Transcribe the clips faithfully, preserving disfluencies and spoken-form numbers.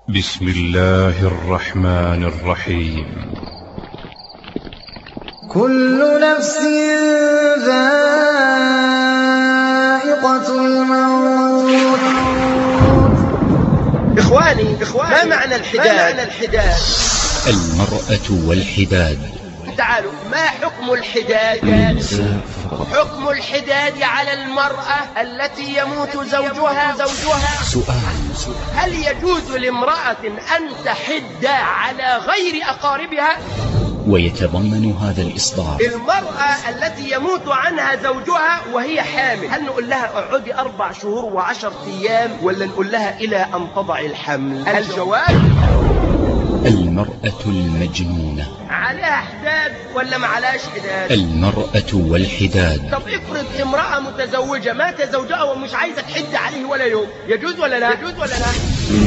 بسم الله الرحمن الرحيم. كل نفس ذائقة الموت. إخواني إخواني ما معنى الحداد؟ ما معنى الحداد؟ المرأة والحداد. تعالوا، ما حكم الحداد؟ حكم الحداد على المرأة التي يموت زوجها زوجها سؤال: هل يجوز لامرأة أن تحد على غير أقاربها؟ ويتضمن هذا الإصدار المرأة التي يموت عنها زوجها وهي حامل، هل نقول لها اقعدي أربع شهور وعشر أيام، ولا نقول لها إلى أن تضع الحمل؟ الجواب: المرأة المجنونة عليها حداد ولا ما عليهاش حداد؟ المرأة والحداد. طب افرض امرأة متزوجة مات زوجها ومش عايزة تحد عليه ولا يوم، يجوز ولا لا؟ يجوز ولا لا؟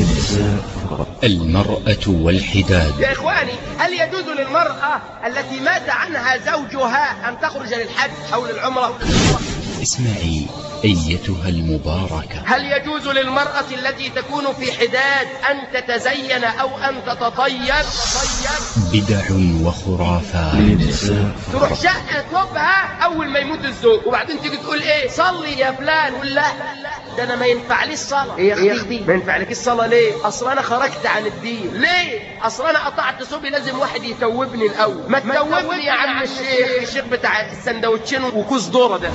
المرأة والحداد. يا إخواني، هل يجوز للمرأة التي مات عنها زوجها أن تخرج للحج أو للعمرة؟ اسمعي أيتها المباركة، هل يجوز للمرأة التي تكون في حداد أن تتزين أو أن تتطيب؟ بدع وخرافات. تروح شقة ثوبها أول ما يموت الزوج، وبعدين تيجي تقول إيه؟ صلي يا فلان. قول لا ده أنا ما ينفع لي الصلاة. إيه يا أختي ما ينفع لك الصلاة ليه؟ أصل أنا خرجت عن الدين. ليه؟ أصل أنا قطعت ثوبي، لازم واحد يتوبني الأول. ما تتوبني يا عم الشيخ، الشيخ بتاع السندوتشين وكوز ذرة ده.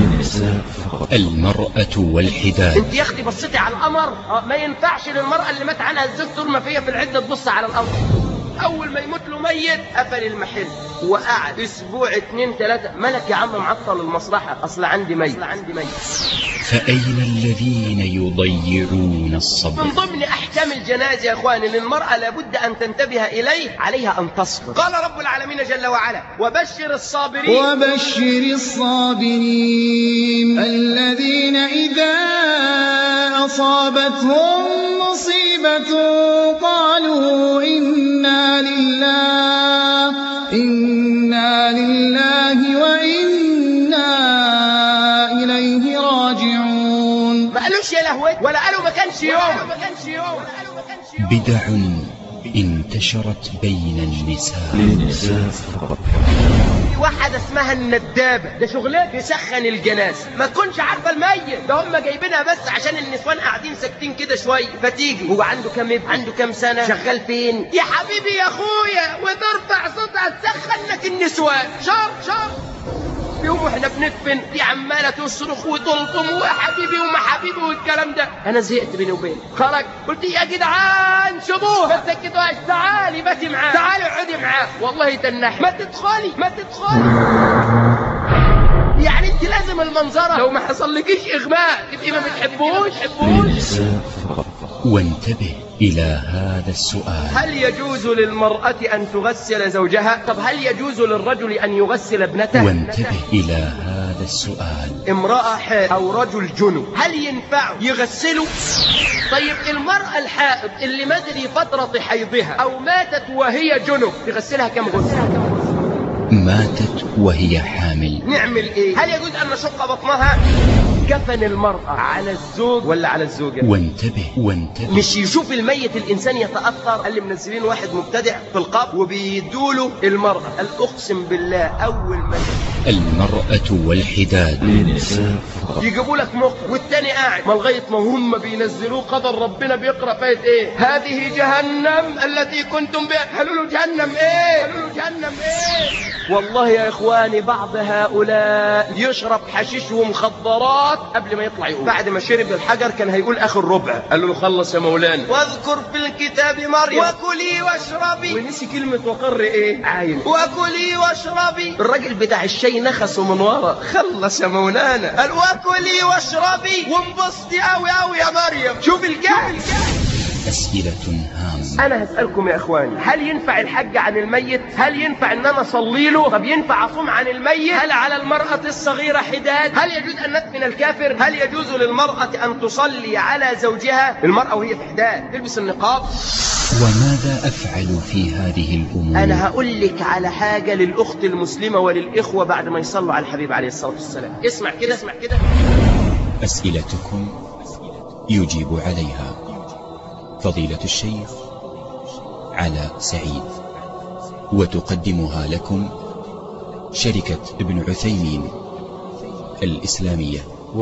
المرأة والحداد. انت يا اختي بصيتي على القمر؟ اه ما ينفعش للمرأة اللي مات عنها الزوج طول ما فيها في العدة تبص على القمر. اول ما يموت له ميت قفل المحل وقعد اسبوع اتنين تلاتة. مالك يا عم معطل المصلحة؟ اصل عندي ميت. اصل عندي ميت. فأين الذين يضيعون الصبر؟ من ضمن احكام الجنازة يا اخواني للمرأة لابد ان تنتبه اليه، عليها ان تصبر. قال رب العالمين جل وعلا: وبشر الصابرين. وبشر الصابرين الذين إذا أصابتهم مصيبة قالوا إنا لله إنا لله وإنا إليه راجعون. ما قالوش يا لهوي، ولا قالوا ما كانش يوم. بدع انتشرت بين النساء. واحدة اسمها الندابة، ده شغلها يسخن الجنازة، ما تكونش عارفة الميت، ده هم جايبينها بس عشان النسوان قاعدين ساكتين كده شوية، فتيجي هو عنده كام ابن، عنده كام سنة، شغال فين يا حبيبي يا اخويا، وترفع صوتها تسخنك النسوان. شر شر يوم احنا بندفن دي عماله تصرخ وتلطم وحبيبي وما حبيبي والكلام ده. انا زهقت بيني وبينك، خرج قلت يا جدعان سيبوها، بس كده تعالي باتي معاه، تعالي اقعدي معاه، والله تنحي. ما تدخلي ما تدخلي يعني انت لازم المنظره، لو ما حصلكيش اغماء تبقي ما بتحبوش حبوش. وانتبه إلى هذا السؤال: هل يجوز للمرأة أن تغسل زوجها؟ طب هل يجوز للرجل أن يغسل ابنته؟ وانتبه إلى هذا السؤال: امرأة حائض أو رجل جنب هل ينفع يغسلوا؟ طيب المرأة الحائض اللي ماتت في فترة حيضها أو ماتت وهي جنب تغسلها كم غسل؟ ماتت وهي حامل نعمل ايه؟ هل يجوز ان نشق بطنها؟ كفن المرأة على الزوج ولا على الزوجة؟ وانتبه وانتبه مش يشوف الميت الانسان يتأثر. قال لي منزلين واحد مبتدع في القبر وبيدوله المرأة، قال اقسم بالله اول ما المرأة والحداد. يجيبوا لك مخ والتاني قاعد، ما لغايه ما هم بينزلوه قدر ربنا بيقرا فايت ايه؟ هذه جهنم التي كنتم بها. قالوا له جهنم ايه؟ قالوا له جهنم ايه؟ والله يا اخواني بعض هؤلاء يشرب حشيش ومخدرات قبل ما يطلع يقول، بعد ما شرب الحجر كان هيقول اخر ربع، قالوا له خلص يا مولانا. واذكر في الكتاب مريم وكلي واشربي، ونسي كلمه وقر ايه؟ عاين. وكلي واشربي، الراجل بتاع الشاي نخسه من ورا، خلص يا مولانا. قال وكلي واشربي وانبسطي قوي قوي يا مريم. شوف الجهل. أسئلة هامة. أنا هسألكم يا إخواني، هل ينفع الحج عن الميت؟ هل ينفع أن أنا أصلي له؟ طب ينفع أصوم عن الميت؟ هل على المرأة الصغيرة حداد؟ هل يجوز أن ندفن الكافر؟ هل يجوز للمرأة أن تصلي على زوجها؟ المرأة وهي في حداد تلبس النقاب؟ وماذا أفعل في هذه الأمور؟ أنا هقول لك على حاجة للأخت المسلمة وللإخوة بعد ما يصلوا على الحبيب عليه الصلاة والسلام. اسمع كده اسمع كده. أسئلتكم يجيب عليها فضيلة الشيخ علاء سعيد، وتقدمها لكم شركة ابن عثيمين الإسلامية.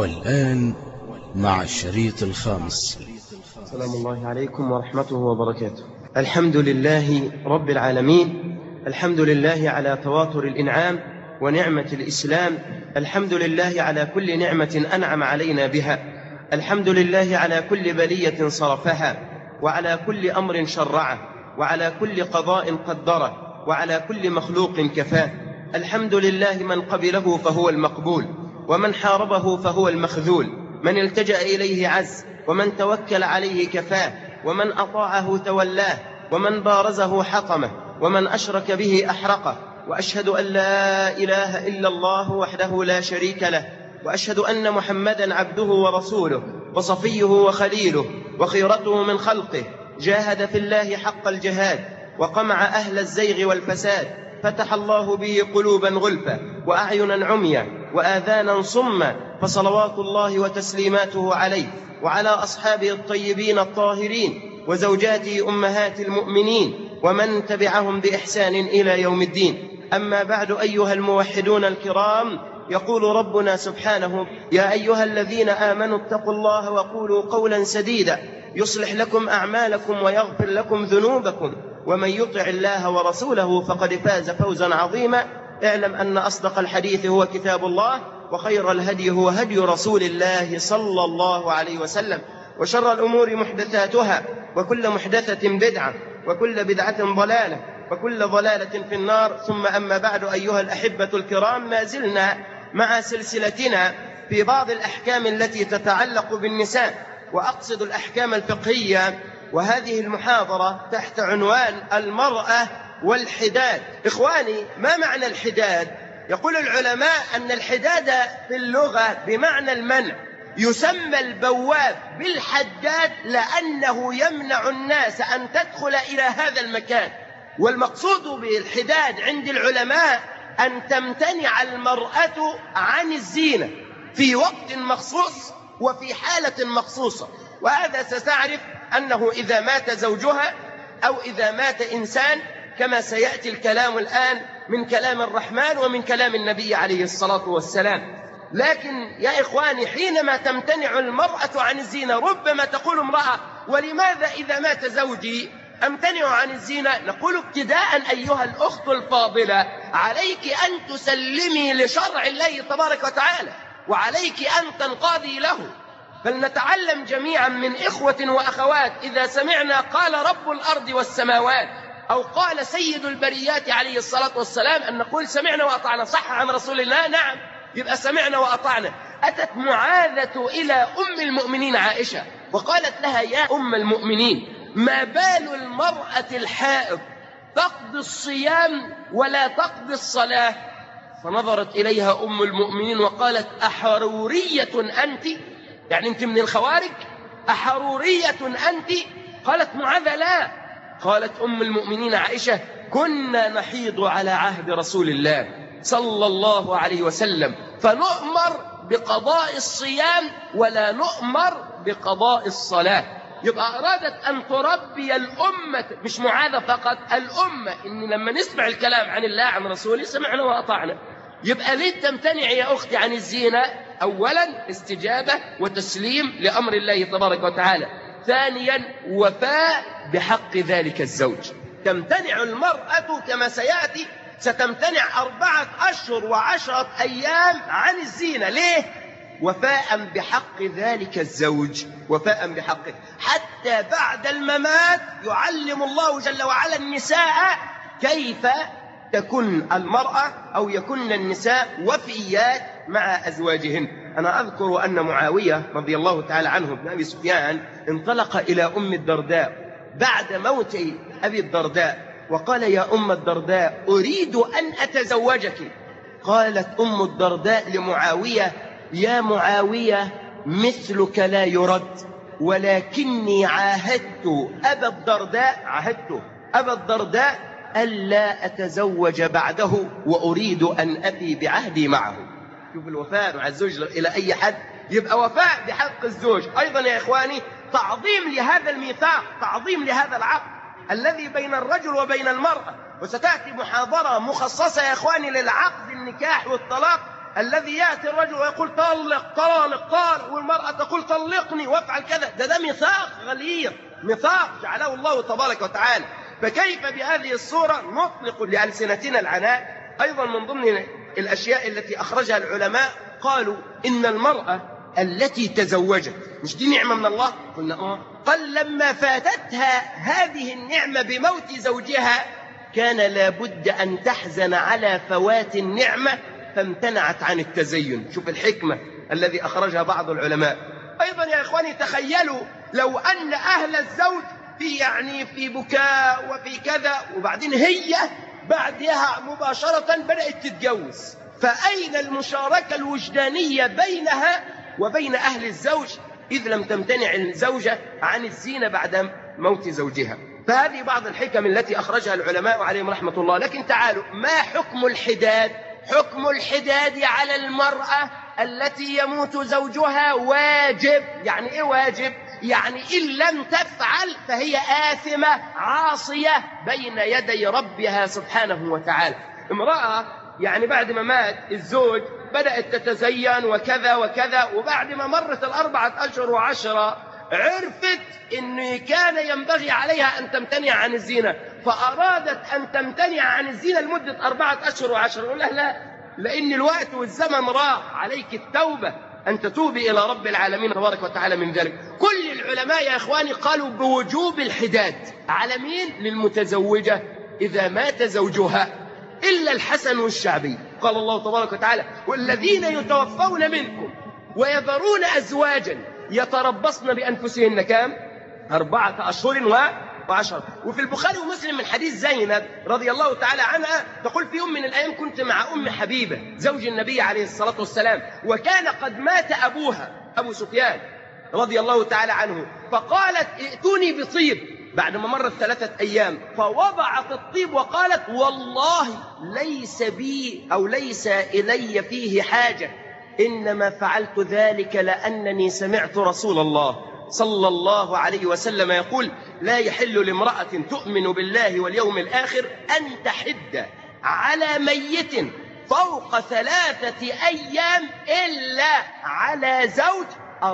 والآن مع الشريط الخامس. سلام الله عليكم ورحمته وبركاته. الحمد لله رب العالمين، الحمد لله على تواتر الإنعام ونعمة الإسلام، الحمد لله على كل نعمة أنعم علينا بها، الحمد لله على كل بلية صرفها، وعلى كل أمر شرعه، وعلى كل قضاء قدره، وعلى كل مخلوق كفاه. الحمد لله من قبله فهو المقبول، ومن حاربه فهو المخذول، من التجأ إليه عز، ومن توكل عليه كفاه، ومن أطاعه تولاه، ومن بارزه حطمه، ومن أشرك به أحرقه. وأشهد أن لا إله إلا الله وحده لا شريك له، وأشهد أن محمدا عبده ورسوله وصفيه وخليله وخيرته من خلقه، جاهد في الله حق الجهاد وقمع أهل الزيغ والفساد، فتح الله به قلوبا غلفا وأعينا عميا وآذانا صما، فصلوات الله وتسليماته عليه وعلى أصحابه الطيبين الطاهرين وزوجاته أمهات المؤمنين ومن تبعهم بإحسان إلى يوم الدين. أما بعد، أيها الموحدون الكرام، يقول ربنا سبحانه: يا أيها الذين آمنوا اتقوا الله وقولوا قولا سديدا يصلح لكم أعمالكم ويغفر لكم ذنوبكم، ومن يطع الله ورسوله فقد فاز فوزا عظيما. اعلم أن أصدق الحديث هو كتاب الله، وخير الهدي هو هدي رسول الله صلى الله عليه وسلم، وشر الأمور محدثاتها، وكل محدثة بدعة، وكل بدعة ضلالة، وكل ضلالة في النار. ثم أما بعد، أيها الأحبة الكرام، ما زلنا مع سلسلتنا في بعض الأحكام التي تتعلق بالنساء، وأقصد الأحكام الفقهية، وهذه المحاضرة تحت عنوان المرأة والحداد. إخواني، ما معنى الحداد؟ يقول العلماء أن الحداد في اللغة بمعنى المنع. يسمى البواب بالحداد لأنه يمنع الناس أن تدخل إلى هذا المكان. والمقصود بالحداد عند العلماء أن تمتنع المرأة عن الزينة في وقت مخصوص وفي حالة مخصوصة. وهذا ستعرف أنه إذا مات زوجها أو إذا مات إنسان، كما سيأتي الكلام الآن من كلام الرحمن ومن كلام النبي عليه الصلاة والسلام. لكن يا إخواني، حينما تمتنع المرأة عن الزينة، ربما تقول امرأة: ولماذا إذا مات زوجي أمتنع عن الزينة؟ نقول ابتداء أيها الأخت الفاضلة، عليك أن تسلمي لشرع الله تبارك وتعالى، وعليك أن تنقادي له. فلنتعلم جميعا من إخوة وأخوات، إذا سمعنا قال رب الأرض والسماوات أو قال سيد البريات عليه الصلاة والسلام، أن نقول سمعنا وأطعنا. صح عن رسول الله؟ نعم، يبقى سمعنا وأطعنا. أتت معاذة إلى أم المؤمنين عائشة وقالت لها: يا أم المؤمنين، ما بال المرأة الحائض تقضي الصيام ولا تقضي الصلاة؟ فنظرت إليها أم المؤمنين وقالت: أحرورية أنت؟ يعني أنت من الخوارج؟ أحرورية أنت؟ قالت معاذة: لا. قالت أم المؤمنين عائشة: كنا نحيض على عهد رسول الله صلى الله عليه وسلم، فنؤمر بقضاء الصيام ولا نؤمر بقضاء الصلاة. يبقى أرادت أن تربي الأمة، مش معاذة فقط، الأمة، إن لما نسمع الكلام عن الله عن رسوله سمعنا وأطعنا. يبقى ليه تمتنع يا أختي عن الزينة؟ أولا استجابة وتسليم لأمر الله تبارك وتعالى. ثانيا وفاء بحق ذلك الزوج. تمتنع المرأة كما سيأتي، ستمتنع أربعة أشهر وعشرة أيام عن الزينة. ليه؟ وفاء بحق ذلك الزوج، وفاء بحقه. حتى بعد الممات يعلم الله جل وعلا النساء كيف تكون المرأة أو يكون النساء وفيات مع أزواجهن. أنا أذكر أن معاوية رضي الله تعالى عنه بن أبي سفيان انطلق إلى أم الدرداء بعد موت أبي الدرداء وقال: يا أم الدرداء، أريد أن أتزوجك. قالت أم الدرداء لمعاوية: يا معاوية، مثلك لا يرد، ولكني عاهدت أبا الدرداء عاهدت أبا الدرداء ألا أتزوج بعده، وأريد أن أفي بعهدي معه. شوف الوفاء مع الزوج إلى أي حد. يبقى وفاء بحق الزوج. أيضا يا إخواني، تعظيم لهذا الميثاق، تعظيم لهذا العقد الذي بين الرجل وبين المرأة. وستأتي محاضرة مخصصة يا إخواني للعقد النكاح والطلاق، الذي يأتي الرجل ويقول طلق طالق طالق، والمرأة تقول طلقني وافعل كذا. ده ده ميثاق غليظ، ميثاق جعله الله تبارك وتعالى. فكيف بهذه الصورة نطلق لألسنتنا العناء؟ أيضا من ضمن الأشياء التي أخرجها العلماء قالوا إن المرأة التي تزوجت، مش دي نعمة من الله؟ قلنا آه. قال لما فاتتها هذه النعمة بموت زوجها كان لابد أن تحزن على فوات النعمة فامتنعت عن التزين. شوف الحكمة الذي أخرجها بعض العلماء. أيضا يا إخواني تخيلوا لو أن أهل الزوج في يعني في بكاء وفي كذا، وبعدين هي بعدها مباشرة بدأت تتجوز، فأين المشاركة الوجدانية بينها وبين أهل الزوج إذ لم تمتنع الزوجة عن الزينة بعد موت زوجها؟ فهذه بعض الحكم التي أخرجها العلماء عليهم رحمة الله. لكن تعالوا، ما حكم الحداد؟ حكم الحداد على المرأة التي يموت زوجها واجب. يعني إيه واجب؟ يعني إن لم تفعل فهي آثمة عاصية بين يدي ربها سبحانه وتعالى. امرأة يعني بعد ما مات الزوج بدأت تتزين وكذا وكذا، وبعد ما مرت الأربعة أشهر وعشرة عرفت أنه كان ينبغي عليها أن تمتنع عن الزينة، فأرادت أن تمتنع عن الزينة لمدة أربعة أشهر وعشرة. يقول لها لا، لأن الوقت والزمن راح، عليك التوبة أن تتوبي إلى رب العالمين تبارك وتعالى من ذلك. كل العلماء يا إخواني قالوا بوجوب الحداد على مين؟ للمتزوجة إذا مات زوجها، إلا الحسن والشعبي. قال الله تبارك وتعالى: والذين يتوفون منكم ويذرون أزواجا يتربصن بأنفسهن كام؟ أربعة أشهر وعشرة. وفي البخاري ومسلم من حديث زينب رضي الله تعالى عنها تقول: في يوم من الأيام كنت مع أم حبيبة زوج النبي عليه الصلاة والسلام، وكان قد مات أبوها أبو سفيان رضي الله تعالى عنه، فقالت: ائتوني بطيب. بعد ما مرت ثلاثة أيام فوضعت الطيب وقالت: والله ليس بي أو ليس إلي فيه حاجة، إنما فعلت ذلك لأنني سمعت رسول الله صلى الله عليه وسلم يقول: لا يحل لامرأة تؤمن بالله واليوم الآخر أن تحد على ميت فوق ثلاثة أيام إلا على زوج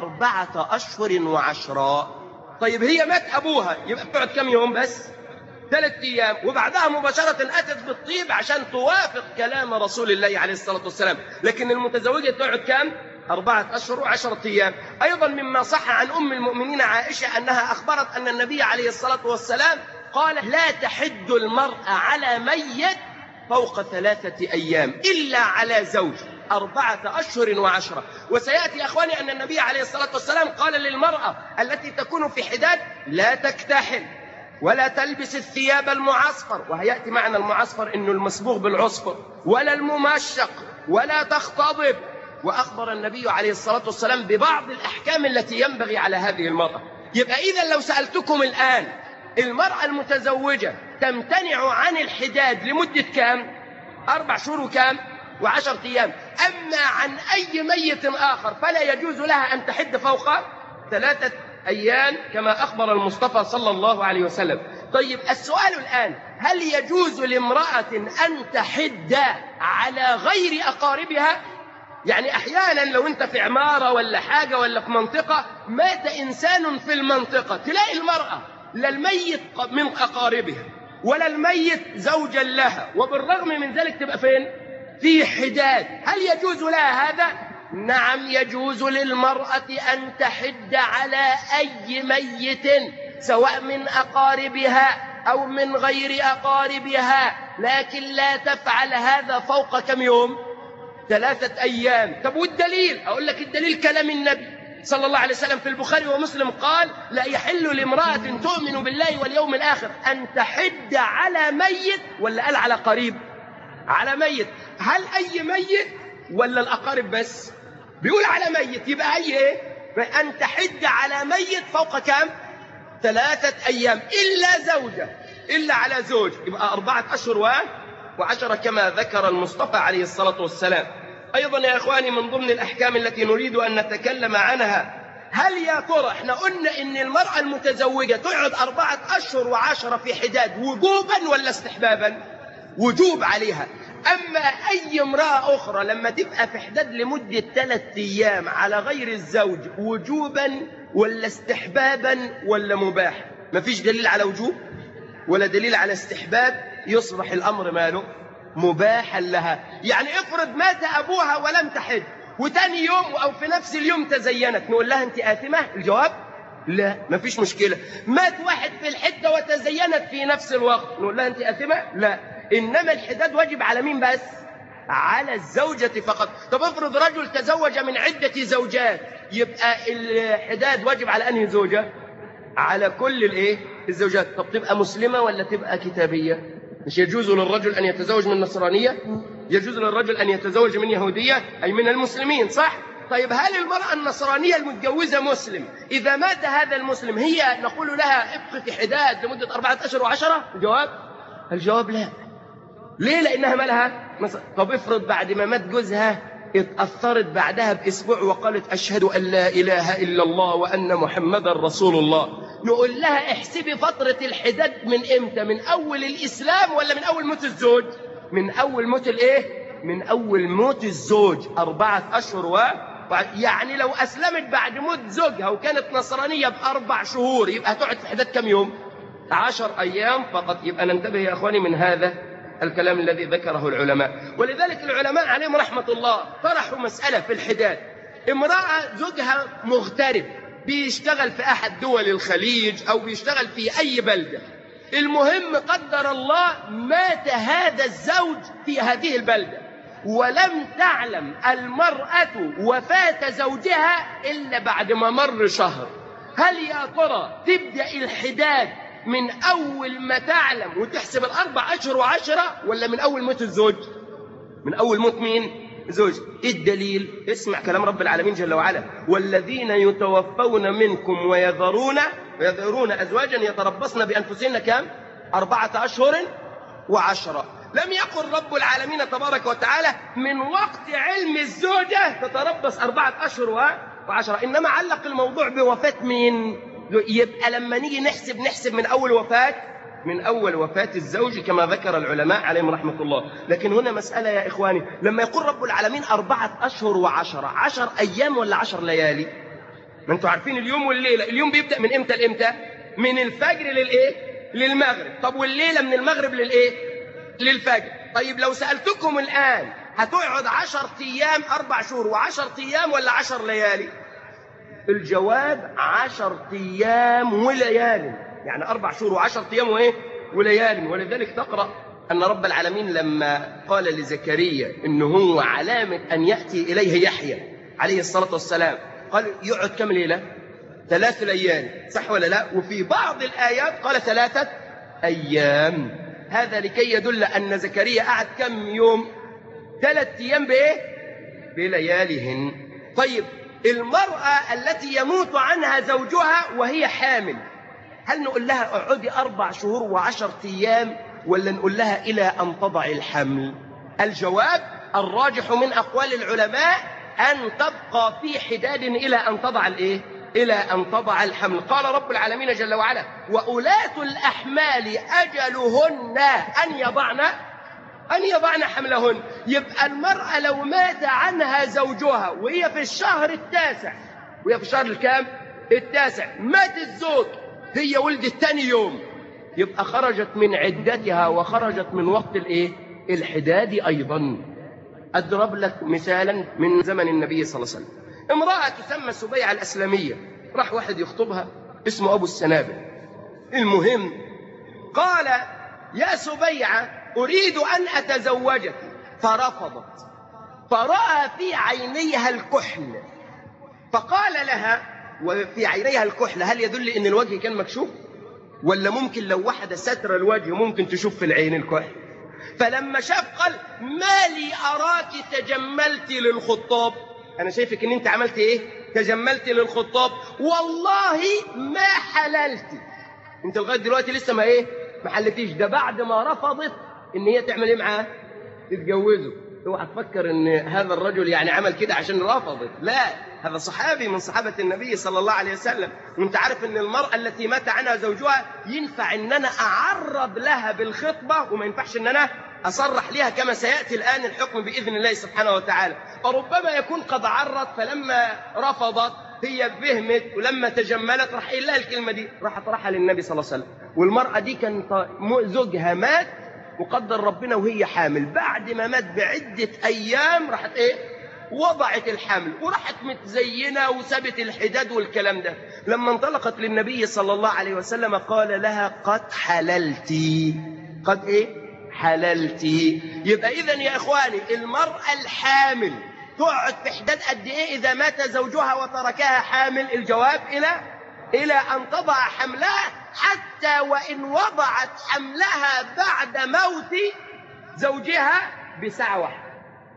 أربعة أشهر وعشرة. طيب هي مات أبوها، يبقى بتقعد كم يوم؟ بس ثلاث أيام، وبعدها مباشرة أتت بالطيب عشان توافق كلام رسول الله عليه الصلاة والسلام. لكن المتزوجة تقعد كم؟ أربعة أشهر وعشرة أيام. أيضا مما صح عن أم المؤمنين عائشة أنها أخبرت أن النبي عليه الصلاة والسلام قال: لا تحد المرأة على ميت فوق ثلاثة أيام إلا على زوج أربعة أشهر وعشرة. وسيأتي يا أخواني أن النبي عليه الصلاة والسلام قال للمرأة التي تكون في حداد: لا تكتحل ولا تلبس الثياب المعصفر، وهيأتي معنى المعصفر إنه المصبوغ بالعصفر، ولا الممشق، ولا تختضب. وأخبر النبي عليه الصلاة والسلام ببعض الأحكام التي ينبغي على هذه المرأة. يبقى إذا لو سألتكم الآن، المرأة المتزوجة تمتنع عن الحداد لمدة كام؟ أربع شهور وكام؟ وعشرة أيام. أما عن أي ميت آخر فلا يجوز لها أن تحد فوق ثلاثة أيام كما أخبر المصطفى صلى الله عليه وسلم. طيب السؤال الآن: هل يجوز لامرأة أن تحد على غير أقاربها؟ يعني أحيانا لو أنت في عمارة ولا حاجة ولا في منطقة مات إنسان في المنطقة، تلاقي المرأة لا الميت من أقاربها ولا الميت زوجا لها، وبالرغم من ذلك تبقى فين؟ في حداد. هل يجوز لها هذا؟ نعم، يجوز للمرأة أن تحد على أي ميت سواء من أقاربها أو من غير أقاربها، لكن لا تفعل هذا فوق كم يوم؟ ثلاثة أيام. طب والدليل؟ أقول لك الدليل كلام النبي صلى الله عليه وسلم في البخاري ومسلم قال: لا يحل لامرأة تؤمن بالله واليوم الآخر أن تحد على ميت، ولا قال على قريب؟ على ميت. هل أي ميت ولا الأقارب بس؟ بيقول على ميت، يبقى أي إيه؟ أن تحد على ميت فوق كم؟ ثلاثة أيام إلا زوجة، إلا على زوج، يبقى أربعة أشهر وعشرة كما ذكر المصطفى عليه الصلاة والسلام. أيضا يا إخواني من ضمن الأحكام التي نريد أن نتكلم عنها هل يا ترى احنا قلنا ان المرأة المتزوجة تقعد أربعة أشهر وعشرة في حداد وجوبا ولا استحبابا؟ وجوب عليها. أما أي امرأة أخرى لما تبقى في حداد لمدة ثلاثة أيام على غير الزوج وجوبا ولا استحبابا ولا مباح؟ مفيش دليل على وجوب ولا دليل على استحباب، يصبح الأمر ماله؟ مباحا لها. يعني افرض مات أبوها ولم تحد وتاني يوم أو في نفس اليوم تزينت، نقول لها أنت آثمة؟ الجواب لا، مفيش مشكلة. مات واحد في الحدة وتزينت في نفس الوقت، نقول لها أنت آثمة؟ لا. إنما الحداد واجب على مين بس؟ على الزوجة فقط. طب افرض رجل تزوج من عدة زوجات، يبقى الحداد واجب على أنهي زوجة؟ على كل الايه؟ الزوجات. طب تبقى مسلمة ولا تبقى كتابية؟ مش يجوز للرجل أن يتزوج من نصرانية؟ يجوز للرجل أن يتزوج من يهودية أي من المسلمين، صح؟ طيب هل المرأة النصرانية المتجوزة مسلم إذا مات هذا المسلم هي نقول لها ابقي حداد لمدة أربعة أشهر وعشرة؟ الجواب الجواب لا. ليه؟ لأنها مالها مصر. طب افرض بعد ما مات جوزها اتأثرت بعدها بأسبوع وقالت أشهد أن لا إله إلا الله وأن محمدا رسول الله، نقول لها احسبي فترة الحداد من إمتى؟ من أول الإسلام ولا من أول موت الزوج؟ من أول موت الإيه؟ من أول موت الزوج أربعة أشهر و... يعني لو أسلمت بعد موت زوجها وكانت نصرانية بأربع شهور يبقى هتقعد في حداد كم يوم؟ عشر أيام فقط. يبقى ننتبه يا أخواني من هذا الكلام الذي ذكره العلماء. ولذلك العلماء عليهم رحمة الله طرحوا مسألة في الحداد. امرأة زوجها مغترب بيشتغل في أحد دول الخليج أو بيشتغل في أي بلدة، المهم قدر الله مات هذا الزوج في هذه البلدة ولم تعلم المرأة وفاة زوجها إلا بعد ما مر شهر، هل يا ترى تبدأ الحداد من أول ما تعلم وتحسب الأربع أشهر وعشرة ولا من أول موت الزوج؟ من أول موت مين؟ زوج. إيه الدليل؟ اسمع كلام رب العالمين جل وعلا: والذين يتوفون منكم ويذرون ويذرون أزواجا يتربصن بأنفسهن كم؟ أربعة أشهر وعشرة. لم يقل رب العالمين تبارك وتعالى من وقت علم الزوجة تتربص أربعة أشهر وعشرة، إنما علق الموضوع بوفاة مين؟ يبقى لما نيجي نحسب نحسب من أول وفاة من أول وفاة الزوج كما ذكر العلماء عليهم رحمة الله. لكن هنا مسألة يا إخواني، لما يقول رب العالمين أربعة أشهر وعشرة، عشر أيام ولا عشر ليالي؟ ما أنتوا عارفين اليوم والليلة، اليوم بيبدأ من إمتى لإمتى؟ من الفجر للإيه؟ للمغرب. طب والليلة من المغرب للإيه؟ للفجر. طيب لو سألتكم الآن هتقعد عشر أيام أربع شهور وعشر أيام ولا عشر ليالي؟ الجواب عشر أيام وليالي، يعني أربع شهور وعشر أيام وإيه؟ وليالي. ولذلك تقرأ أن رب العالمين لما قال لزكريا إنه هو علامة أن يأتي إليه يحيى عليه الصلاة والسلام قال يقعد كم ليلة؟ ثلاث ليالي، صح ولا لا؟ وفي بعض الآيات قال ثلاثة أيام. هذا لكي يدل أن زكريا قعد كم يوم؟ ثلاث أيام بإيه؟ بلياليهن. طيب المرأة التي يموت عنها زوجها وهي حامل، هل نقول لها اقعدي أربع شهور وعشر أيام ولا نقول لها إلى أن تضع الحمل؟ الجواب الراجح من أقوال العلماء أن تبقى في حداد إلى أن تضع الإيه؟ إلى أن تضع الحمل. قال رب العالمين جل وعلا: وأولاة الأحمال أجلهن أن يضعن أن يضعن حملهن. يبقى المرأة لو مات عنها زوجها وهي في الشهر التاسع، وهي في الشهر الكام؟ التاسع، مات الزوج هي ولدت تاني يوم، يبقى خرجت من عدتها وخرجت من وقت الايه؟ الحداد ايضا. اضرب لك مثالا من زمن النبي صلى الله عليه وسلم. امرأة تسمى سبيعة الأسلمية، راح واحد يخطبها اسمه أبو السنابل. المهم قال: يا سبيعة أريد أن أتزوجك، فرفضت، فرأى في عينيها الكحل، فقال لها: وفي عينيها الكحل هل يدل أن الوجه كان مكشوف؟ ولا ممكن لو واحدة ستر الوجه ممكن تشوف في العين الكحل؟ فلما شاف قال: ما لي أراك تجملت للخطاب، أنا شايفك أن أنت عملت إيه؟ تجملت للخطاب، والله ما حللت. أنت لغاية دلوقتي لسه ما إيه؟ ما حلتيش. ده بعد ما رفضت ان هي تعمل ايه معاه؟ تتجوزه. اوعى تفكر ان هذا الرجل يعني عمل كده عشان رفضت، لا، هذا صحابي من صحابة النبي صلى الله عليه وسلم. وانت عارف ان المرأة التي مات عنها زوجها ينفع ان انا اعرض لها بالخطبة وما ينفعش ان انا اصرح لها، كما سيأتي الان الحكم باذن الله سبحانه وتعالى. فربما يكون قد عرض، فلما رفضت هي فهمت، ولما تجملت راح قايل لها الكلمة دي، راح طرحها للنبي صلى الله عليه وسلم. والمرأة دي كان زوجها مات وقدر ربنا وهي حامل، بعد ما مات بعدة أيام راحت إيه؟ وضعت الحمل وراحت متزينة وسابت الحداد والكلام ده. لما انطلقت للنبي صلى الله عليه وسلم قال لها قد حللتي. قد إيه؟ حللتي. يبقى إذن يا إخواني المرأة الحامل تقعد في حداد قد إيه إذا مات زوجها وتركها حامل؟ الجواب إلى إلى أن تضع حملها، حتى وإن وضعت حملها بعد موت زوجها بساعة واحدة،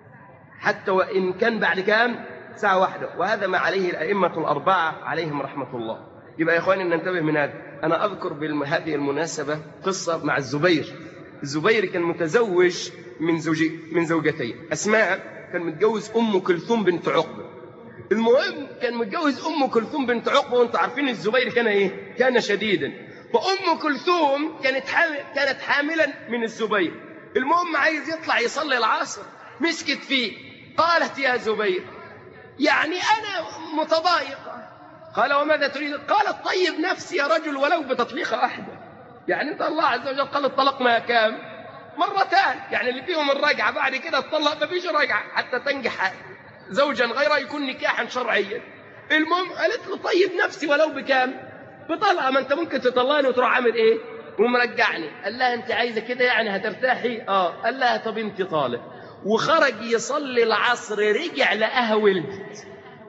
حتى وإن كان بعد كام؟ ساعة واحدة. وهذا ما عليه الأئمة الأربعة عليهم رحمة الله. يبقى يا إخواني ننتبه من هذا. أنا أذكر بهذه المناسبة قصة مع الزبير. الزبير كان متزوج من زوجي من زوجتين. أسماء كان متجوز أم كلثوم بنت عقبة. المهم كان متجوز أم كلثوم بنت عقبة، وانتم عارفين الزبير كان إيه؟ كان شديدا. فأم كلثوم كانت حامل كانت حاملا من الزبير. المهم عايز يطلع يصلي العصر، مسكت فيه قالت يا زبير يعني أنا متضايقة. قال وماذا تريد؟ قالت طيب نفسي يا رجل ولو بتطليقة واحدة. يعني أنت الله عز وجل قال الطلاق ما كام؟ مرتان، يعني اللي فيهم الرجعة، بعد كده الطلاق ما فيش رجعة حتى تنجح زوجا غيره يكون نكاحا شرعيا. المهم قالت له طيب نفسي ولو بكام؟ بطلقة، ما انت ممكن تطلقني وتروح عامل ايه ومرجعني. قال لها انت عايزه كده يعني هترتاحي؟ اه. قال لها طب انت طالق. وخرج يصلي العصر، رجع لقاها ولدت.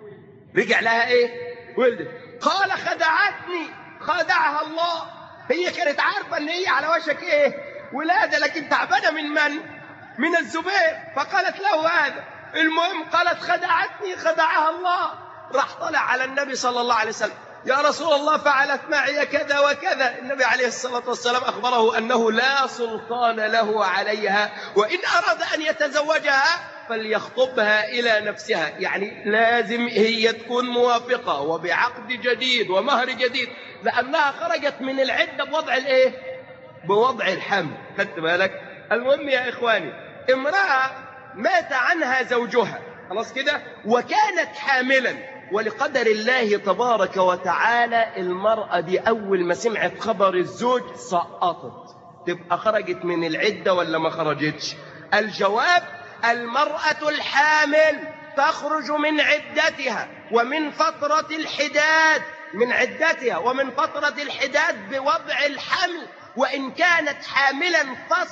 رجع لها ايه؟ ولدت. قال خدعتني، خدعها الله. هي كانت عارفه ان هي على وشك ايه؟ ولاده، لكن تعبانه من من؟ من الزبير. فقالت له هذا. المهم قالت خدعتني، خدعها الله. راح طلع على النبي صلى الله عليه وسلم، يا رسول الله فعلت معي كذا وكذا. النبي عليه الصلاة والسلام أخبره أنه لا سلطان له عليها، وإن أراد أن يتزوجها فليخطبها إلى نفسها، يعني لازم هي تكون موافقة وبعقد جديد ومهر جديد، لأنها خرجت من العدة بوضع الإيه؟ بوضع الحمل. خدت بالك؟ المهم يا إخواني امرأة مات عنها زوجها خلاص كده وكانت حاملا، ولقدر الله تبارك وتعالى المرأة دي أول ما سمعت خبر الزوج سقطت. تبقى خرجت من العدة ولا ما خرجتش؟ الجواب المرأة الحامل تخرج من عدتها ومن فترة الحداد، من عدتها ومن فترة الحداد بوضع الحمل، وإن كانت حاملا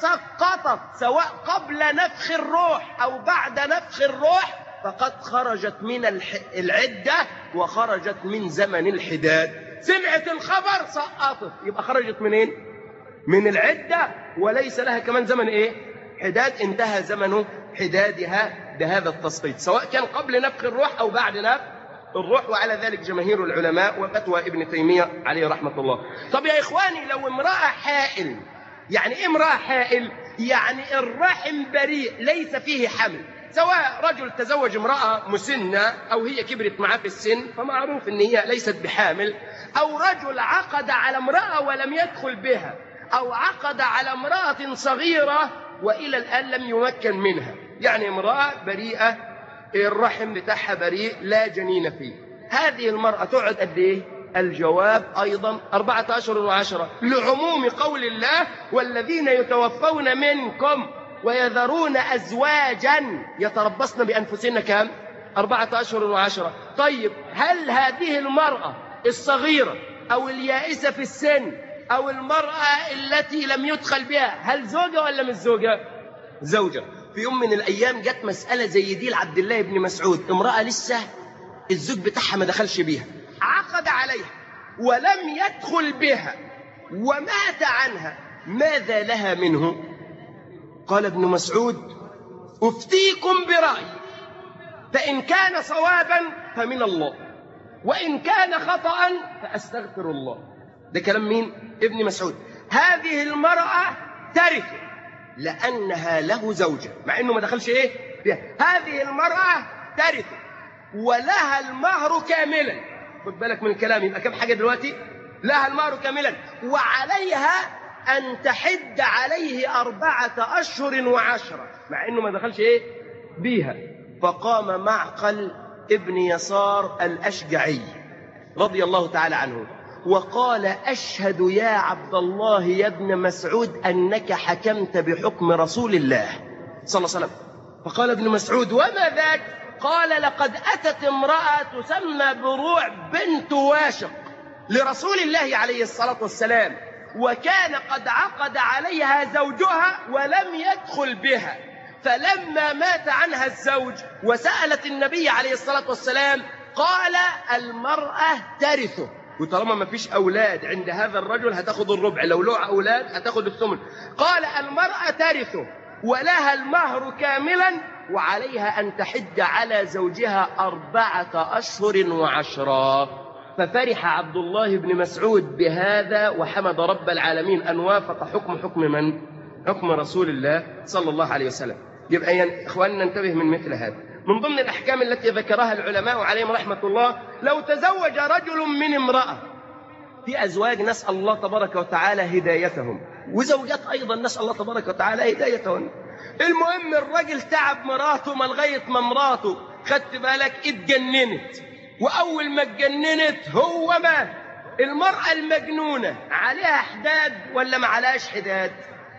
فسقطت سواء قبل نفخ الروح أو بعد نفخ الروح، فقد خرجت من العدة وخرجت من زمن الحداد. سمعت الخبر سقطت، يبقى خرجت منين؟ من العدة، وليس لها كمان زمن ايه؟ حداد. انتهى زمن حدادها بهذا التسقيط، سواء كان قبل نفخ الروح او بعد نفخ الروح، وعلى ذلك جماهير العلماء وفتوى ابن تيمية عليه رحمة الله. طب يا إخواني لو امرأة حائل، يعني ايه امرأة حائل؟ يعني الرحم بريء ليس فيه حمل، سواء رجل تزوج امرأة مسنة أو هي كبرت معاه في السن فمعروف ان هي ليست بحامل، أو رجل عقد على امرأة ولم يدخل بها، أو عقد على امرأة صغيرة وإلى الآن لم يمكن منها، يعني امرأة بريئة الرحم بتاعها بريء لا جنين فيه. هذه المرأة تقعد قد ايه؟ الجواب أيضا أربعة أشهر وعشرة، لعموم قول الله والذين يتوفون منكم ويذرون أزواجا يتربصن بأنفسهن كم؟ أربعة أشهر وعشرة. طيب هل هذه المرأة الصغيرة أو اليائسة في السن أو المرأة التي لم يدخل بها هل زوجة ولا مش زوجة؟ زوجة. في يوم من الأيام جت مسألة زي دي لعبد الله بن مسعود، امرأة لسه الزوج بتاعها ما دخلش بيها، عقد عليها ولم يدخل بها ومات عنها، ماذا لها منه؟ قال ابن مسعود أفتيكم برأيي، فإن كان صوابا فمن الله، وإن كان خطأ فأستغفر الله. ده كلام مين؟ ابن مسعود. هذه المرأة ترث لأنها له زوجة، مع أنه ما دخلش إيه؟ بها. هذه المرأة ترث ولها المهر كاملا. خد بالك من الكلام، يبقى كم حاجة دلوقتي؟ لها المهر كاملا وعليها أن تحد عليه أربعة أشهر وعشرة، مع إنه ما دخلش إيه بيها. فقام معقل ابن يسار الأشجعي رضي الله تعالى عنه وقال: أشهد يا عبد الله يا ابن مسعود أنك حكمت بحكم رسول الله صلى الله عليه وسلم. فقال ابن مسعود: وما ذاك؟ قال: لقد أتت امرأة تسمى بروع بنت واشق لرسول الله عليه الصلاة والسلام، وكان قد عقد عليها زوجها ولم يدخل بها، فلما مات عنها الزوج وسألت النبي عليه الصلاة والسلام قال: المرأة ترثه، وطالما ما فيش أولاد عند هذا الرجل هتاخد الربع، لو له أولاد هتاخد الثمن. قال: المرأة ترثه ولها المهر كاملا وعليها أن تحد على زوجها أربعة أشهر وعشرا. ففرح عبد الله بن مسعود بهذا وحمد رب العالمين أن وافق حكم حكم من؟ حكم رسول الله صلى الله عليه وسلم. يبقى يا إخواننا ننتبه من مثل هذا. من ضمن الأحكام التي ذكرها العلماء عليهم رحمة الله: لو تزوج رجل من امرأة، في أزواج نسأل الله تبارك وتعالى هدايتهم، وزوجات أيضا نسأل الله تبارك وتعالى هدايتهم. المهم الرجل تعب مراته ما لغاية ما مراته خدت بالك اتجننت، وأول ما اتجننت هو مات. المرأة المجنونة عليها حداد ولا ما عليهاش حداد؟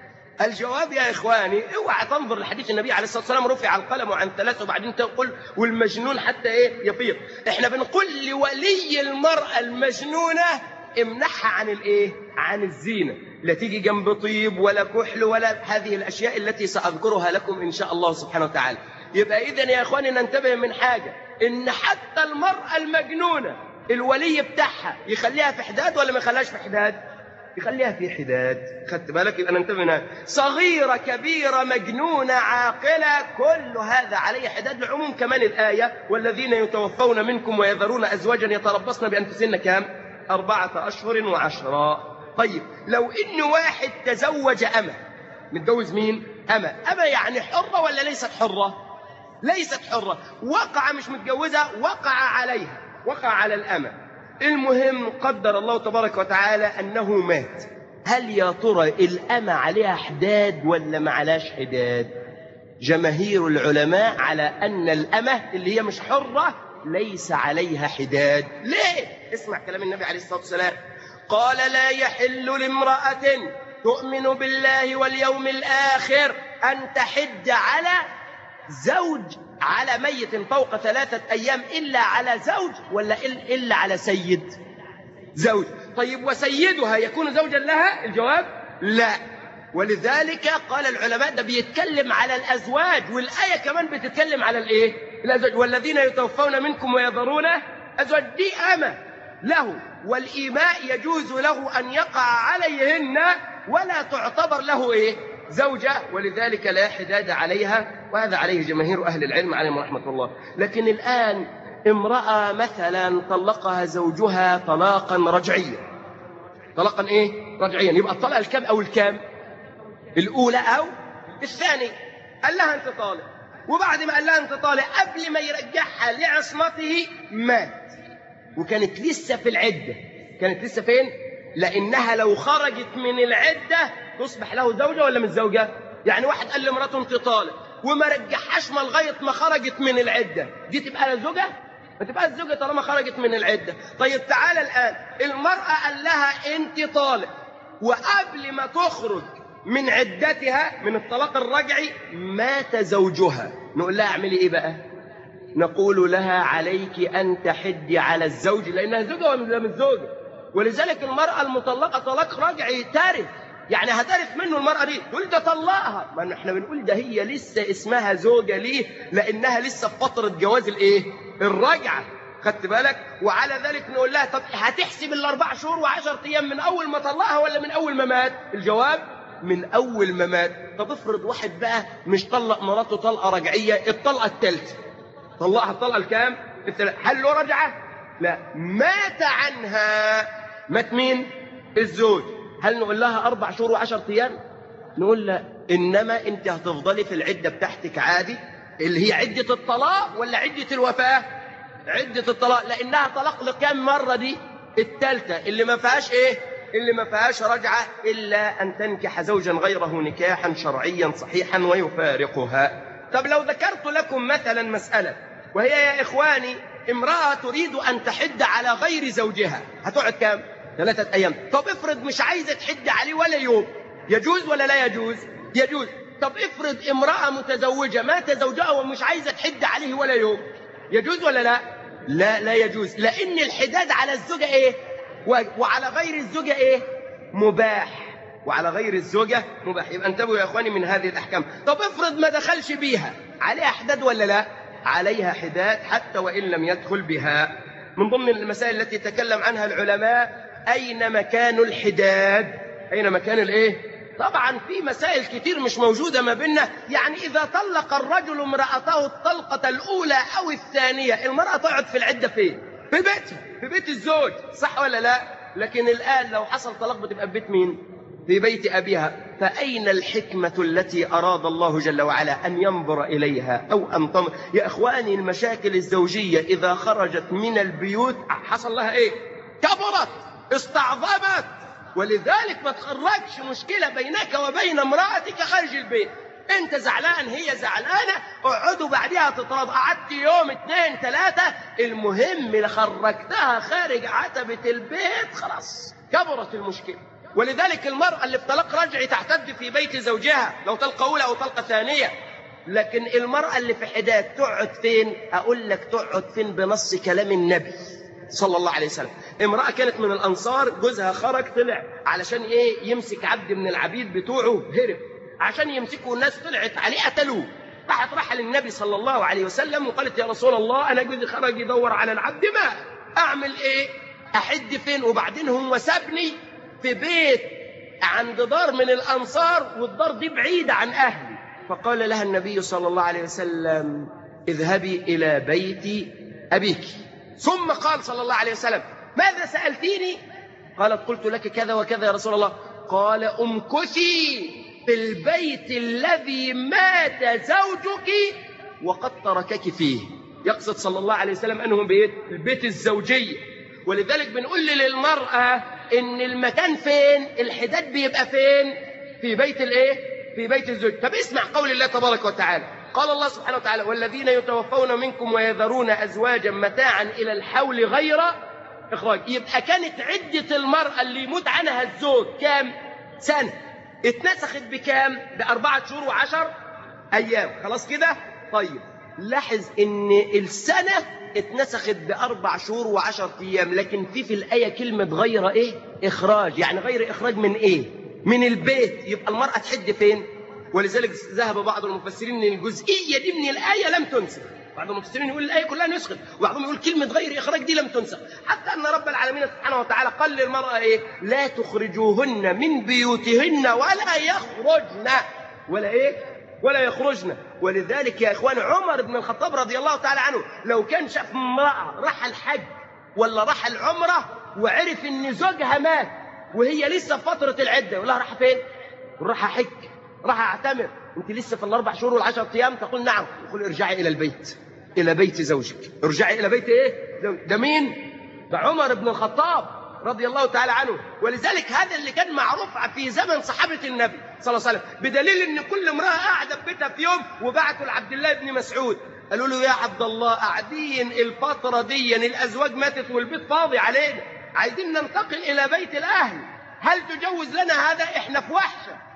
الجواب يا إخواني اوعى تنظر لحديث النبي عليه الصلاة والسلام: رفع القلم عن ثلاث، وبعدين تقول والمجنون حتى إيه يفيق. إحنا بنقول لولي المرأة المجنونة امنحها عن الإيه؟ عن الزينة، لا تيجي جنب طيب ولا كحل ولا هذه الأشياء التي سأذكرها لكم إن شاء الله سبحانه وتعالى. يبقى إذن يا إخواني ننتبه من حاجة، إن حتى المرأة المجنونة الولي بتاعها يخليها في حداد ولا ما يخليهاش في حداد؟ يخليها في حداد. خدت بالك؟ يبقى ننتبه منها. صغيرة كبيرة مجنونة عاقلة كل هذا عليه حداد، لعموم كمان الآية: والذين يتوفون منكم ويذرون أزواجا يتربصن بأنفسهن كام؟ أربعة أشهر وعشرا. طيب لو إن واحد تزوج أمة، متجوز مين؟ أمة. أمة يعني حرة ولا ليست حرة؟ ليست حرة، وقع مش متجوزة، وقع عليها، وقع على الأمة. المهم قدر الله تبارك وتعالى أنه مات. هل يا ترى الأمة عليها حداد ولا ما عليهاش حداد؟ جماهير العلماء على أن الأمة اللي هي مش حرة ليس عليها حداد. ليه؟ اسمع كلام النبي عليه الصلاة والسلام، قال: لا يحل لامرأة تؤمن بالله واليوم الآخر أن تحد على زوج على ميت فوق ثلاثة أيام إلا على زوج، ولا إلا على سيد؟ زوج. طيب وسيدها يكون زوجا لها؟ الجواب لا. ولذلك قال العلماء ده بيتكلم على الأزواج، والآية كمان بتتكلم على الإيه؟ الأزواج. والذين يتوفون منكم ويذرون أزواج، دي أمة له، والإيماء يجوز له أن يقع عليهن ولا تعتبر له إيه؟ زوجة، ولذلك لا حداد عليها، وهذا عليه جماهير أهل العلم عليهم رحمة الله. لكن الآن امرأة مثلا طلقها زوجها طلاقا رجعيا، طلاقا إيه؟ رجعيا، يبقى الطلاق الكام أو الكام؟ الأولى أو الثاني. قال لها أنت طالق، وبعد ما قال لها أنت طالق قبل ما يرجعها لعصمته مات، وكانت لسه في العدة. كانت لسه فين؟ لأنها لو خرجت من العدة تصبح له زوجة ولا مش زوجة؟ يعني واحد قال لمراته انت طالق وما رجعهاش ما لغاية ما خرجت من العدة، دي تبقى زوجة؟ ما تبقى زوجة طالما خرجت من العدة. طيب تعالى الآن، المرأة قال لها انت طالق، وقبل ما تخرج من عدتها من الطلاق الرجعي مات زوجها، نقول لها اعملي ايه بقى؟ نقول لها عليك أن تحدي على الزوج، لأنها زوجة ولا مش زوجة. ولذلك المرأة المطلقة طلاق رجعي ترث، يعني هترث منه المرأة دي، تقول ده طلقها، ما احنا بنقول ده هي لسه اسمها زوجة ليه؟ لأنها لسه في فترة جواز الايه؟ الرجعة. خدت بالك؟ وعلى ذلك نقول لها طب هتحسب الأربع شهور وعشر أيام من أول ما طلقها ولا من أول ما مات؟ الجواب من أول ما مات. طب افرض واحد بقى مش طلق مراته طلقة رجعية، الطلقة الثالثة طلقها الطلقة الكام؟ هل له رجعة؟ لا، مات عنها. مات مين؟ الزوج. هل نقول لها أربع شهور وعشر أيام؟ نقول لا، إنما أنت هتفضلي في العدة بتاعتك عادي، اللي هي عدة الطلاق ولا عدة الوفاة؟ عدة الطلاق، لأنها طلاق لكام مرة دي؟ التالتة، اللي ما فيهاش إيه؟ اللي ما فيهاش رجعة إلا أن تنكح زوجا غيره نكاحا شرعيا صحيحا ويفارقها. طب لو ذكرت لكم مثلا مسألة، وهي يا إخواني امرأة تريد أن تحد على غير زوجها، هتقعد كام؟ ثلاثة أيام. طب افرض مش عايزة تحد عليه ولا يوم، يجوز ولا لا يجوز؟ يجوز. طب افرض امرأة متزوجة مات زوجها ومش عايزة تحد عليه ولا يوم، يجوز ولا لا؟ لا لا يجوز، لأن الحداد على الزوجة إيه؟ وعلى غير الزوجة إيه؟ مباح. وعلى غير الزوجة مباح. يبقى انتبهوا يا إخواني من هذه الأحكام. طب افرض ما دخلش بيها، عليها حداد ولا لا؟ عليها حداد حتى وإن لم يدخل بها. من ضمن المسائل التي تكلم عنها العلماء أين مكان الحداد؟ أين مكان الإيه؟ طبعا في مسائل كتير مش موجودة ما بيننا. يعني إذا طلق الرجل امرأته الطلقة الأولى أو الثانية، المرأة تقعد في العدة فين؟ في بيتها، في بيت الزوج، صح ولا لا؟ لكن الآن لو حصل طلاق بتبقى في بيت مين؟ في بيت أبيها. فأين الحكمة التي أراد الله جل وعلا أن ينظر إليها أو أن تنظر؟ يا إخواني المشاكل الزوجية إذا خرجت من البيوت حصل لها إيه؟ كبرت، استعظمت. ولذلك ما تخرجش مشكلة بينك وبين امرأتك خارج البيت. انت زعلان هي زعلانة، اقعدوا بعدها تتراضوا، قعدت يوم اثنين ثلاثة، المهم اللي خرجتها خارج عتبة البيت خلاص كبرت المشكلة. ولذلك المرأة اللي بطلاق رجعي تعتد في بيت زوجها لو طلقة أولى أو طلقة ثانية. لكن المرأة اللي في حداد تقعد فين؟ أقول لك تقعد فين بنص كلام النبي صلى الله عليه وسلم. امرأة كانت من الأنصار، جوزها خرج طلع علشان إيه؟ يمسك عبد من العبيد بتوعه، هرب عشان يمسكوا الناس، طلعت عليه قتلوه. راحت راح للنبي صلى الله عليه وسلم وقالت يا رسول الله أنا جوزي خرج يدور على العبد، ما أعمل إيه؟ أحد فين؟ وبعدين هو سابني في بيت عند دار من الأنصار، والدار دي بعيدة عن أهلي. فقال لها النبي صلى الله عليه وسلم اذهبي إلى بيت أبيك. ثم قال صلى الله عليه وسلم ماذا سألتيني؟ قالت قلت لك كذا وكذا يا رسول الله. قال امكثي في البيت الذي مات زوجك وقد تركك فيه. يقصد صلى الله عليه وسلم أنهم بيت البيت الزوجي. ولذلك بنقول للمرأة إن المكان فين؟ الحداد بيبقى فين؟ في بيت الإيه؟ في بيت الزوج. طب اسمع قول الله تبارك وتعالى. قال الله سبحانه وتعالى والذين يتوفون منكم ويذرون أزواجا متاعا إلى الحول غير إخراج. يبقى كانت عدة المرأة اللي يموت عنها الزوج كام؟ سنة. اتنسخت بكام؟ بأربعة شهور وعشر أيام. خلاص كده؟ طيب لاحظ إن السنة اتنسخت بأربع شهور وعشر أيام، لكن في في الآية كلمة غير إيه؟ إخراج. يعني غير إخراج من إيه؟ من البيت. يبقى المرأة تحد فين؟ ولذلك ذهب بعض المفسرين ان الجزئيه دي من الايه لم تنسخ. بعض المفسرين يقول الايه كلها نسخت، وبعضهم يقول كلمه غير اخراج دي لم تنسخ، حتى ان رب العالمين سبحانه وتعالى قال للمراه ايه؟ لا تخرجوهن من بيوتهن ولا يخرجن ولا ايه؟ ولا يخرجن. ولذلك يا اخوان عمر بن الخطاب رضي الله تعالى عنه لو كان شاف امراه راح الحج ولا راح العمره وعرف ان زوجها مات وهي لسه في فتره العده، يقول لها راح فين؟ راح حج، راح اعتمر. انت لسه في الاربع شهور والعشر ايام؟ تقول نعم. يقول ارجعي الى البيت، الى بيت زوجك. ارجعي الى بيت ايه؟ ده مين؟ ده عمر بن الخطاب رضي الله تعالى عنه. ولذلك هذا اللي كان معروف في زمن صحابه النبي صلى الله عليه وسلم، بدليل ان كل امراه قاعده في بيتها في يوم وبعتوا لعبد الله بن مسعود قالوا له يا عبد الله قاعدين الفتره دي الازواج ماتت والبيت فاضي علينا، عايزين ننتقل الى بيت الاهل، هل تجوز لنا هذا؟ احنا في وحشه.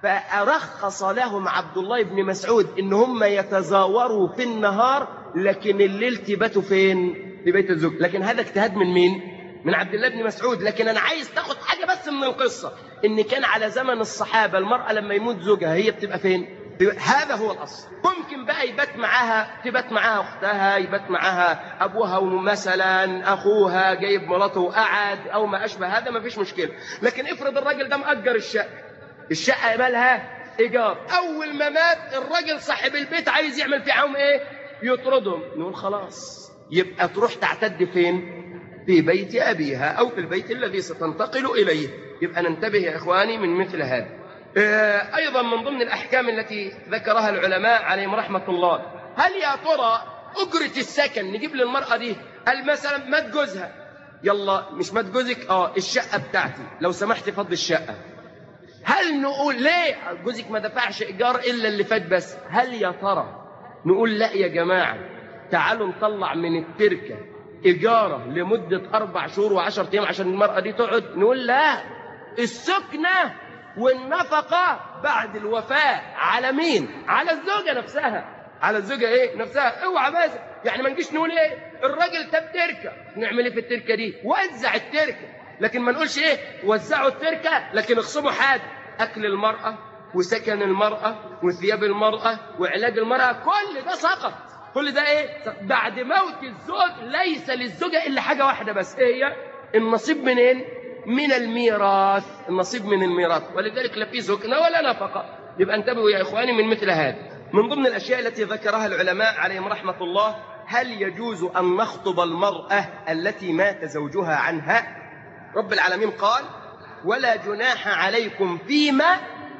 فأرخص لهم عبد الله بن مسعود إن هم يتزاوروا في النهار لكن الليل تباتوا فين؟ في بيت الزوج. لكن هذا اجتهاد من مين؟ من عبد الله بن مسعود. لكن أنا عايز تاخد حاجة بس من القصة، إن كان على زمن الصحابة المرأة لما يموت زوجها هي بتبقى فين؟ هذا هو الأصل. ممكن بقى يبات معاها، تبات معاها أختها، يبات معاها أبوها مثلا، أخوها جايب مراته وقعد أو ما أشبه هذا، ما فيش مشكلة. لكن افرض الراجل ده مأجر الشقة، الشقة مالها إيجار، أول ما مات الراجل صاحب البيت عايز يعمل فيهم إيه؟ يطردهم. نقول خلاص يبقى تروح تعتد فين؟ في بيت أبيها أو في البيت الذي ستنتقل إليه. يبقى ننتبه يا إخواني من مثل هذا. أيضا من ضمن الأحكام التي ذكرها العلماء عليهم رحمة الله هل يا ترى أجرة السكن نجيب للمرأة دي قال مثلا مات جوزها، يلا مش مات جوزك، اه الشقة بتاعتي لو سمحت فضي الشقة. هل نقول ليه جوزك ما دفعش إيجار إلا اللي فات بس؟ هل يا ترى نقول لا يا جماعة تعالوا نطلع من التركة إيجارة لمدة أربع شهور وعشر أيام عشان المرأة دي تقعد؟ نقول لا، السكنة والنفقة بعد الوفاة على مين؟ على الزوجة نفسها، على الزوجة ايه نفسها. اوعى بس يعني ما نجيش نقول ايه الراجل تاب تركة، نعمل ايه في التركة دي؟ وزع التركة، لكن ما نقولش ايه وزعوا التركة لكن اخصموا حاجة، اكل المرأة وسكن المرأة وثياب المرأة وعلاج المرأة، كل ده سقط. كل ده ايه؟ بعد موت الزوج ليس للزوجة الا حاجة واحدة بس، ايه هي؟ النصيب منين؟ من الميراث، النصيب من الميراث، ولذلك لا في سكنة ولا نفقة. يبقى انتبهوا يا إخواني من مثل هذا. من ضمن الأشياء التي ذكرها العلماء عليهم رحمة الله، هل يجوز أن نخطب المرأة التي مات زوجها عنها؟ رب العالمين قال ولا جناح عليكم فيما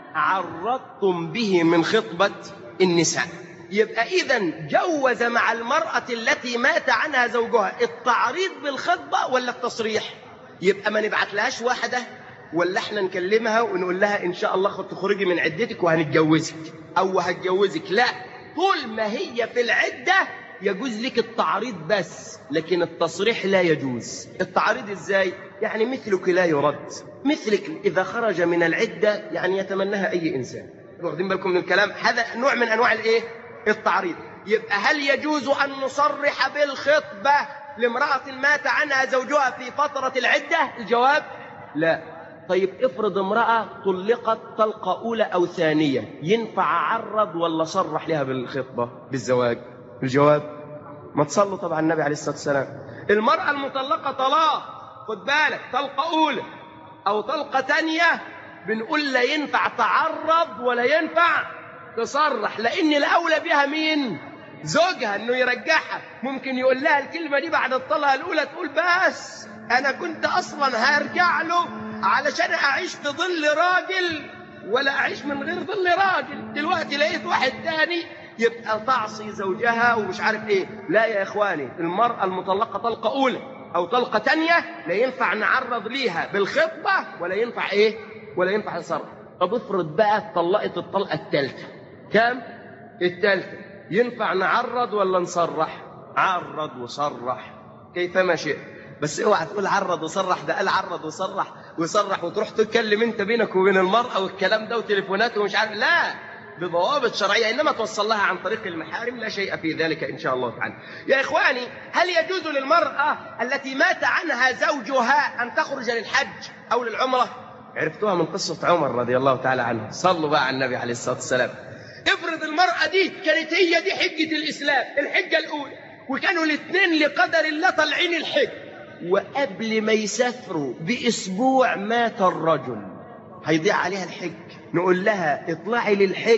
عرضتم به من خطبة النساء. يبقى إذن جوز مع المرأة التي مات عنها زوجها التعريض بالخطبة ولا التصريح؟ يبقى ما نبعت لهاش واحدة ولا احنا نكلمها ونقول لها ان شاء الله تخرجي من عدتك وهنتجوزك او هتجوزك، لا، طول ما هي في العدة يجوز لك التعريض بس، لكن التصريح لا يجوز. التعريض ازاي؟ يعني مثلك لا يرد، مثلك اذا خرج من العدة يعني يتمناها اي انسان. واخدين بالكم من الكلام؟ هذا نوع من انواع الايه؟ التعريض. يبقى هل يجوز ان نصرح بالخطبة لامرأة مات عنها زوجها في فترة العدة؟ الجواب لا. طيب افرض امرأة طلقت طلقة أولى أو ثانية، ينفع أعرض ولا صرح لها بالخطبة بالزواج؟ الجواب ما تصلوا طبعا النبي عليه الصلاة والسلام. المرأة المطلقة طلاق، خد بالك، طلقة أولى أو طلقة ثانية، بنقول لا ينفع تعرض ولا ينفع تصرح، لأن الأولى بها مين؟ زوجها، انه يرجعها. ممكن يقول لها الكلمة دي بعد الطلقة الأولى تقول بس أنا كنت أصلا هرجع له علشان أعيش في ظل راجل ولا أعيش من غير ظل راجل، دلوقتي لقيت واحد تاني، يبقى تعصي زوجها ومش عارف إيه. لا يا إخواني، المرأة المطلقة طلقة أولى أو طلقة تانية لا ينفع نعرض ليها بالخطبة ولا ينفع إيه؟ ولا ينفع نصرح. طب افرض بقى اتطلقت الطلقة الثالثة، كام؟ الثالثة، ينفع نعرض ولا نصرح؟ عرض وصرح كيفما شئت، بس اوعى تقول عرض وصرح، ده قال عرض وصرح وصرح وتروح تتكلم انت بينك وبين المرأة والكلام ده وتليفونات ومش عارف، لا، بضوابط شرعية، انما توصل لها عن طريق المحارم، لا شيء في ذلك ان شاء الله تعالى. يا اخواني، هل يجوز للمرأة التي مات عنها زوجها ان تخرج للحج او للعمرة؟ عرفتوها من قصة عمر رضي الله تعالى عنه، صلوا بقى على النبي عليه الصلاة والسلام. افرض المرأة دي كانت هي دي حجة الإسلام، الحجة الأولى، وكانوا الاثنين لقدر الله طالعين الحج، وقبل ما يسافروا بأسبوع مات الرجل، هيضيع عليها الحج. نقول لها اطلعي للحج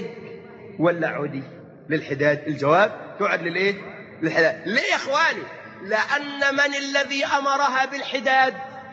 ولا عودي للحداد؟ الجواب تقعد للايه؟ للحداد. ليه يا اخواني؟ لأن من الذي أمرها بالحداد؟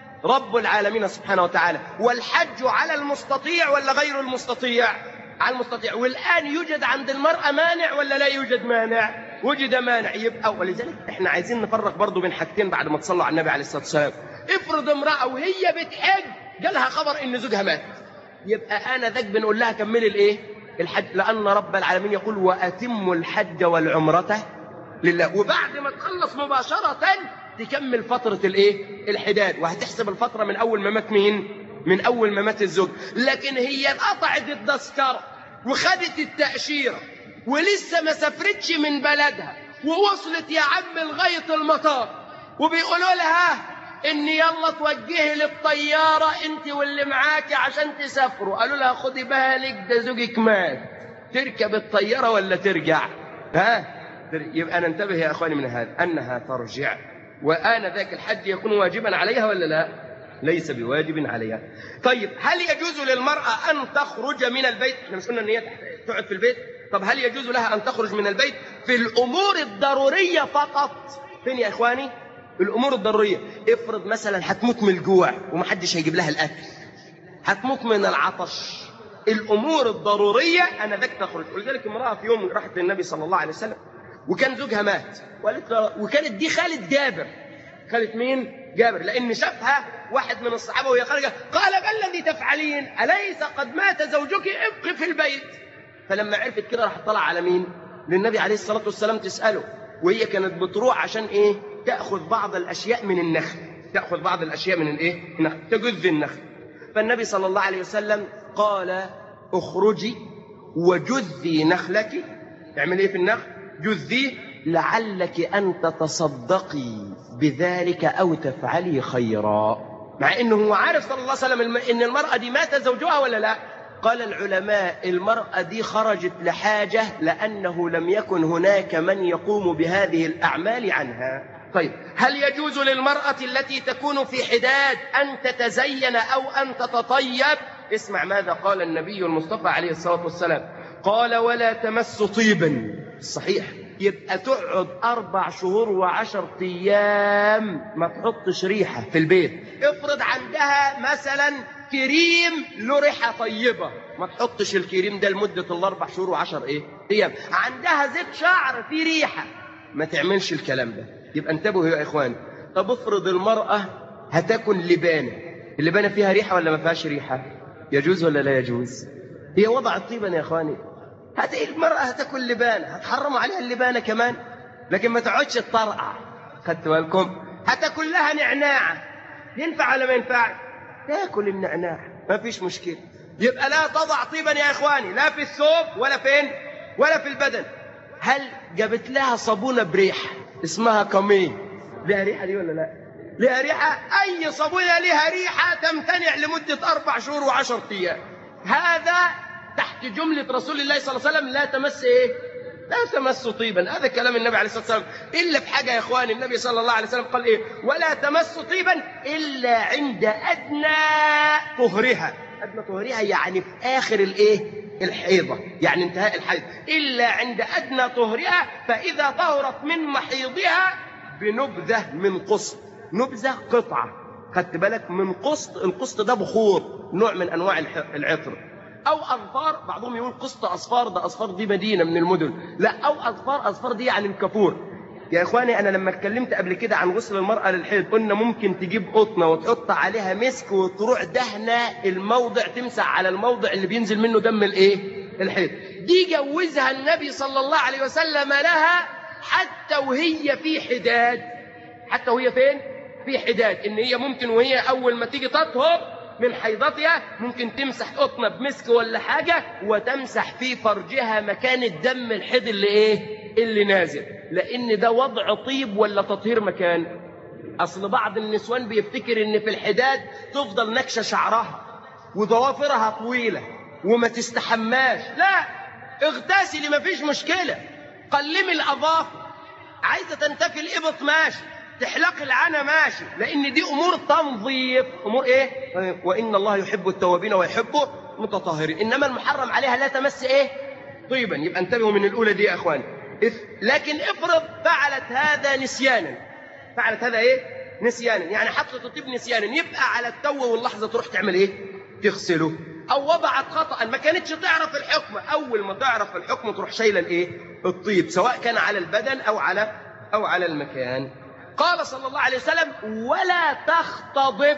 رب العالمين سبحانه وتعالى. والحج على المستطيع ولا غير المستطيع؟ على المستطيع. والآن يوجد عند المرأة مانع ولا لا يوجد مانع؟ وجد مانع. يبقى ولذلك احنا عايزين نفرق برضو بين حاجتين بعد ما تصلوا على النبي عليه الصلاة والسلام. افرض امرأة وهي بتحج جالها خبر ان زوجها مات، يبقى انا ذاك بنقول لها كملي الايه؟ الحج، لأن رب العالمين يقول وأتموا الحج والعمرة لله، وبعد ما تخلص مباشرة تكمل فترة الايه؟ الحداد، وهتحسب الفترة من اول ما مات مين؟ من اول ما مات الزوج. لكن هي قطعت التذكرة وخدت التأشيرة ولسه ما سافرتش من بلدها، ووصلت يا عم لغاية المطار، وبيقولوا لها ان يلا توجهي للطيارة انت واللي معاكي عشان تسافروا. قالوا لها خدي بالك ده زوجك مات، تركب الطيارة ولا ترجع؟ ها؟ يبقى ننتبه يا اخواني من هذا، انها ترجع، وآن ذاك الحج يكون واجبا عليها ولا لا؟ ليس بواجب عليها. طيب هل يجوز للمرأة ان تخرج من البيت؟ احنا مش قلنا ان هي تقعد في البيت؟ طب هل يجوز لها ان تخرج من البيت في الامور الضرورية فقط؟ فين يا اخواني؟ الامور الضرورية. افرض مثلا هتموت من الجوع ومحدش هيجيب لها الاكل، هتموت من العطش، الامور الضرورية انا ذاك تخرج. ولذلك امرأة في يوم راحت للنبي صلى الله عليه وسلم وكان زوجها مات، وكانت دي خالة جابر. خالة مين؟ جابر، لأن شافها واحد من الصحابة وهي خارجة قال ما الذي تفعلين؟ أليس قد مات زوجك؟ ابقي في البيت. فلما عرفت كده راح طلع على مين؟ للنبي عليه الصلاة والسلام تسأله، وهي كانت بتروح عشان إيه؟ تأخذ بعض الأشياء من النخل، تأخذ بعض الأشياء من الإيه؟ النخل، تجذ النخل. فالنبي صلى الله عليه وسلم قال اخرجي وجذي نخلك. اعمل إيه في النخل؟ جذيه لعلك أن تتصدقي بذلك أو تفعلي خيرا. مع أنه هو عارف صلى الله عليه وسلم أن المرأة دي مات زوجها ولا لا؟ قال العلماء المرأة دي خرجت لحاجة لأنه لم يكن هناك من يقوم بهذه الأعمال عنها. طيب هل يجوز للمرأة التي تكون في حداد أن تتزين أو أن تتطيب؟ اسمع ماذا قال النبي المصطفى عليه الصلاة والسلام، قال ولا تمس طيبا. صحيح، يبقى تقعد أربع شهور وعشر أيام ما تحطش ريحة في البيت. افرض عندها مثلا كريم له ريحة طيبة، ما تحطش الكريم ده لمدة الأربع شهور وعشر إيه أيام. عندها زيت شعر فيه ريحة، ما تعملش الكلام ده. يبقى انتبهوا يا إخوان. طب افرض المرأة هتاكل لبانة، اللبانة فيها ريحة ولا ما فيهاش ريحة؟ يجوز ولا لا يجوز؟ هي وضعت طيبا يا إخواني. هتلاقي المرأة هتاكل لبانة، هتحرموا عليها اللبانة كمان، لكن ما تقعدش تطرقع. خدتوا بالكم؟ هتاكل لها نعناعة، ينفع ولا ما ينفعش؟ تاكل النعناع ما فيش مشكلة. يبقى لا تضع طيبا يا إخواني، لا في الثوب ولا فين ولا في البدن. هل جابت لها صابونة بريحة اسمها كامين، لها ريحة دي ولا لا؟ لها ريحة. أي صابونة لها ريحة تمتنع لمدة أربع شهور وعشر أيام. هذا تحت جملة رسول الله صلى الله عليه وسلم لا تمس إيه؟ لا تمس طيبا. هذا كلام النبي عليه الصلاة والسلام. إلا في حاجة يا إخواني، النبي صلى الله عليه وسلم قال إيه؟ ولا تمس طيبا إلا عند أدنى طهرها. أدنى طهرها يعني في آخر الإيه؟ الحيضة، يعني انتهاء الحيض. إلا عند أدنى طهرها، فإذا طهرت من محيضها بنبذة من قسط. نبذة قطعة، خدت بالك؟ من قسط. القسط ده بخور، نوع من أنواع العطر. أو أظفار، بعضهم يقول قسط أصفار، ده أصفار دي مدينة من المدن. لا، أو أظفار، أظفار دي يعني الكافور. يا إخواني أنا لما اتكلمت قبل كده عن غسل المرأة للحيض قلنا ممكن تجيب قطنة وتحط عليها مسك وتروح دهنة الموضع، تمسح على الموضع اللي بينزل منه دم الإيه؟ الحيض. دي جوزها النبي صلى الله عليه وسلم لها حتى وهي في حداد. حتى وهي فين؟ في حداد. إن هي ممكن وهي أول ما تيجي تطهر من حيضتها ممكن تمسح قطنة بمسك ولا حاجة وتمسح في فرجها مكان الدم الحيض اللي ايه؟ اللي نازل. لان ده وضع طيب ولا تطهير مكان؟ اصل بعض النسوان بيفتكر ان في الحداد تفضل نكشة شعرها وضوافرها طويلة وما تستحماش. لا، اغتسلي ما فيش مشكلة، قلمي الاظافر. عايزة تنتفي الابط ماشي، تحلق العنا ماشي، لان دي امور تنظيف. امور ايه؟ وان الله يحب التوابين ويحب المتطهرين. انما المحرم عليها لا تمس ايه؟ طيبا. يبقى انتبهوا من الاولى دي يا اخواني. لكن افرض فعلت هذا نسيانا، فعلت هذا ايه؟ نسيانا، يعني حطت الطيب نسيانا، يبقى على التو واللحظه تروح تعمل ايه؟ تغسله. او وضعت خطأ ما كانتش تعرف الحكم، اول ما تعرف الحكم تروح شايله الايه؟ الطيب، سواء كان على البدن او على او على المكان. قال صلى الله عليه وسلم ولا تختضب.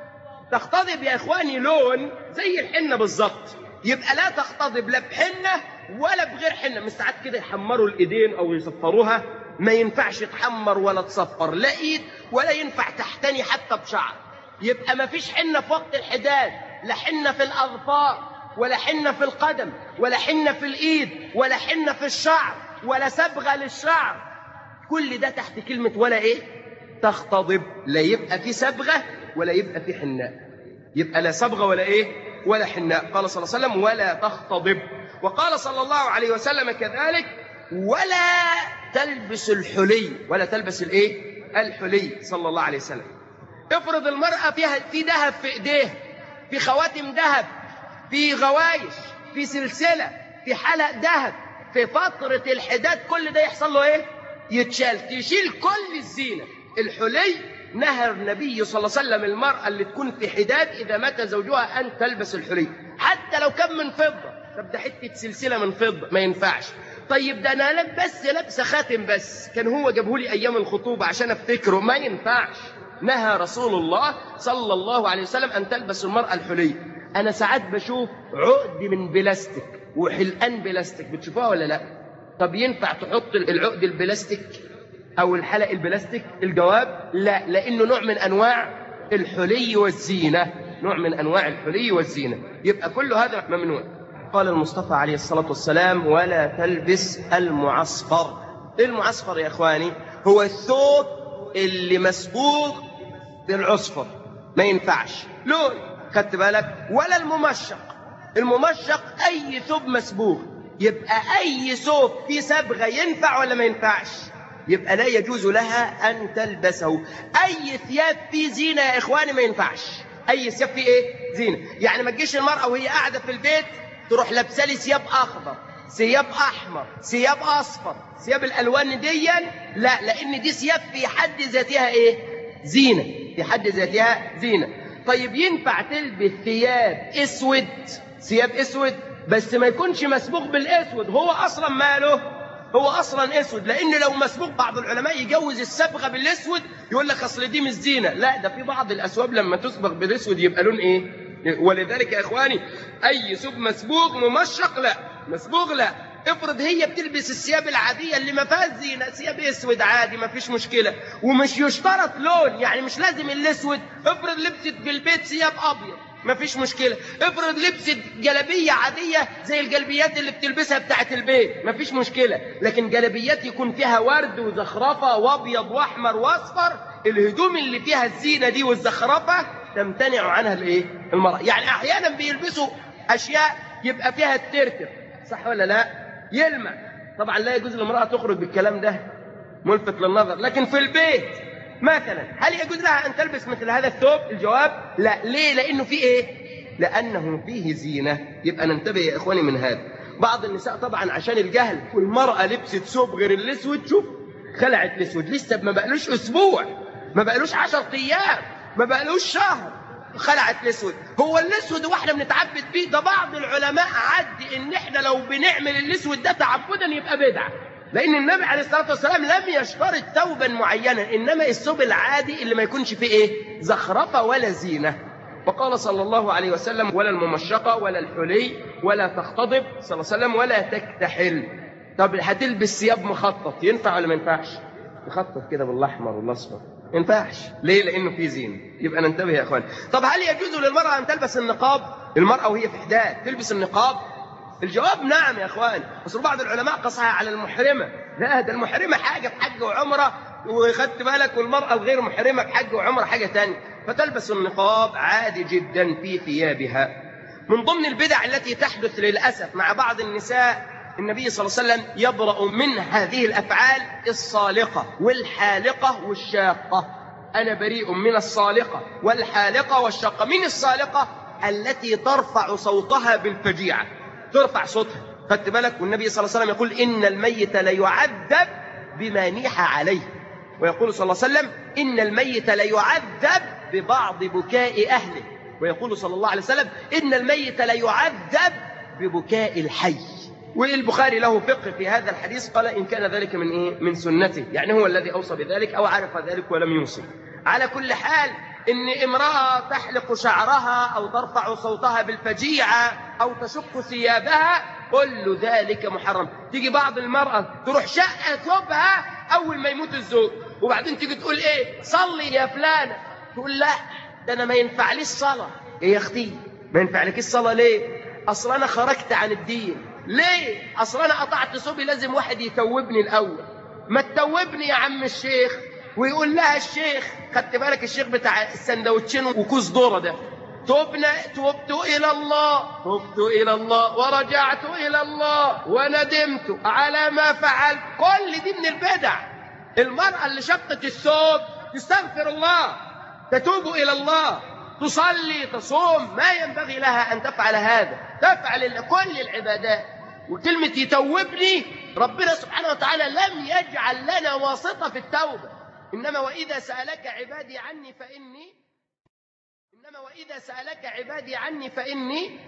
تختضب يا إخواني لون زي الحنة بالظبط. يبقى لا تختضب لا بحنة ولا بغير حنة. من ساعات كده يحمروا الإيدين أو يصفروها، ما ينفعش تحمر ولا تصفر لا إيد ولا ينفع تحتني حتى بشعر. يبقى ما فيش حنة في وقت الحداد، لا حنة في الأظفار ولا حنة في القدم ولا حنة في الإيد ولا حنة في الشعر ولا صبغة للشعر. كل ده تحت كلمة ولا إيه؟ تختضب. لا يبقى في صبغة ولا يبقى في حناء، يبقى لا صبغة ولا إيه؟ ولا حناء. قال صلى الله عليه وسلم ولا تختضب. وقال صلى الله عليه وسلم كذلك ولا تلبس الحلي. ولا تلبس الإيه؟ الحلي صلى الله عليه وسلم. افرض المرأة فيها في ذهب في إيديها، في خواتم ذهب، في غوايش، في سلسلة، في حلق ذهب، في فترة الحداد كل ده يحصل له إيه؟ يتشال، تشيل كل الزينة. الحلي نهى النبي صلى الله عليه وسلم المرأة اللي تكون في حداد إذا مات زوجها أن تلبس الحلي، حتى لو كان من فضة. طب ده حتة سلسلة من فضة ما ينفعش. طيب ده أنا بس لابسة خاتم بس، كان هو جابه لي أيام الخطوبة عشان أفتكره، ما ينفعش. نهى رسول الله صلى الله عليه وسلم أن تلبس المرأة الحلي. أنا ساعات بشوف عقد من بلاستيك وحلقان بلاستيك، بتشوفوها ولا لا؟ طب ينفع تحط العقد البلاستيك أو الحلق البلاستيك؟ الجواب لا، لأنه نوع من أنواع الحلي والزينة، نوع من أنواع الحلي والزينة، يبقى كل هذا ممنوع. قال المصطفى عليه الصلاة والسلام: ولا تلبس المعصفر. المعصفر يا إخواني هو الثوب اللي مسبوغ بالعصفر، ما ينفعش لون، خدت بالك؟ ولا الممشق. الممشق أي ثوب مسبوغ، يبقى أي ثوب فيه صبغة ينفع ولا ما ينفعش؟ يبقى لا يجوز لها أن تلبسه. أي ثياب فيه زينة يا إخواني ما ينفعش. أي ثياب فيه إيه؟ زينة. يعني ما تجيش المرأة وهي قاعدة في البيت تروح لابسة لي ثياب أخضر، ثياب أحمر، ثياب أصفر، ثياب الألوان ديا، لا، لأن دي ثياب في حد ذاتها إيه؟ زينة، في حد ذاتها زينة. طيب ينفع تلبس ثياب أسود، ثياب أسود بس ما يكونش مسبوغ بالأسود، هو أصلا ماله؟ هو أصلا أسود، لأن لو مسبوغ بعض العلماء يجوز الصبغة بالأسود، يقول لك أصل دي مش زينة. لا، ده في بعض الأثواب لما تصبغ بالأسود يبقى لون إيه؟ ولذلك يا إخواني أي ثوب مسبوغ ممشق لا، مسبوغ لا. افرض هي بتلبس الثياب العادية اللي ما فيهاش زينة، ثياب أسود عادي ما فيش مشكلة، ومش يشترط لون، يعني مش لازم الأسود. افرض لبست في البيت ثياب أبيض ما فيش مشكلة. افرض لبست جلبية عادية زي الجلبيات اللي بتلبسها بتاعت البيت ما فيش مشكلة، لكن جلبيات يكون فيها ورد وزخرفة وابيض واحمر واصفر، الهدوم اللي فيها الزينة دي والزخرفة تمتنع عنها الايه؟ المرأة. يعني احيانا بيلبسوا اشياء يبقى فيها الترتر، صح ولا لا؟ يلمع. طبعا لا يجوز للمرأة تخرج بالكلام ده، ملفت للنظر. لكن في البيت مثلا هل يجوز لها أن تلبس مثل هذا الثوب؟ الجواب لا. ليه؟ لأنه فيه إيه؟ لأنه فيه زينة. يبقى ننتبه يا إخواني من هذا. بعض النساء طبعا عشان الجهل، والمرأة لبست ثوب غير الأسود، شوف خلعت الأسود لسه ما بقلوش أسبوع، ما بقلوش عشر أيام، ما بقلوش شهر، خلعت الأسود. هو الأسود واحنا بنتعبد بيه؟ ده بعض العلماء عد إن إحنا لو بنعمل الأسود ده تعبدا يبقى بدعة، لأن النبي عليه الصلاة والسلام لم يشترط ثوبا معينا، إنما الثوب العادي اللي ما يكونش فيه إيه؟ زخرفة ولا زينة. وقال صلى الله عليه وسلم: ولا الممشقة ولا الحلي ولا تختضب صلى الله عليه وسلم ولا تكتحل. طب هتلبس ثياب مخطط ينفع ولا ما ينفعش؟ مخطط كده بالأحمر والأصفر ما ينفعش. ليه؟ لأنه فيه زينة. يبقى ننتبه يا أخوان. طب هل يجوز للمرأة أن تلبس النقاب؟ المرأة وهي في حداد تلبس النقاب؟ الجواب نعم يا اخوان. بس بعض العلماء قصها على المحرمه. لا، ده المحرمه حاجه في حج وعمره، وخدت بالك، والمراه الغير محرمه في حج وعمره حاجه ثانيه، فتلبس النقاب عادي جدا في ثيابها. من ضمن البدع التي تحدث للاسف مع بعض النساء، النبي صلى الله عليه وسلم يبرأ من هذه الافعال الصالقه والحالقه والشاقه. انا بريء من الصالقه والحالقه والشاقه. من الصالقه التي ترفع صوتها بالفجيعه، ترفع صوتها، خدت بالك؟ والنبي صلى الله عليه وسلم يقول: إن الميت ليعذب بما نيح عليه. ويقول صلى الله عليه وسلم: إن الميت ليعذب ببعض بكاء أهله. ويقول صلى الله عليه وسلم: إن الميت ليعذب ببكاء الحي. والبخاري له فقه في هذا الحديث، قال: إن كان ذلك من إيه؟ من سنته، يعني هو الذي أوصى بذلك أو عرف ذلك ولم يوصي. على كل حال، إن امرأة تحلق شعرها أو ترفع صوتها بالفجيعة أو تشق ثيابها، كل ذلك محرم. تيجي بعض المرأة تروح شقة ثوبها أول ما يموت الزوج، وبعدين تيجي تقول إيه؟ صلي يا فلانة. تقول: لا، ده أنا ما ينفعليش الصلاة. إيه يا أختي؟ ما ينفعلك الصلاة ليه؟ أصلا أنا خرجت عن الدين. ليه؟ أصلا أنا قطعت ثوبي، لازم واحد يتوبني الأول. ما تتوبني يا عم الشيخ. ويقول لها الشيخ، خدت بالك، الشيخ بتاع السندوتشين وكوز دوره ده: تبنا تبت إلى الله، تبت إلى الله ورجعت إلى الله وندمت على ما فعلت. كل دي من البدع. المرأة اللي شقت الثوب تستغفر الله، تتوب إلى الله، تصلي، تصوم، ما ينبغي لها أن تفعل هذا، تفعل كل العبادات. وكلمة يتوبني، ربنا سبحانه وتعالى لم يجعل لنا واسطة في التوبة. إنما وإذا سألك عبادي عني فإني إنما وإذا سألك عبادي عني فإني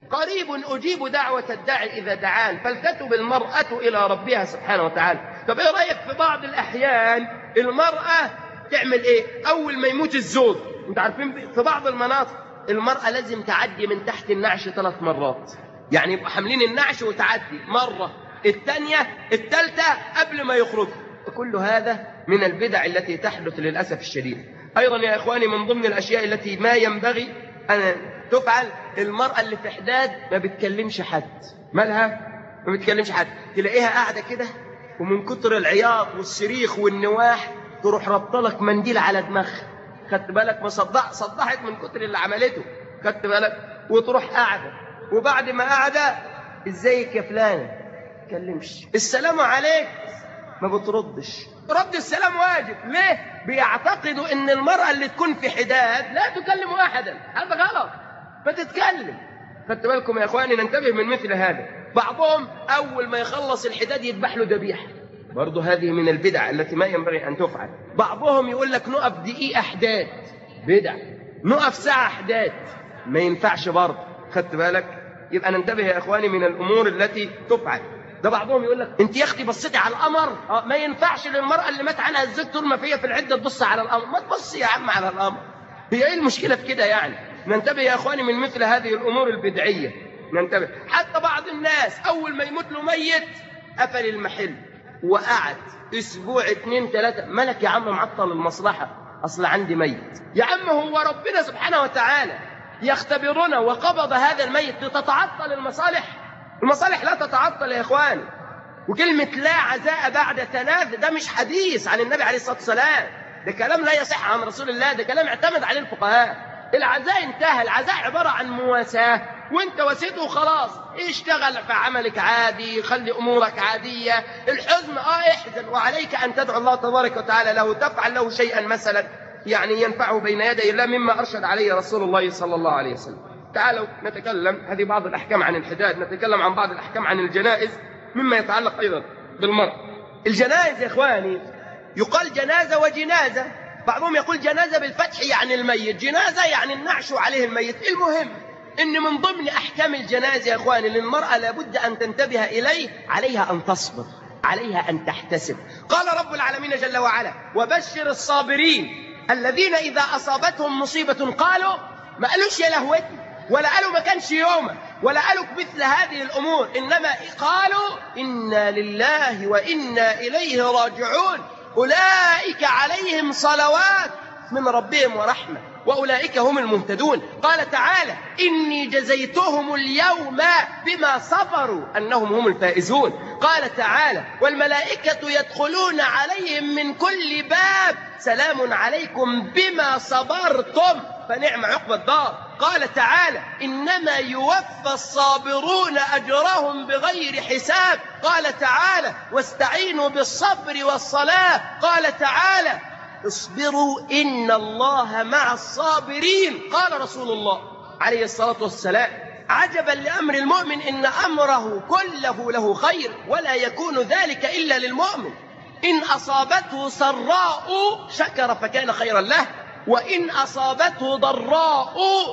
قريب أجيب دعوة الداعي إذا دعان، فلتتب المرأة إلى ربها سبحانه وتعالى. طب إيه رأيك في بعض الأحيان المرأة تعمل إيه؟ أول ما يموت الزوج، أنت عارفين في بعض المناطق المرأة لازم تعدي من تحت النعش ثلاث مرات، يعني يبقوا حاملين النعش وتعدي مرة، الثانية، الثالثة قبل ما يخرجوا. كل هذا من البدع التي تحدث للأسف الشديد. أيضا يا إخواني من ضمن الأشياء التي ما ينبغي أن تفعل، المرأة اللي في حداد ما بتكلمش حد. مالها؟ ما بتكلمش حد، تلاقيها قاعدة كده ومن كتر العياط والصريخ والنواح تروح ربطلك منديل على دماغها، خدت بالك؟ ما صدع صدحت من كتر اللي عملته، خدت بالك؟ وتروح قاعدة، وبعد ما قاعدة ازيك يا فلانة؟ تكلمش. السلام عليك؟ ما بتردش. رد السلام واجب. ليه؟ بيعتقدوا ان المرأة اللي تكون في حداد لا تكلم احدا، هذا غلط، فتتكلم. خدت بالكم يا اخواني؟ ننتبه من مثل هذا. بعضهم اول ما يخلص الحداد يذبح له ذبيحة، برضه هذه من البدع التي ما ينبغي ان تفعل. بعضهم يقول لك نقف دقيقة حداد، بدع. نقف ساعة حداد، ما ينفعش برضه، خدت بالك؟ يبقى ننتبه يا اخواني من الامور التي تفعل. ده بعضهم يقول لك انت يا اختي بصيتي على القمر؟ اه ما ينفعش للمرأة اللي مات عنها الزوج طول ما فيها في العدة تبص على القمر. ما تبص يا عم على القمر، هي ايه المشكلة في كده يعني؟ ننتبه يا اخواني من مثل هذه الامور البدعية، ننتبه. حتى بعض الناس اول ما يموت له ميت قفل المحل وقعد اسبوع اتنين تلاتة. مالك يا عم معطل المصلحة؟ اصل عندي ميت. يا عم هو ربنا سبحانه وتعالى يختبرنا وقبض هذا الميت لتتعطل المصالح؟ المصالح لا تتعطل يا اخوان. وكلمة لا عزاء بعد ثلاث ده مش حديث عن النبي عليه الصلاة والسلام، ده كلام لا يصح عن رسول الله، ده كلام اعتمد عليه الفقهاء. العزاء انتهى، العزاء عبارة عن مواساة، وانت وسيته وخلاص. اشتغل في عملك عادي، خلي امورك عادية. الحزن اه احزن، وعليك ان تدعو الله تبارك وتعالى له، تفعل له شيئا مثلا يعني ينفعه بين يدي الله مما ارشد عليه رسول الله صلى الله عليه وسلم. تعالوا نتكلم، هذه بعض الأحكام عن الحداد، نتكلم عن بعض الأحكام عن الجنائز مما يتعلق أيضا بالمرأة. الجنائز يا إخواني يقال جنازة وجنازة، بعضهم يقول جنازة بالفتح يعني الميت، جنازة يعني النعش عليه الميت. المهم إن من ضمن أحكام الجنازة يا إخواني للمرأة لابد أن تنتبه إليه، عليها أن تصبر، عليها أن تحتسب. قال رب العالمين جل وعلا: وبشر الصابرين الذين إذا أصابتهم مصيبة قالوا، ما قالوش يا لهوتي، ولا قالوا ما كانش يومه، ولا قالوا مثل هذه الأمور، إنما قالوا إنا لله وإنا إليه راجعون، أولئك عليهم صلوات من ربهم ورحمة وأولئك هم المهتدون. قال تعالى: إني جزيتهم اليوم بما صبروا أنهم هم الفائزون. قال تعالى: والملائكة يدخلون عليهم من كل باب سلام عليكم بما صبرتم فنعم عقبى الدار. قال تعالى: إنما يوفى الصابرون أجرهم بغير حساب. قال تعالى: واستعينوا بالصبر والصلاة. قال تعالى: اصبروا إن الله مع الصابرين. قال رسول الله عليه الصلاة والسلام: عجبا لأمر المؤمن إن أمره كله له خير ولا يكون ذلك إلا للمؤمن، إن أصابته سراء شكر فكان خيرا له، وإن أصابته ضراء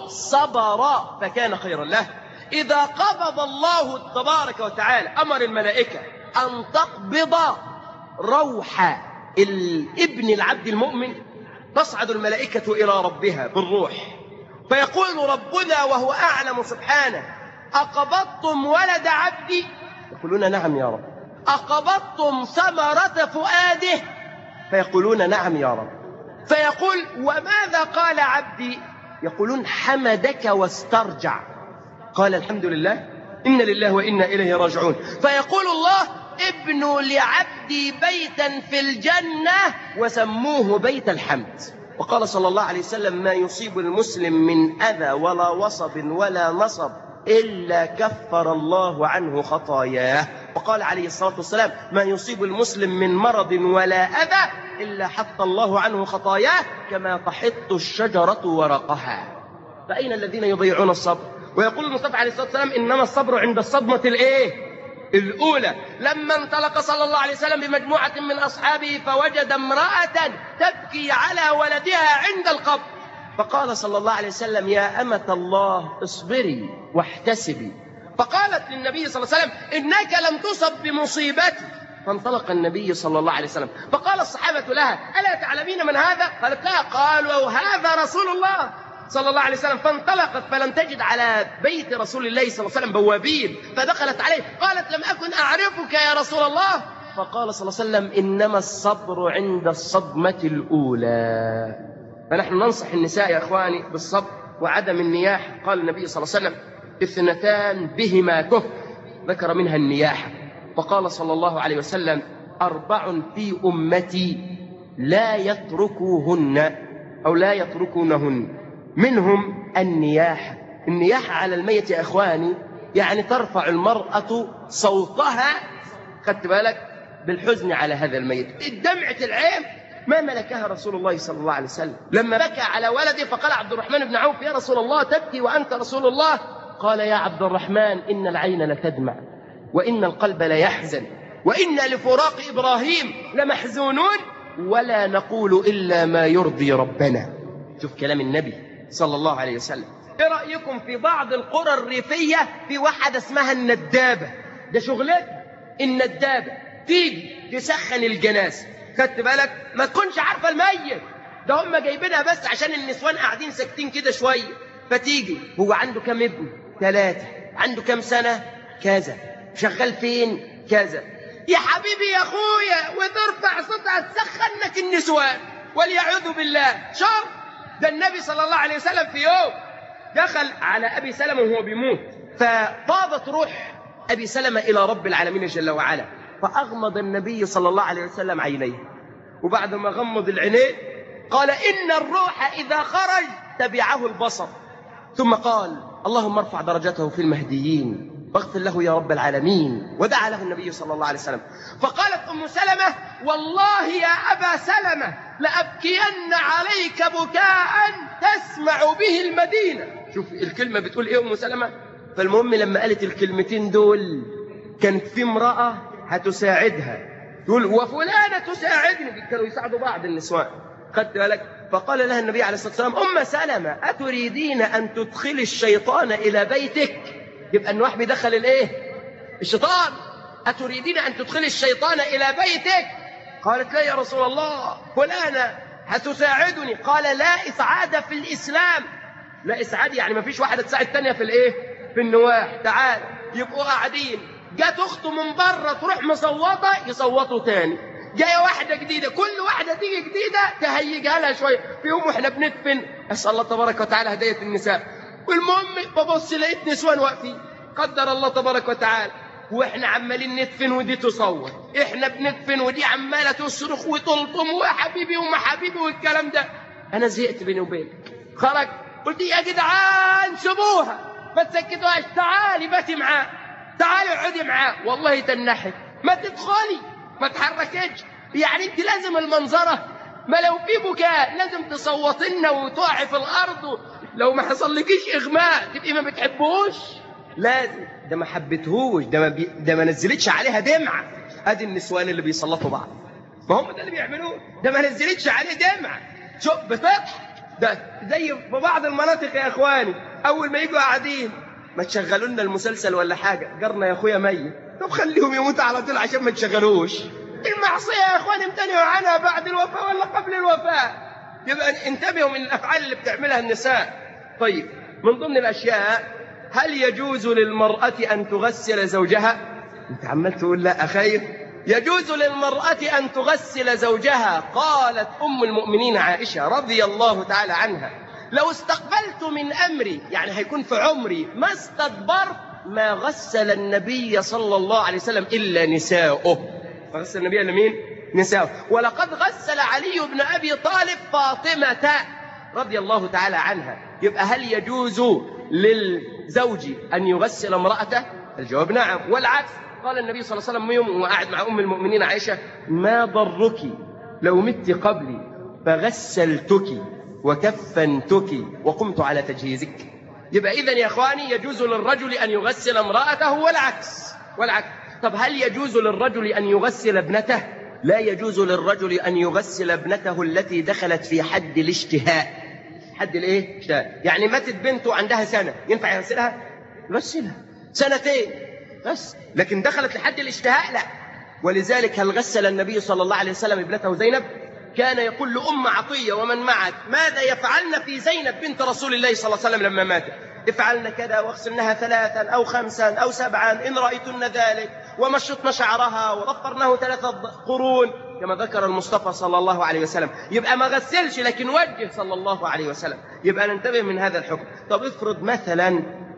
صبر فكان خيرا له. إذا قبض الله تبارك وتعالى أمر الملائكة أن تقبض روح الابن العبد المؤمن، تصعد الملائكة إلى ربها بالروح، فيقول ربنا وهو أعلم سبحانه: أقبضتم ولد عبدي؟ يقولون نعم يا رب. أقبضتم ثمرة فؤاده؟ فيقولون نعم يا رب. فيقول: وماذا قال عبدي؟ يقولون: حمدك واسترجع. قال: الحمد لله، إن لله وإنا إليه راجعون. فيقول الله: ابنوا لعبدي بيتا في الجنة وسموه بيت الحمد. وقال صلى الله عليه وسلم: ما يصيب المسلم من أذى ولا وصب ولا نصب إلا كفر الله عنه خطاياه. وقال عليه الصلاة والسلام: ما يصيب المسلم من مرض ولا أذى إلا حط الله عنه خطاياه كما تحط الشجرة ورقها. فأين الذين يضيعون الصبر؟ ويقول المصطفى عليه الصلاة والسلام: إنما الصبر عند الصدمة الإيه؟ الأولى. لما انطلق صلى الله عليه وسلم بمجموعة من أصحابه فوجد امرأة تبكي على ولدها عند القبر، فقال صلى الله عليه وسلم: يا أمة الله اصبري واحتسبي. فقالت للنبي صلى الله عليه وسلم إنك لم تصب بمصيبتي. فانطلق النبي صلى الله عليه وسلم فقال الصحابة لها ألا تعلمين من هذا؟ قالت لا. قالوا هذا رسول الله صلى الله عليه وسلم. فانطلقت فلم تجد على بيت رسول الله صلى الله عليه وسلم بوابين، فدخلت عليه قالت لم أكن أعرفك يا رسول الله. فقال صلى الله عليه وسلم إنما الصبر عند الصدمة الأولى. فنحن ننصح النساء يا إخواني بالصبر وعدم النياح. قال النبي صلى الله عليه وسلم اثنتان بهما كفر، ذكر منها النياحة. فقال صلى الله عليه وسلم أربع في أمتي لا يتركوهن أو لا يتركونهن، منهم النياحة. النياحة على الميت يا إخواني يعني ترفع المرأة صوتها، خدت بالك، بالحزن على هذا الميت. الدمعة العين ما ملكها رسول الله صلى الله عليه وسلم. لما بكى على ولده فقال عبد الرحمن بن عوف يا رسول الله تبكي وأنت رسول الله؟ قال يا عبد الرحمن إن العين لتدمع وإن القلب ليحزن وإن لفراق إبراهيم لمحزونون ولا نقول إلا ما يرضي ربنا. شوف كلام النبي صلى الله عليه وسلم. ايه رأيكم في بعض القرى الريفية في واحدة اسمها الندابة؟ ده شغلتها الندابة، تيجي تسخن الجنازة، خدت بالك، ما تكونش عارفة الميت، ده هم جايبينها بس عشان النسوان قاعدين ساكتين كده شوية. فتيجي هو عنده كم ابن؟ ثلاثة. عنده كم سنة؟ كذا. شغال فين؟ كذا. يا حبيبي يا اخويا، وترفع صوتها تسخنك النسوان واليعوذ بالله. شوف ده النبي صلى الله عليه وسلم في يوم دخل على أبي سلمة وهو بيموت، فطابت روح أبي سلمة إلى رب العالمين جل وعلا، فأغمض النبي صلى الله عليه وسلم عينيه، وبعد ما غمض العينين قال إن الروح إذا خرج تبعه البصر، ثم قال اللهم ارفع درجته في المهديين واغفر له يا رب العالمين، ودعا له النبي صلى الله عليه وسلم. فقالت أم سلمة والله يا أبا سلمة لأبكين عليك بكاء تسمع به المدينة. شوف الكلمة بتقول إيه أم سلمة. فالمهم لما قالت الكلمتين دول كانت في امرأة هتساعدها، تقول وفلانة تساعدني، كانوا يساعدوا بعض النسوان، خدت بالك. فقال لها النبي عليه الصلاة والسلام أم سلمة أتريدين أن تدخل الشيطان إلى بيتك؟ يبقى النوح بيدخل الايه؟ الشيطان. أتريدين أن تدخل الشيطان إلى بيتك؟ قالت لا يا رسول الله فلانة هتساعدني. قال لا إسعاد في الإسلام. لا إسعاد يعني ما فيش واحدة تساعد تانية في الايه؟ في النواح. تعال يبقوا قاعدين، جات أخته من بره تروح مصوتة يصوتوا تاني، جايه واحدة جديدة، كل واحدة تيجي جديدة تهيجها لها شوية. في يوم واحنا بندفن أسأل الله تبارك وتعالى هداية النساء، والمهم ببص لقيت نسوان واقفين، قدر الله تبارك وتعالى، واحنا عمالين ندفن ودي تصوت، احنا بندفن ودي عمالة تصرخ وتلطم وحبيبي وما حبيبي والكلام ده. أنا زهقت بيني وبينك، خرج قلت يا جدعان سيبوها ما تسكتوهاش، تعالي باتي معاه، تعالي اقعدي معاه. والله تنحت، ما تدخلي ما تحركتش. يعني انت لازم المنظرة، ما لو في بكاء لازم تصوتنا وتقعي في الأرض، لو ما حصلكيش إغماء تبقي ما بتحبوش. لازم ده ما حبتهوش، ده ما, بي... ده ما نزلتش عليها دمعة. ادي النسوان اللي بيسلطوا بعض، ما هم ده اللي بيعملوه، ده ما نزلتش عليه دمعة. شوف بتضحك، ده زي في بعض المناطق يا اخواني اول ما يجوا قاعدين ما تشغلوا لنا المسلسل ولا حاجة، جارنا يا اخويا ميت، طب خليهم يموتوا على طول عشان ما تشغلوش. المعصية يا اخواني امتنعوا عنها بعد الوفاة ولا قبل الوفاة. يبقى انتبهوا من الافعال اللي بتعملها النساء. طيب من ضمن الاشياء هل يجوز للمرأة أن تغسل زوجها؟ أنت عمال تقول لا أخير. يجوز للمرأة أن تغسل زوجها. قالت أم المؤمنين عائشة رضي الله تعالى عنها لو استقبلت من أمري، يعني هيكون في عمري، ما استدبرت ما غسل النبي صلى الله عليه وسلم إلا نساؤه. فغسل النبي إلا مين؟ نساؤه. ولقد غسل علي بن أبي طالب فاطمة رضي الله تعالى عنها. يبقى هل يجوز للزوج أن يغسل امرأته؟ الجواب نعم. والعكس، قال النبي صلى الله عليه وسلم يوم وقعد مع أم المؤمنين عائشة ما ضرك لو مت قبلي فغسلتك وكفنتك وقمت على تجهيزك. يبقى إذن يا أخواني يجوز للرجل أن يغسل امرأته والعكس. والعكس. طب هل يجوز للرجل أن يغسل ابنته؟ لا يجوز للرجل أن يغسل ابنته التي دخلت في حد الاشتهاء. حد الايه؟ اشتهاء. يعني ماتت بنته عندها سنة، ينفع يغسلها؟ يغسلها سنتين بس، لكن دخلت لحد الاشتهاء لا. ولذلك هل غسل النبي صلى الله عليه وسلم ابنته زينب؟ كان يقول لأم عطية ومن معك ماذا يفعلن في زينب بنت رسول الله صلى الله عليه وسلم لما ماتت؟ افعلن كذا واغسلنها ثلاثا أو خمسا أو سبعا إن رأيتن ذلك، ومشطن شعرها وضفرنه ثلاثة قرون كما ذكر المصطفى صلى الله عليه وسلم. يبقى ما غسلش لكن وجه صلى الله عليه وسلم. يبقى ننتبه من هذا الحكم. طب افرض مثلا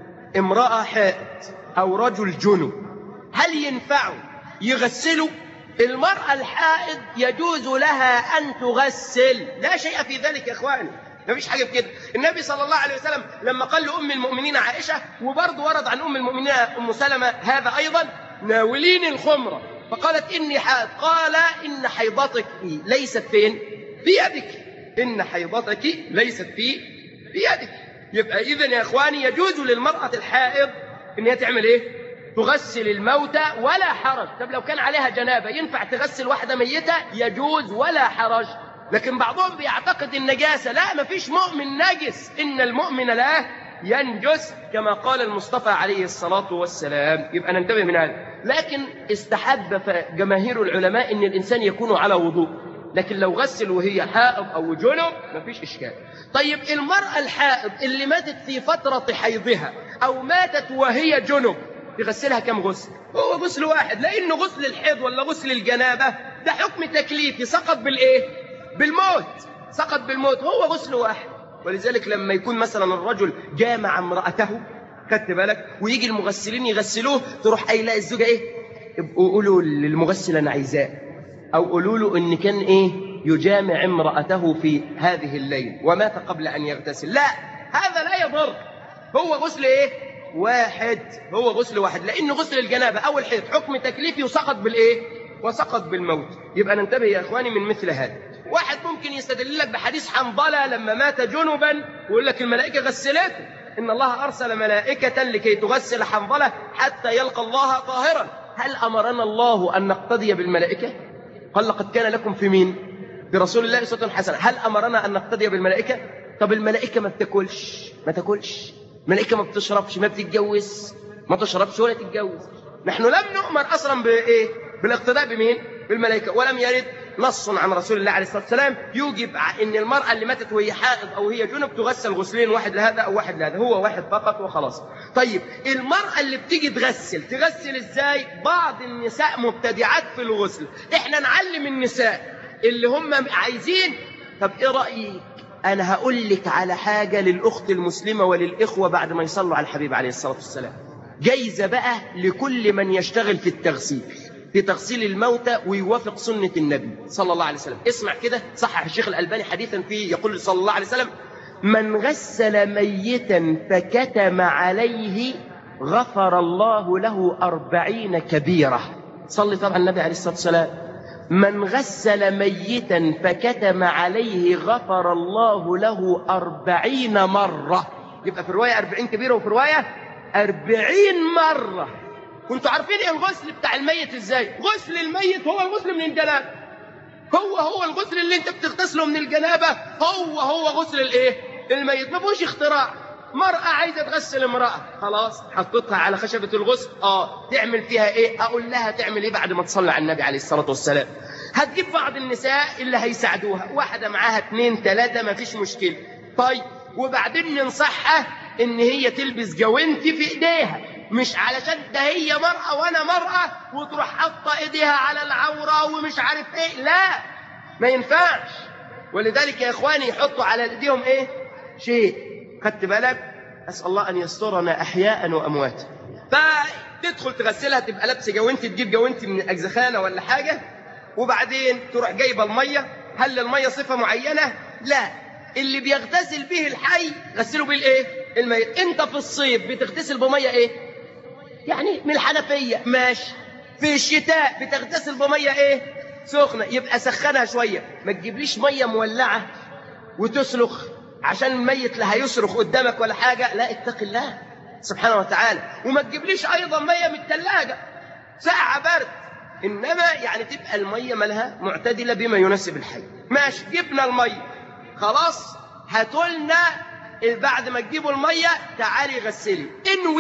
امرأة حائض أو رجل جنب، هل ينفع يغسلوا؟ المرأة الحائض يجوز لها أن تغسل، لا شيء في ذلك يا إخواني، ما فيش حاجة في كده. النبي صلى الله عليه وسلم لما قال لأم المؤمنين عائشة، وبرضه ورد عن أم المؤمنين أم سلمة هذا أيضا، ناولين الخمرة، فقالت إني حائض، قال إن حيضتك ليست فين؟ في يدك، إن حيضتك ليست في في يدك. يبقى إذن يا إخواني يجوز للمرأة الحائض إن هي تعمل إيه؟ تغسل الموتى ولا حرج. طب لو كان عليها جنابة ينفع تغسل واحدة ميتة؟ يجوز ولا حرج. لكن بعضهم بيعتقد النجاسة، لا، ما فيش مؤمن نجس، إن المؤمن لا ينجس كما قال المصطفى عليه الصلاة والسلام. يبقى ننتبه من هذا. لكن استحب جماهير العلماء إن الإنسان يكون على وضوء، لكن لو غسل وهي حائض أو جنب ما فيش إشكال. طيب المرأة الحائض اللي ماتت في فترة حيضها أو ماتت وهي جنب يغسلها كم غسل؟ هو غسل واحد، لأنه غسل الحيض ولا غسل الجنابة ده حكم تكليفي، سقط بالإيه؟ بالموت، سقط بالموت، هو غسل واحد. ولذلك لما يكون مثلا الرجل جامع امرأته، خدت بالك، ويجي المغسلين يغسلوه، تروح قايله الزوجة إيه؟ ابقوا قولوا للمغسل أنا عايزاه، أو قولوا له إن كان إيه؟ يجامع امرأته في هذه الليل ومات قبل أن يغتسل. لا، هذا لا يضر، هو غسل إيه؟ واحد، هو غسل واحد، لأنه غسل الجنابة أو الحيض حكم تكليفي وسقط بالإيه؟ وسقط بالموت. يبقى ننتبه يا إخواني من مثل هذا. واحد ممكن يستدل لك بحديث حنظلة لما مات جنبا ويقول لك الملائكة غسلته، إن الله أرسل ملائكة لكي تغسل حنظلة حتى يلقى الله طاهرا. هل أمرنا الله أن نقتدي بالملائكة؟ قال لقد كان لكم في مين؟ في رسول الله أسوة حسنة. هل أمرنا أن نقتدي بالملائكة؟ طب الملائكة ما بتاكلش، ما تاكلش، الملائكة ما بتشربش، ما بتتجوز، ما تشربش ولا تتجوز. نحن لم نؤمر أصلا بإيه؟ بالاقتداء بمين؟ بالملائكة. ولم يرد نص عن رسول الله عليه الصلاة والسلام يوجب أن المرأة اللي ماتت وهي حائض أو هي جنب تغسل غسلين، واحد لهذا أو واحد لهذا، هو واحد فقط وخلاص. طيب المرأة اللي بتيجي تغسل تغسل إزاي؟ بعض النساء مبتدعات في الغسل، إحنا نعلم النساء اللي هم عايزين. طب إيه رأيك؟ أنا هقول لك على حاجة للأخت المسلمة وللإخوة بعد ما يصلوا على الحبيب عليه الصلاة والسلام، جايزة بقى لكل من يشتغل في التغسيل، في تغسيل الموتى ويوافق سنة النبي صلى الله عليه وسلم. اسمع كده، صحح الشيخ الألباني حديثا فيه يقول صلى الله عليه وسلم: من غسل ميتا فكتم عليه غفر الله له أربعين كبيرة. صلي طبعا النبي عليه الصلاة والسلام. من غسل ميتا فكتم عليه غفر الله له أربعين مرة. يبقى في رواية أربعين كبيرة وفي رواية أربعين مرة. كنتوا عارفين ايه الغسل بتاع الميت ازاي؟ غسل الميت هو الغسل من الجنابة، هو هو الغسل اللي انت بتغتسله من الجنابة، هو هو غسل الايه؟ الميت، ما فيهوش اختراع. مرأة عايزة تغسل امرأة، خلاص حطيتها على خشبة الغسل، اه تعمل فيها ايه؟ اقول لها تعمل ايه بعد ما تصلي على النبي عليه الصلاة والسلام؟ هتجيب بعض النساء اللي هيساعدوها، واحدة معاها اتنين تلاتة ما فيش مشكلة. طيب وبعدين ننصحها ان هي تلبس جوانتي في ايديها، مش علشان ده هي مرأة وانا مرأة وتروح حاطة ايديها على العورة ومش عارف ايه، لا ما ينفعش. ولذلك يا اخواني يحطوا على ايديهم ايه؟ شيء، خدت بالك؟ اسأل الله ان يسترنا احياء وامواتا. فتدخل تغسلها تبقى لابسه جوانتي، تجيب جوانتي من اجزخانه ولا حاجه، وبعدين تروح جايبه الميه. هل الميه صفه معينه؟ لا، اللي بيغتسل به الحي غسلوا بيه الايه؟ الميت. انت في الصيف بتغتسل بميه ايه؟ يعني من الحنفيه، ماشي. في الشتاء بتغتسل بميه ايه؟ سخنه، يبقى سخنها شويه. ما تجيبليش ميه مولعه وتسلخ عشان الميت لا هيصرخ قدامك ولا حاجه، لا اتق الله سبحانه وتعالى. وما تجيبليش ايضا ميه من الثلاجه ساعه برد، انما يعني تبقى الميه مالها معتدله بما يناسب الحي. ماشي، جبنا الميه خلاص، هاتولنا بعد ما تجيبوا الميه تعالي غسلي. انوي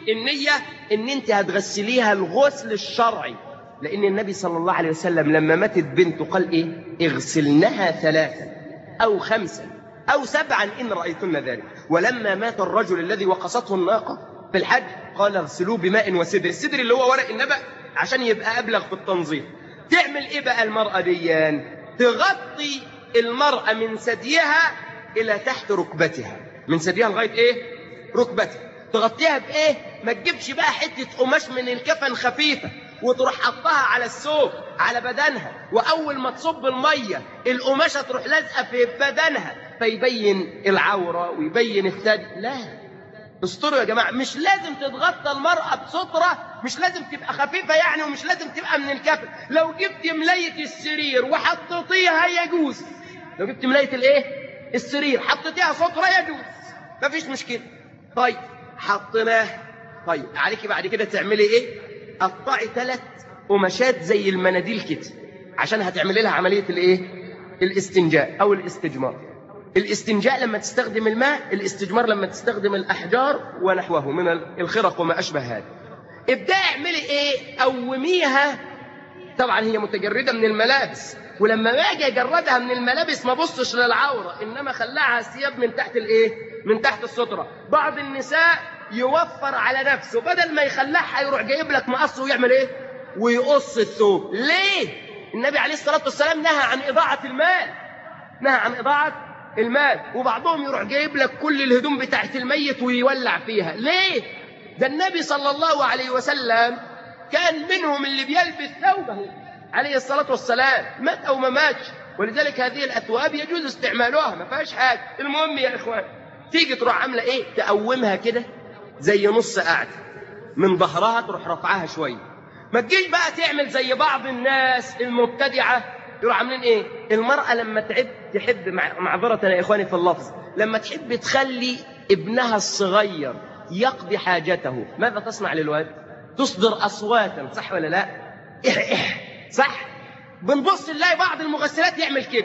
النية ان انت هتغسليها الغسل الشرعي، لان النبي صلى الله عليه وسلم لما ماتت بنته قال ايه؟ اغسلنها ثلاثا او خمسا او سبعا ان رأيتن ذلك. ولما مات الرجل الذي وقصته الناقة في الحج قال اغسلوه بماء وسدر، السدر اللي هو ورق النبأ عشان يبقى ابلغ في التنظيف. تعمل ايه بقى المرأة ديان؟ تغطي المرأة من ثديها الى تحت ركبتها، من ثديها لغاية ايه؟ ركبتها. تغطيها بايه؟ ما تجيبش بقى حتة قماش من الكفن خفيفة وتروح حطها على الثوب على بدنها، واول ما تصب المية القماشة تروح لازقة في بدنها فيبين العورة ويبين الثدي. لا، استروا يا جماعة. مش لازم تتغطى المرأة بسترة، مش لازم تبقى خفيفة يعني، ومش لازم تبقى من الكفن. لو جبت ملاية السرير وحطيتيها يجوز. لو جبت ملاية الايه؟ السرير حطيتيها سترة يجوز، مفيش مشكلة. طيب حطيناه، طيب عليكي بعد كده تعملي ايه؟ قطعي ثلاث قماشات زي المناديل كده عشان هتعملي لها عملية الايه؟ الاستنجاء او الاستجمار. الاستنجاء لما تستخدم الماء، الاستجمار لما تستخدم الأحجار ونحوه من الخرق وما أشبه هذا. ابدأ اعملي ايه؟ قوميها. طبعا هي متجردة من الملابس، ولما باجي اجردها من الملابس ما بصش للعورة، انما خلعها الثياب من تحت الايه؟ من تحت السترة. بعض النساء يوفر على نفسه، بدل ما يخلعها يروح جايب لك مقص ويعمل ايه؟ ويقص الثوب. ليه؟ النبي عليه الصلاة والسلام نهى عن إضاعة المال، نهى عن إضاعة المال. وبعضهم يروح جايب لك كل الهدوم بتاعت الميت ويولع فيها. ليه؟ ده النبي صلى الله عليه وسلم كان منهم اللي بيلبس ثوبه عليه الصلاة والسلام، مات أو ما ماتش، ولذلك هذه الأثواب يجوز استعمالها ما فيهاش حاجة. المهم يا إخوان، تيجي تروح عاملة إيه؟ تقومها كده زي نص قاعدة، من ظهرها تروح رفعها شوية. ما تجيش بقى تعمل زي بعض الناس المبتدعة يروح عاملين ايه؟ المرأة لما تحب تحب معذرة يا اخواني في اللفظ، لما تحب تخلي ابنها الصغير يقضي حاجته، ماذا تصنع للواد؟ تصدر اصواتا، صح ولا لا؟ إح إح صح؟ بنبص نلاقي بعض المغسلات يعمل كده،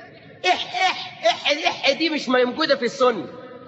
إح إح إح إح دي مش موجودة في السنة.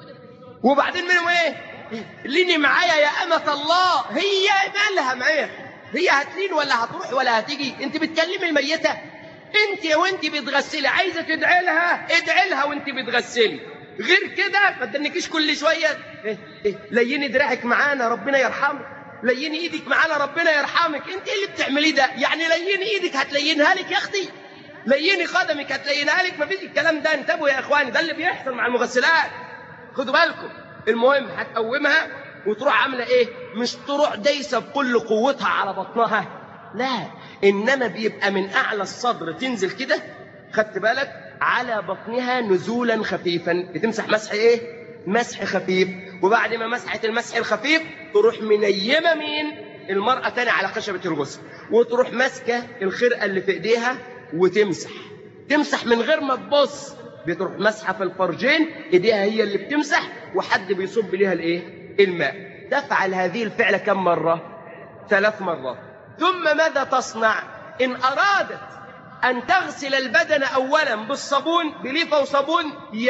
وبعدين منهم ايه؟ ليني معايا يا أمة الله، هي مالها معايا؟ هي هتلين ولا هتروح ولا هتيجي؟ انت بتكلمي الميتة؟ انت وانت بتغسلي عايزه تدعي لها، ادعي لها وانت بتغسلي. غير كده ما تدنكيش كل شويه إيه إيه ليني دراعك معانا ربنا يرحمك، ليني ايدك معانا ربنا يرحمك. انت ايه اللي بتعمليه ده؟ يعني ليني ايدك هتلينها لك يا اختي، ليني قدمك هتلينها لك. ما فيش الكلام ده. انتبهوا يا اخواني، ده اللي بيحصل مع المغسلات، خدوا بالكم. المهم هتقومها وتروح عامله ايه؟ مش تروح دايسه بكل قوتها على بطنها، لا، إنما بيبقى من أعلى الصدر تنزل كده، خدت بالك، على بطنها نزولا خفيفا. بتمسح مسح إيه؟ مسح خفيف. وبعد ما مسحت المسح الخفيف تروح منيمة مين؟ المرأة تاني على خشبة الغسل، وتروح ماسكة الخرقة اللي في إيديها وتمسح، تمسح من غير ما تبص. بتروح مسحة في الفرجين، إيديها هي اللي بتمسح وحد بيصب ليها الإيه؟ الماء. تفعل هذه الفعلة كم مرة؟ ثلاث مرات. ثم ماذا تصنع؟ إن أرادت أن تغسل البدن أولا بالصابون، بليفة وصابون،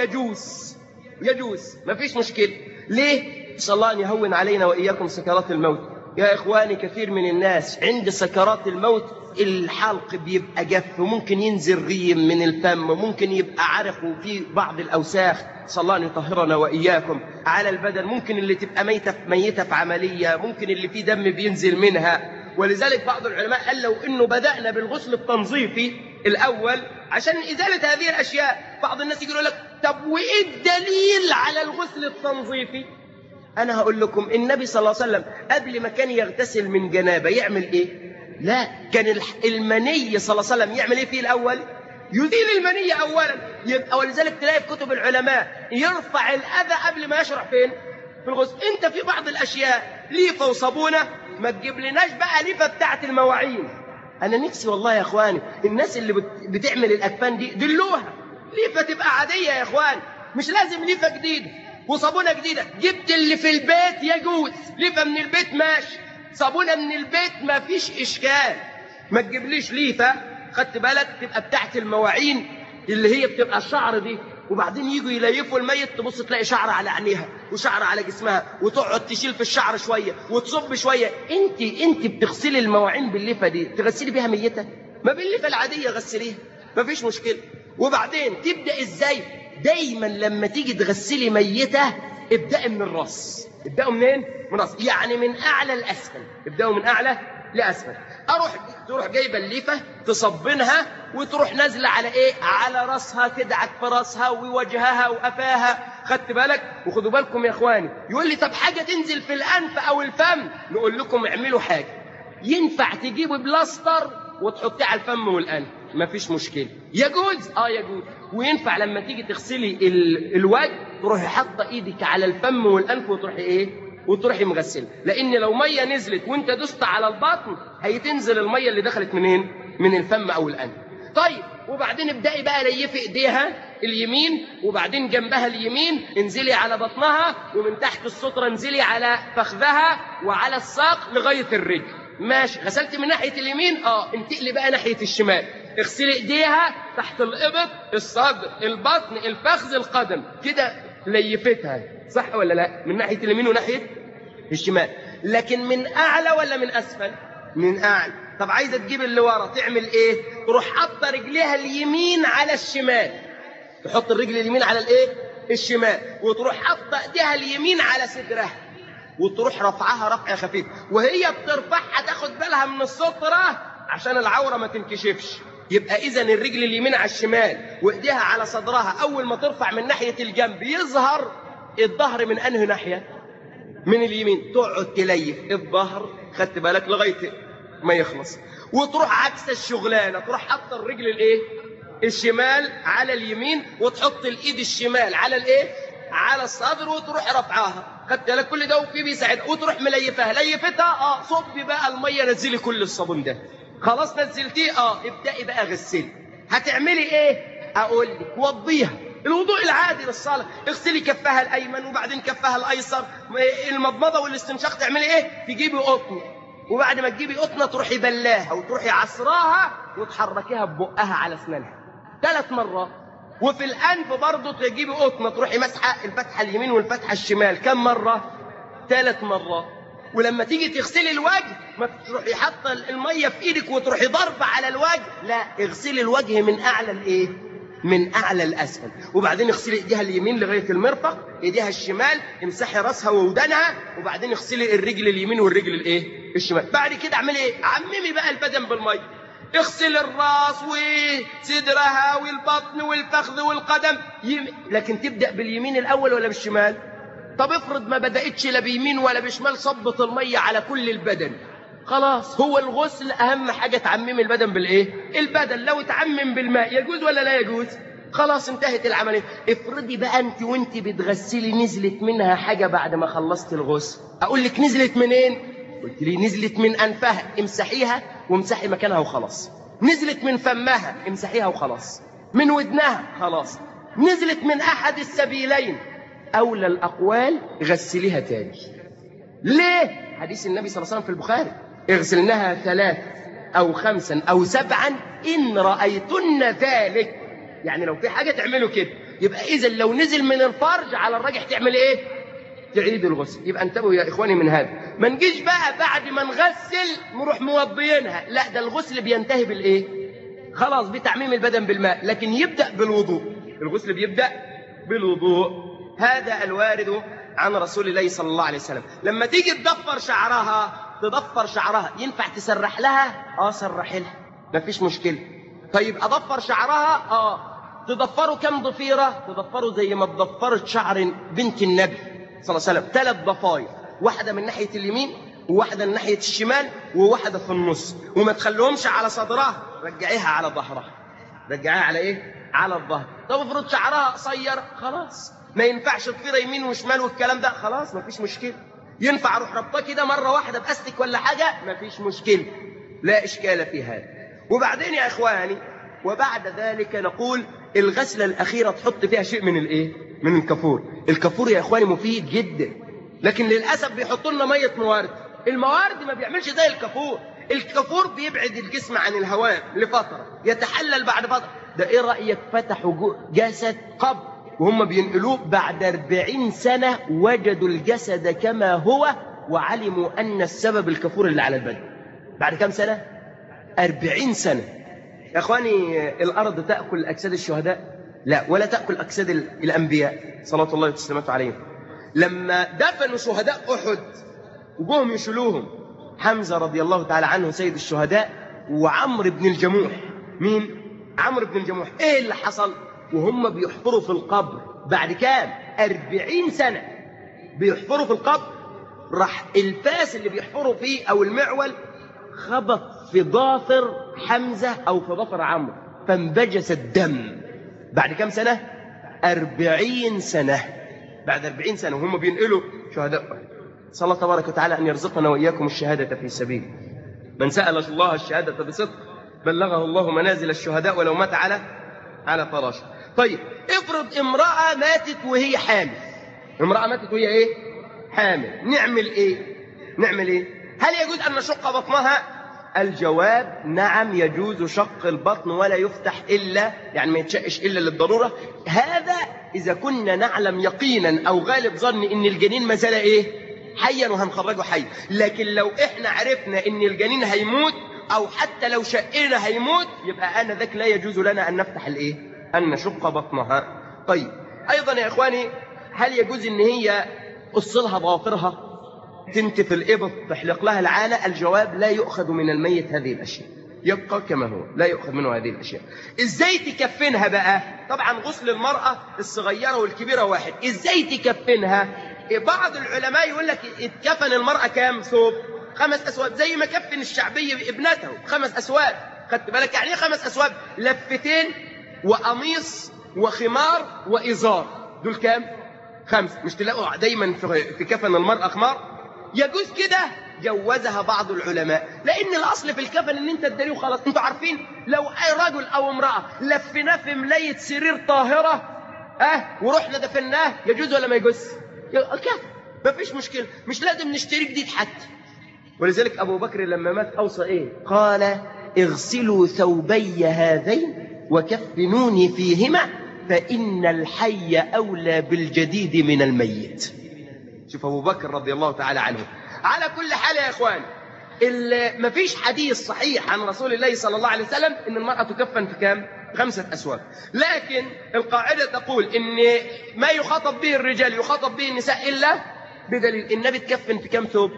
يجوز يجوز ما فيش مشكلة. ليه؟ نسأل الله أن يهون علينا وإياكم سكرات الموت. يا إخواني كثير من الناس عند سكرات الموت الحلق بيبقى جف، وممكن ينزل ريم من الفم، وممكن يبقى عرق وفيه بعض الأوساخ، نسأل الله أن يطهرنا وإياكم على البدن. ممكن اللي تبقى ميتة ميتة في عملية، ممكن اللي فيه دم بينزل منها. ولذلك بعض العلماء قال لو إنه بدأنا بالغسل التنظيفي الأول عشان إزالة هذه الأشياء، بعض الناس يقولوا لك طب وإيه الدليل على الغسل التنظيفي؟ أنا هقول لكم، النبي صلى الله عليه وسلم قبل ما كان يغتسل من جنابة يعمل إيه؟ لا، كان المني صلى الله عليه وسلم يعمل إيه فيه الأول؟ يزيل المني أولا. يبقى ولذلك تلاقي في كتب العلماء يرفع الأذى قبل ما يشرع فين؟ في الغسل. أنت في بعض الأشياء ليفة وصابونة، ما تجيب لناش بقى ليفة بتاعت المواعين. أنا نفسي والله يا إخواني الناس اللي بتعمل الأكفان دي دلوها ليفة تبقى عادية يا إخواني، مش لازم ليفة جديدة وصابونة جديدة. جبت اللي في البيت يجوز، ليفة من البيت ماشي، صابونة من البيت ما فيش إشكال. ما تجيبليش ليفة خدت بالك تبقى بتاعت المواعين اللي هي بتبقى الشعر دي، وبعدين يجوا يليفوا الميت، تبص تلاقي شعر على عينيها وشعر على جسمها، وتقعد تشيل في الشعر شويه وتصب شويه. انت انت بتغسلي المواعين بالليفه دي، تغسلي بيها ميته؟ ما بالليفه العاديه غسليها، مفيش مشكله. وبعدين تبدا ازاي؟ دايما لما تيجي تغسلي ميته ابدأي من الراس. ابدأوا منين؟ من الراس، يعني من اعلى لاسفل. ابدأوا من اعلى لاسفل. اروح تروح جايبه الليفه تصبنها وتروح نازله على ايه؟ على راسها، تدعك في راسها ووجهها وقفاها. خدت بالك؟ وخدوا بالكم يا اخواني، يقول لي طب حاجه تنزل في الانف او الفم، نقول لكم اعملوا حاجه. ينفع تجيبوا بلاستر وتحطيه على الفم والانف، مفيش مشكله. يجوز؟ اه يجوز. وينفع لما تيجي تغسلي ال... الوجه تروحي حاطه ايدك على الفم والانف وتروحي ايه؟ وتروحي مغسله. لان لو ميه نزلت وانت دست على البطن هيتنزل الميه اللي دخلت منين؟ من الفم او الانف. طيب وبعدين ابدأي بقى ليفي ايديها اليمين، وبعدين جنبها اليمين انزلي على بطنها، ومن تحت السترة انزلي على فخذها وعلى الساق لغاية الرجل. ماشي، غسلت من ناحية اليمين، اه انتقلي بقى ناحية الشمال. اغسلي ايديها تحت الابط، الصدر، البطن، الفخذ، القدم، كده ليفتها. صح ولا لا؟ من ناحية اليمين وناحية الشمال. لكن من اعلى ولا من اسفل؟ من اعلى. طب عايزه تجيب اللي ورا تعمل ايه؟ تروح حاطه رجليها اليمين على الشمال. تحط الرجل اليمين على الايه؟ الشمال، وتروح حاطه ايديها اليمين على صدرها، وتروح رفعها رفع خفيف. وهي بترفعها تاخد بالها من الستره عشان العوره ما تنكشفش. يبقى اذا الرجل اليمين على الشمال وايديها على صدرها. اول ما ترفع من ناحيه الجنب يظهر الظهر من انهي ناحيه؟ من اليمين. تقعد تليف الظهر، خدت بالك، لغايه ما يخلص. وتروح عكس الشغلانه، تروح حاطه الرجل الايه؟ الشمال على اليمين، وتحط الايد الشمال على الايه؟ على الصدر، وتروح رفعها. خدت بالك؟ كل ده وفي بيساعد. وتروح مليفها. ليفتها اه صبي بقى الميه، نزلي كل الصابون ده. خلاص نزلتيه، اه ابدأي بقى غسلي. هتعملي ايه؟ اقول لك وضيها الوضوء العادي للصلاه. اغسلي كفها الايمن وبعدين كفها الايسر. المضمضه والاستنشاق تعملي ايه؟ تجيبي قطن، وبعد ما تجيبي قطنه تروحي بلاها وتروحي عصراها وتحركيها ببقها على اسنانها ثلاث مرات. وفي الانف برضه تجيبي قطنه تروحي مسحه الفتحه اليمين والفتحه الشمال. كم مره؟ ثلاث مرات. ولما تيجي تغسلي الوجه ما تروحي حاطه الميه في ايدك وتروحي ضربه على الوجه، لا، اغسلي الوجه من اعلى الايه؟ من اعلى لاسفل. وبعدين اغسلي ايديها اليمين لغايه المرفق، ايديها الشمال امسحي راسها وودانها، وبعدين اغسلي الرجل اليمين والرجل الايه؟ الشمال. بعد كده اعملي ايه؟ عممي بقى البدن بالميه. اغسلي الراس وصدرها والبطن والفخذ والقدم. يم... لكن تبدا باليمين الاول ولا بالشمال؟ طب افرض ما بدأتش لا بيمين ولا بشمال، صبت المية على كل البدن. خلاص، هو الغسل أهم حاجة تعمم البدن بالإيه؟ البدن. لو تعمم بالماء يجوز ولا لا يجوز؟ خلاص انتهت العملية. افرضي بقى أنت وأنت بتغسلي نزلت منها حاجة بعد ما خلصت الغسل. أقول لك نزلت منين؟ قلت لي نزلت من أنفها، امسحيها وامسحي مكانها وخلاص. نزلت من فمها، امسحيها وخلاص. من ودنها، خلاص. نزلت من أحد السبيلين، أولى الأقوال غسليها تاني. ليه؟ حديث النبي صلى الله عليه وسلم في البخاري: اغسلناها ثلاث أو خمسا أو سبعا إن رأيتن ذلك. يعني لو في حاجة تعملوا كده. يبقى إذا لو نزل من الفرج على الراجح تعمل إيه؟ تعيد الغسل. يبقى انتبهوا يا إخواني من هذا. ما نجيش بقى بعد ما نغسل نروح موضيينها، لا، ده الغسل بينتهي بالإيه؟ خلاص بتعميم البدن بالماء، لكن يبدأ بالوضوء. الغسل بيبدأ بالوضوء. هذا الوارد عن رسول الله صلى الله عليه وسلم. لما تيجي تضفر شعرها، تضفر شعرها ينفع تسرح لها؟ اه سرح لها، مفيش مشكلة. طيب اضفر شعرها؟ اه. تضفروا كم ضفيرة؟ تضفروا زي ما تضفرت شعر بنت النبي صلى الله عليه وسلم، ثلاث ضفاير، واحدة من ناحية اليمين وواحدة من ناحية الشمال وواحدة في النص. وما تخلوهمش على صدرها، رجعيها على ظهرها. رجعيها على ايه؟ على الظهر. طب افرض شعرها قصير، خلاص ما ينفعش ضفيره يمين وشمال والكلام ده، خلاص مفيش مشكله. ينفع اروح ربطه كده مره واحده باستك ولا حاجه، مفيش مشكله، لا اشكال في هذا. وبعدين يا اخواني، وبعد ذلك نقول الغسله الاخيره تحط فيها شيء من الايه؟ من الكافور. الكافور يا اخواني مفيد جدا، لكن للاسف بيحطوا لنا ميه موارد. الموارد ما بيعملش زي الكافور. الكافور بيبعد الجسم عن الهواء لفتره، يتحلل بعد فتره. ده ايه رايك فتحوا جسد قبر وهم بينقلوه بعد أربعين سنة وجدوا الجسد كما هو وعلموا أن السبب الكفور اللي على البدن. بعد كم سنة؟ أربعين سنة. يا أخواني، الأرض تأكل أجساد الشهداء؟ لا، ولا تأكل أجساد الأنبياء صلوات الله وسلامته عليهم. لما دفنوا شهداء أحد وجوهم يشيلوهم حمزة رضي الله تعالى عنه سيد الشهداء وعمرو بن الجموح. مين؟ عمرو بن الجموح. إيه اللي حصل؟ وهم بيحفروا في القبر بعد كام؟ أربعين سنة بيحفروا في القبر، راح الفاس اللي بيحفروا فيه أو المعول خبط في ضافر حمزة أو في ضفر عمرو فانبجس الدم. بعد كم سنة؟ أربعين سنة. بعد أربعين سنة وهم بينقلوا شهداء. صلى الله تبارك وتعالى أن يرزقنا وإياكم الشهادة في سبيل. من سأل الله الشهادة بصدق بلغه الله منازل الشهداء ولو مات على على فراشه. طيب افرض امرأة ماتت وهي حامل. امرأة ماتت وهي ايه؟ حامل. نعمل ايه؟ نعمل ايه؟ هل يجوز أن نشق بطنها؟ الجواب نعم، يجوز شق البطن ولا يفتح إلا، يعني ما يتشقش إلا للضرورة. هذا إذا كنا نعلم يقينا أو غالب ظن إن الجنين ما زال إيه؟ حيا وهنخرجه حي. لكن لو إحنا عرفنا إن الجنين هيموت أو حتى لو شقنا هيموت يبقى أنا ذاك لا يجوز لنا أن نفتح الإيه؟ أن نشق بطنها. طيب أيضا يا إخواني، هل يجوز إن هي قصلها ضوافرها، تنتف الإبط، تحلق لها العانة؟ الجواب لا يؤخذ من الميت هذه الأشياء، يبقى كما هو، لا يؤخذ منه هذه الأشياء. إزاي تكفنها بقى؟ طبعا غسل المرأة الصغيرة والكبيرة واحد. إزاي تكفنها؟ بعض العلماء يقول لك اتكفن المرأة كام ثوب؟ خمس أسواب، زي ما كفن الشعبي ابنته خمس أسواب. خدت بالك يعني ايه خمس أسواب؟ لفتين وقميص وخمار وإزار، دول كام؟ خمس. مش تلاقوا دايما في كفن المرأة خمار؟ يجوز كده؟ جوزها بعض العلماء، لأن الأصل في الكفن إن أنت تداريه وخلاص. أنتوا عارفين لو أي رجل أو امرأة لفناه في ملاية سرير طاهرة أه ورحنا دفناه، يجوز ولا ما يجوز؟ كفن، ما فيش مشكلة، مش لازم نشتري جديد حتى. ولذلك أبو بكر لما مات أوصى إيه؟ قال اغسلوا ثوبي هذين وكفنوني فيهما فإن الحي أولى بالجديد من الميت. شوف أبو بكر رضي الله تعالى عنه. على كل حال يا إخوان، ما فيش حديث صحيح عن رسول الله صلى الله عليه وسلم إن المرأة تكفن في كام؟ خمسة أسواب. لكن القاعدة تقول إن ما يخاطب به الرجال يخاطب به النساء إلا بدليل. النبي تكفن في كام ثوب؟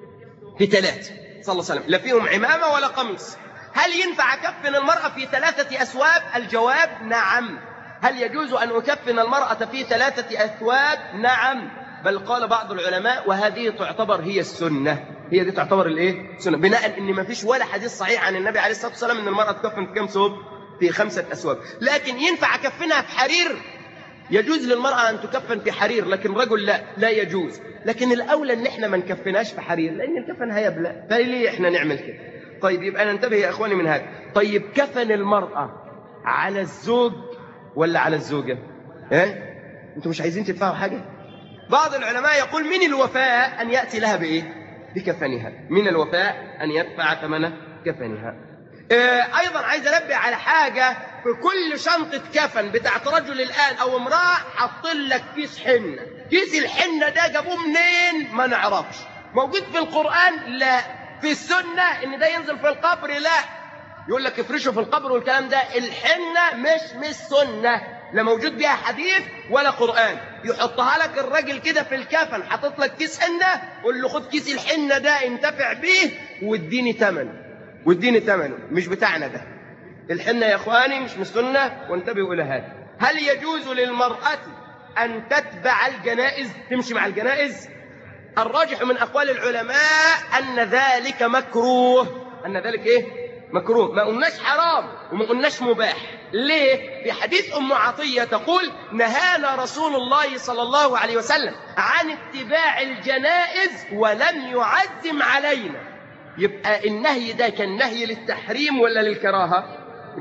في ثلاثة صلى الله عليه وسلم، لا فيهم عمامة ولا قميص. هل ينفع أكفن المرأة في ثلاثة أثواب؟ الجواب نعم. هل يجوز أن أكفن المرأة في ثلاثة أثواب؟ نعم، بل قال بعض العلماء وهذه تعتبر هي السنة. هي دي تعتبر الايه؟ السنة، بناء ان ما فيش ولا حديث صحيح عن النبي عليه الصلاة والسلام ان المرأة تكفن في كم ثوب؟ في خمسة أثواب. لكن ينفع أكفنها في حرير؟ يجوز للمرأة أن تكفن في حرير، لكن رجل لا، لا يجوز. لكن الأولى ان احنا ما نكفناش في حرير لأن الكفن هيبلى، فليه احنا نعمل كده؟ طيب يبقى ننتبه يا اخواني من هذا. طيب كفن المرأة على الزوج ولا على الزوجة؟ ايه؟ انتوا مش عايزين تدفعوا حاجة؟ بعض العلماء يقول من الوفاء أن يأتي لها بإيه؟ بكفنها. من الوفاء أن يدفع ثمن كفنها. آه أيضا عايز أنبه على حاجة، في كل شنطة كفن بتاعت رجل الآن أو امرأة حاطين لك كيس حنة. كيس الحنة ده جابوه منين؟ ما نعرفش. موجود في القرآن؟ لا. في السنة إن ده ينزل في القبر؟ لا. يقول لك افرشوا في القبر والكلام ده. الحنة مش مش سنة، لا موجود بيها حديث ولا قرآن. يحطها لك الراجل كده في الكفن، حاطط لك كيس حنة، قول له خد كيس الحنة ده انتفع بيه واديني ثمنه، واديني ثمنه. مش بتاعنا ده. الحنة يا اخواني مش من السنة، وانتبهوا الى هذا. هل يجوز للمرأة ان تتبع الجنائز، تمشي مع الجنائز؟ الراجح من اقوال العلماء ان ذلك مكروه. ان ذلك ايه؟ مكروه. ما قلناش حرام وما قلناش مباح. ليه؟ في حديث أم عطية تقول نهانا رسول الله صلى الله عليه وسلم عن اتباع الجنائز ولم يعزم علينا. يبقى النهي ده كان نهي للتحريم ولا للكراهة؟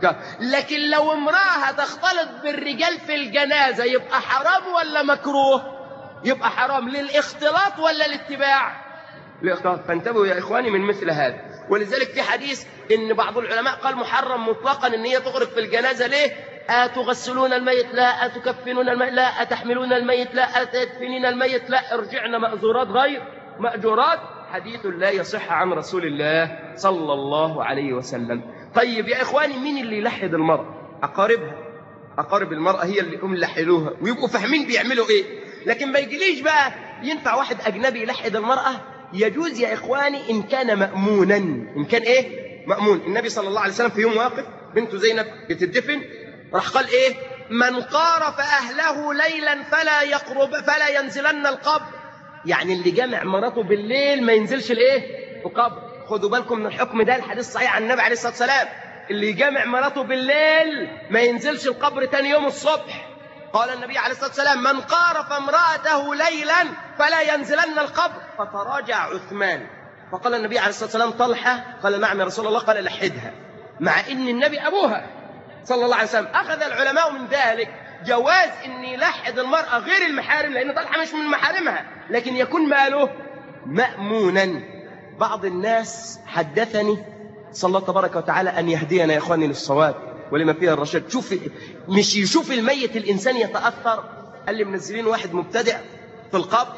لكن لو امرأة هتختلط بالرجال في الجنازة يبقى حرام ولا مكروه؟ يبقى حرام. للاختلاط ولا الاتباع؟ الاختلاط. فانتبهوا يا إخواني من مثل هذا. ولذلك في حديث ان بعض العلماء قال محرم مطلقا ان هي تغرق في الجنازة. ليه؟ أتغسلون الميت؟ لا. أتكفنون الميت؟ لا. أتحملون الميت؟ لا. أتدفنين الميت؟ لا. ارجعن مأزورات غير مأجورات. حديث لا يصح عن رسول الله صلى الله عليه وسلم. طيب يا إخواني، مين اللي يلحد المرأة؟ أقاربها. أقارب المرأة هي اللي هم يلحدوها ويبقوا فاهمين بيعملوا إيه. لكن ما يجيليش بقى ينفع واحد أجنبي يلحد المرأة. يجوز يا إخواني إن كان مأمونا. إن كان إيه؟ مأمون. النبي صلى الله عليه وسلم في يوم واقف بنته زينب بتدفن، راح قال إيه؟ من قارف أهله ليلا فلا يقرب فلا ينزلن القبر. يعني اللي جامع مراته بالليل ما ينزلش الإيه؟ القبر. خدوا بالكم من الحكم ده، الحديث صحيح عن النبي عليه الصلاة والسلام. اللي يجامع مراته بالليل ما ينزلش القبر تاني يوم الصبح. قال النبي عليه الصلاة والسلام: من قارف امرأته ليلا فلا ينزلن القبر. فتراجع عثمان فقال النبي عليه الصلاة والسلام: طلحة؟ قال: نعم يا رسول الله. قال: لحدها. مع ان النبي ابوها صلى الله عليه وسلم. اخذ العلماء من ذلك جواز ان يلحد المرأة غير المحارم، لان طلحة مش من محارمها، لكن يكون ماله مأمونا. بعض الناس حدثني صلى الله تبارك وتعالى ان يهدينا يا اخواني للصواب ولما فيها الرشاد. شوف، مش يشوف الميت الانسان يتأثر. قال لي منزلين واحد مبتدع في القبر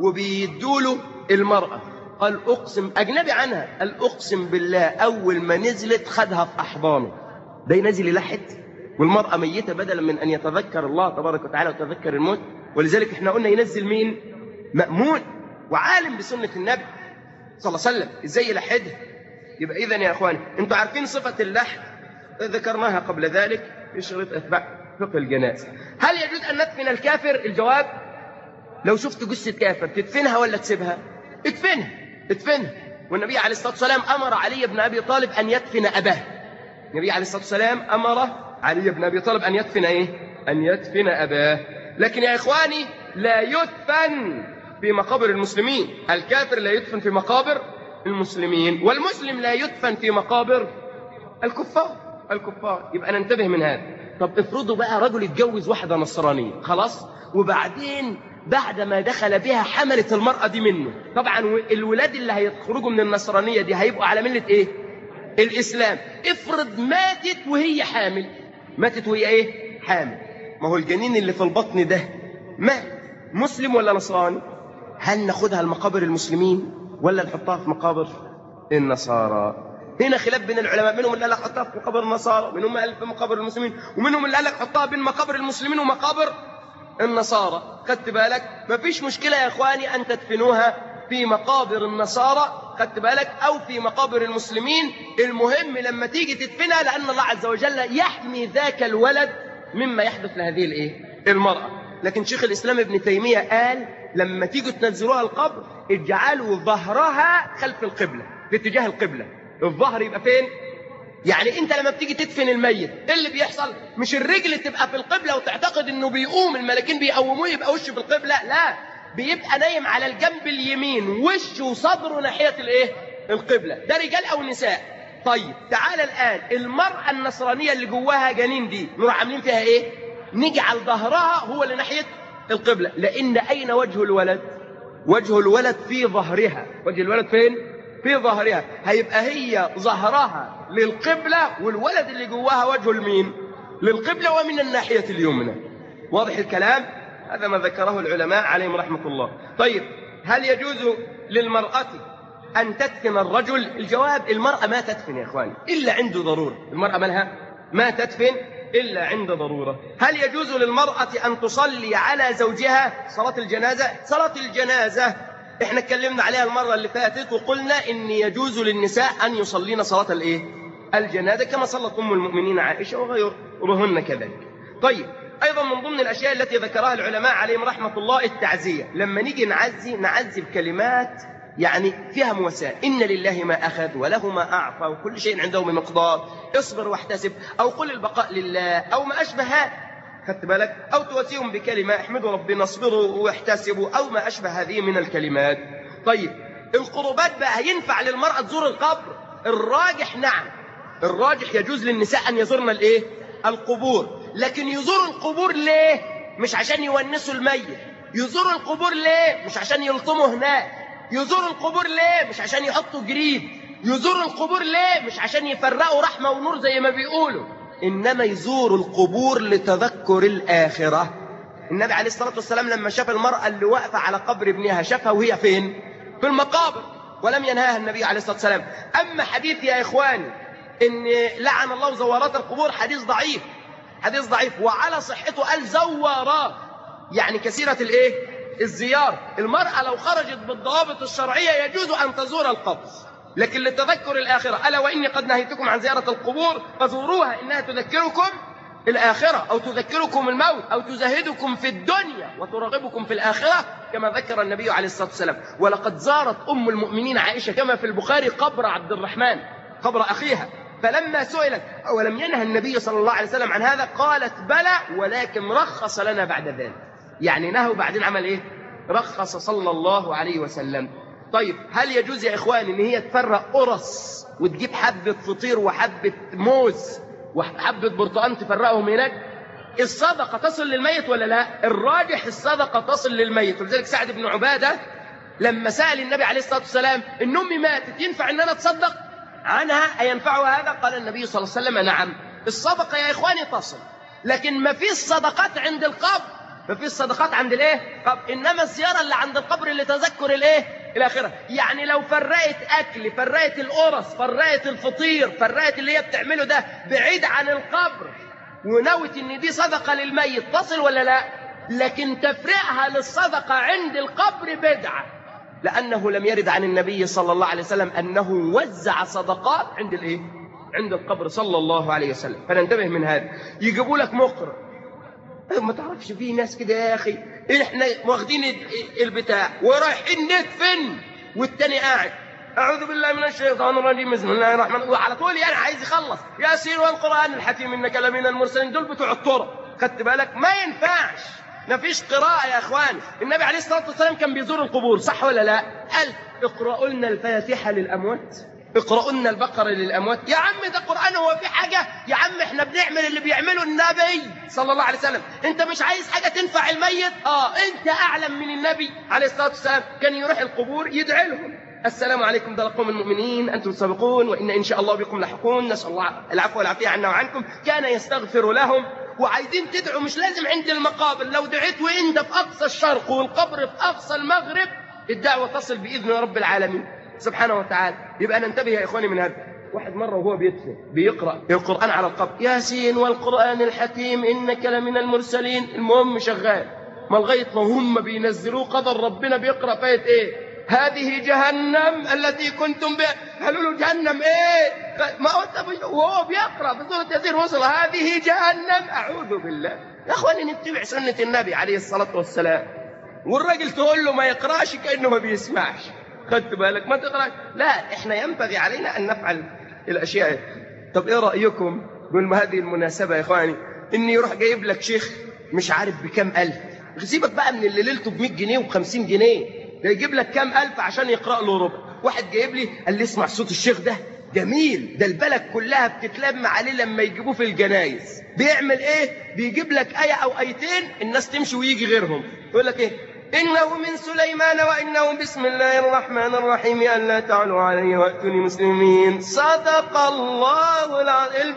وبيدوله المرأة. قال: أقسم، أجنبي عنها، قال: أقسم بالله أول ما نزلت خدها في أحضانه. ده ينزل يلحد والمرأة ميتة بدلا من أن يتذكر الله تبارك وتعالى وتذكر الموت. ولذلك احنا قلنا ينزل مين؟ مأمون وعالم بسنة النبي صلى الله عليه وسلم ازاي يلحدها. يبقى إذن يا أخواني انتوا عارفين صفة اللحد ذكرناها قبل ذلك في شريط أتباع فقه الجنائز. هل يجوز أن ندفن الكافر؟ الجواب: لو شفت جثة كافر تدفنها ولا تسيبها؟ ادفنها ادفنها. والنبي عليه الصلاة والسلام أمر علي بن أبي طالب أن يدفن أباه. النبي عليه الصلاة والسلام أمر علي بن أبي طالب أن يدفن إيه؟ أن يدفن أباه. لكن يا إخواني لا يدفن في مقابر المسلمين. الكافر لا يدفن في مقابر المسلمين، والمسلم لا يدفن في مقابر الكفار. الكفار يبقى ننتبه من هذا. طب افرضوا بقى رجل يتجوز واحدة نصرانية خلاص، وبعدين بعد ما دخل بها حملت المرأة دي منه. طبعا الولاد اللي هيخرجوا من النصرانية دي هيبقوا على ملة ايه؟ الإسلام. افرض ماتت وهي حامل. ماتت وهي ايه؟ حامل. ما هو الجنين اللي في البطن ده مات، مسلم ولا نصراني؟ هل ناخدها المقابر المسلمين ولا نحطها في مقابر النصارى؟ هنا خلاف بين العلماء، منهم اللي قال لك حطها في مقابر النصارى، منهم اللي قال في مقابر المسلمين، ومنهم اللي قال لك حطها بين مقابر المسلمين ومقابر النصارى. خدت بالك؟ مفيش مشكلة يا اخواني ان تدفنوها في مقابر النصارى، خدت بالك، او في مقابر المسلمين. المهم لما تيجي تدفنها، لان الله عز وجل يحمي ذاك الولد مما يحدث لهذه الايه؟ المرأة. لكن شيخ الاسلام ابن تيمية قال لما تيجوا تنزلوها القبر اجعلوا ظهرها خلف القبلة، في اتجاه القبلة. الظهر يبقى فين؟ يعني انت لما بتيجي تدفن الميت ايه اللي بيحصل؟ مش الرجل تبقى في القبلة وتعتقد انه بيقوم الملكين بيقوموه يبقى وشه في القبلة، لا، بيبقى نايم على الجنب اليمين، وشه وصدره ناحية الايه؟ القبلة. ده رجال او نساء. طيب تعال الان المرأة النصرانية اللي جواها جنين دي نروح عاملين فيها ايه؟ نجعل ظهرها هو اللي ناحية القبلة. لان اين وجه الولد؟ وجه الولد في ظهرها. وجه الولد فين؟ في ظهرها. هيبقى هي ظهرها للقبلة والولد اللي جواها وجهه لمين؟ للقبلة ومن الناحية اليمنى. واضح الكلام؟ هذا ما ذكره العلماء عليهم رحمة الله. طيب هل يجوز للمرأة أن تدفن الرجل؟ الجواب: المرأة ما تدفن يا إخواني إلا عند ضرورة. المرأة مالها؟ ما تدفن إلا عند ضرورة. هل يجوز للمرأة أن تصلي على زوجها صلاة الجنازة؟ صلاة الجنازة احنا اتكلمنا عليها المرة اللي فاتت وقلنا ان يجوز للنساء ان يصلين صلاة الايه؟ الجنازة كما صلت ام المؤمنين عائشة وغيرهن كذلك. طيب ايضا من ضمن الاشياء التي ذكرها العلماء عليهم رحمة الله التعزية. لما نيجي نعزي نعزي بكلمات يعني فيها مواساة. إن لله ما أخذ وله ما أعطى وكل شيء عنده بمقدار، اصبر واحتسب، أو قل البقاء لله، أو ما أشبه هذا. خدت بالك؟ أو تواسيهم بكلمة احمدوا ربنا اصبروا واحتسبوا، أو ما أشبه هذه من الكلمات. طيب القربات بقى ينفع للمرأة تزور القبر؟ الراجح نعم، الراجح يجوز للنساء أن يزورن الإيه؟ القبور. لكن يزوروا القبور ليه؟ مش عشان يونسوا الميت. يزوروا القبور ليه؟ مش عشان يلطموا هناك. يزوروا القبور ليه؟ مش عشان يحطوا جريد. يزوروا القبور ليه؟ مش عشان يفرقوا رحمة ونور زي ما بيقولوا. إنما يزوروا القبور لتذكر الآخرة. النبي عليه الصلاة والسلام لما شاف المرأة اللي واقفة على قبر ابنها شافها وهي فين؟ في المقابر، ولم ينهاها النبي عليه الصلاة والسلام. أما حديث يا إخواني إن لعن الله زوارات القبور، حديث ضعيف، حديث ضعيف، وعلى صحته قال زوارات، يعني كثيرة الإيه؟ الزيارة. المرأة لو خرجت بالضوابط الشرعية يجوز أن تزور القبر، لكن للتذكر الآخرة. ألا وإني قد نهيتكم عن زيارة القبور فزوروها إنها تذكركم الآخرة، أو تذكركم الموت، أو تزهدكم في الدنيا وترغبكم في الآخرة، كما ذكر النبي عليه الصلاة والسلام. ولقد زارت أم المؤمنين عائشة كما في البخاري قبر عبد الرحمن، قبر أخيها، فلما سئلت أولم ينهى النبي صلى الله عليه وسلم عن هذا قالت بلى ولكن رخص لنا بعد ذلك. يعني نهى وبعدين عمل إيه؟ رخص صلى الله عليه وسلم. طيب هل يجوز يا إخواني إن هي تفرق قرص وتجيب حبة فطير وحبة موز وحبة برتقان تفرقهم هناك؟ الصدقة تصل للميت ولا لا؟ الراجح الصدقة تصل للميت. ولذلك سعد بن عبادة لما سأل النبي عليه الصلاة والسلام إن أمي ماتت ينفع إن أنا أتصدق عنها أينفعها هذا؟ قال النبي صلى الله عليه وسلم نعم. الصدقة يا إخواني تصل، لكن ما فيش صدقات عند القبر، ما فيش صدقات عند الايه؟ قبر. انما الزياره اللي عند القبر اللي تذكر الايه؟ الاخره. يعني لو فرقت اكل، فرقت القرص، فرقت الفطير، فرقت اللي هي بتعمله ده بعيد عن القبر ونوت ان دي صدقه للميت، تصل ولا لا؟ لكن تفرقها للصدقه عند القبر بدعه، لانه لم يرد عن النبي صلى الله عليه وسلم انه وزع صدقات عند الايه؟ عند القبر صلى الله عليه وسلم. فننتبه من هذا. يجيبوا لك مقر، ما تعرفش فيه ناس كده يا أخي، إحنا واخدين البتاع ورايحين ندفن والتاني قاعد أعوذ بالله من الشيطان الرجيم بسم الله الرحمن الرحيم، وعلى طول يعني عايز يخلص ياسين والقرآن الحكيم إنك لمن المرسلين. دول بتوع الطرق، خدت بالك؟ ما ينفعش، ما فيش قراءة يا إخوان. النبي عليه الصلاة والسلام كان بيزور القبور، صح ولا لا؟ قال اقرأوا لنا الفاتحة للأموات، اقرأوا لنا البقرة للأموات. يا عم ده قرآن، هو في حاجة؟ يا عم احنا بنعمل اللي بيعمله النبي صلى الله عليه وسلم. انت مش عايز حاجة تنفع الميت؟ اه انت اعلم من النبي عليه الصلاة والسلام. كان يروح القبور يدعي لهم، السلام عليكم دار قوم المؤمنين انتم السابقون وإن إن شاء الله بكم لاحقون، نسأل الله العفو والعافية عنا وعنكم. كان يستغفر لهم. وعايزين تدعوا مش لازم عند المقابر، لو دعيت وانت في أقصى الشرق والقبر في أقصى المغرب الدعوة تصل بإذن رب العالمين سبحانه وتعالى. يبقى ننتبه يا إخواني من هذا. واحد مرة وهو بيدفن بيقرأ القرآن على القبر، ياسين والقرآن الحكيم إنك لمن المرسلين. المهم شغال، ما لغاية ما هم بينزلوه قدر ربنا بيقرأ فايت إيه؟ هذه جهنم التي كنتم بها. قالوا له جهنم إيه؟ ما قلت وهو بيقرأ في سورة ياسين وصل هذه جهنم. أعوذ بالله يا إخواني، نتبع سنة النبي عليه الصلاة والسلام. والراجل تقول له ما يقرأش كأنه ما بيسمعش، خدت بالك؟ ما تقرأ. لا، احنا ينبغي علينا ان نفعل الاشياء. طب ايه رايكم بهذه المناسبه يا اخواني ان يروح جايب لك شيخ مش عارف بكام الف، سيبك بقى من اللي ليلته ب مية جنيه و50 جنيه، ده يجيب لك كام الف عشان يقرا له ربع. واحد جايب لي قال لي اسمع صوت الشيخ ده جميل، ده البلد كلها بتتلم عليه لما يجيبوه في الجنايز. بيعمل ايه؟ بيجيب لك ايه او ايتين الناس تمشي ويجي غيرهم، يقول لك ايه؟ إنه من سليمان وإنه بسم الله الرحمن الرحيم ألا تعلوا علي وأتوني مسلمين. صدق الله العظيم.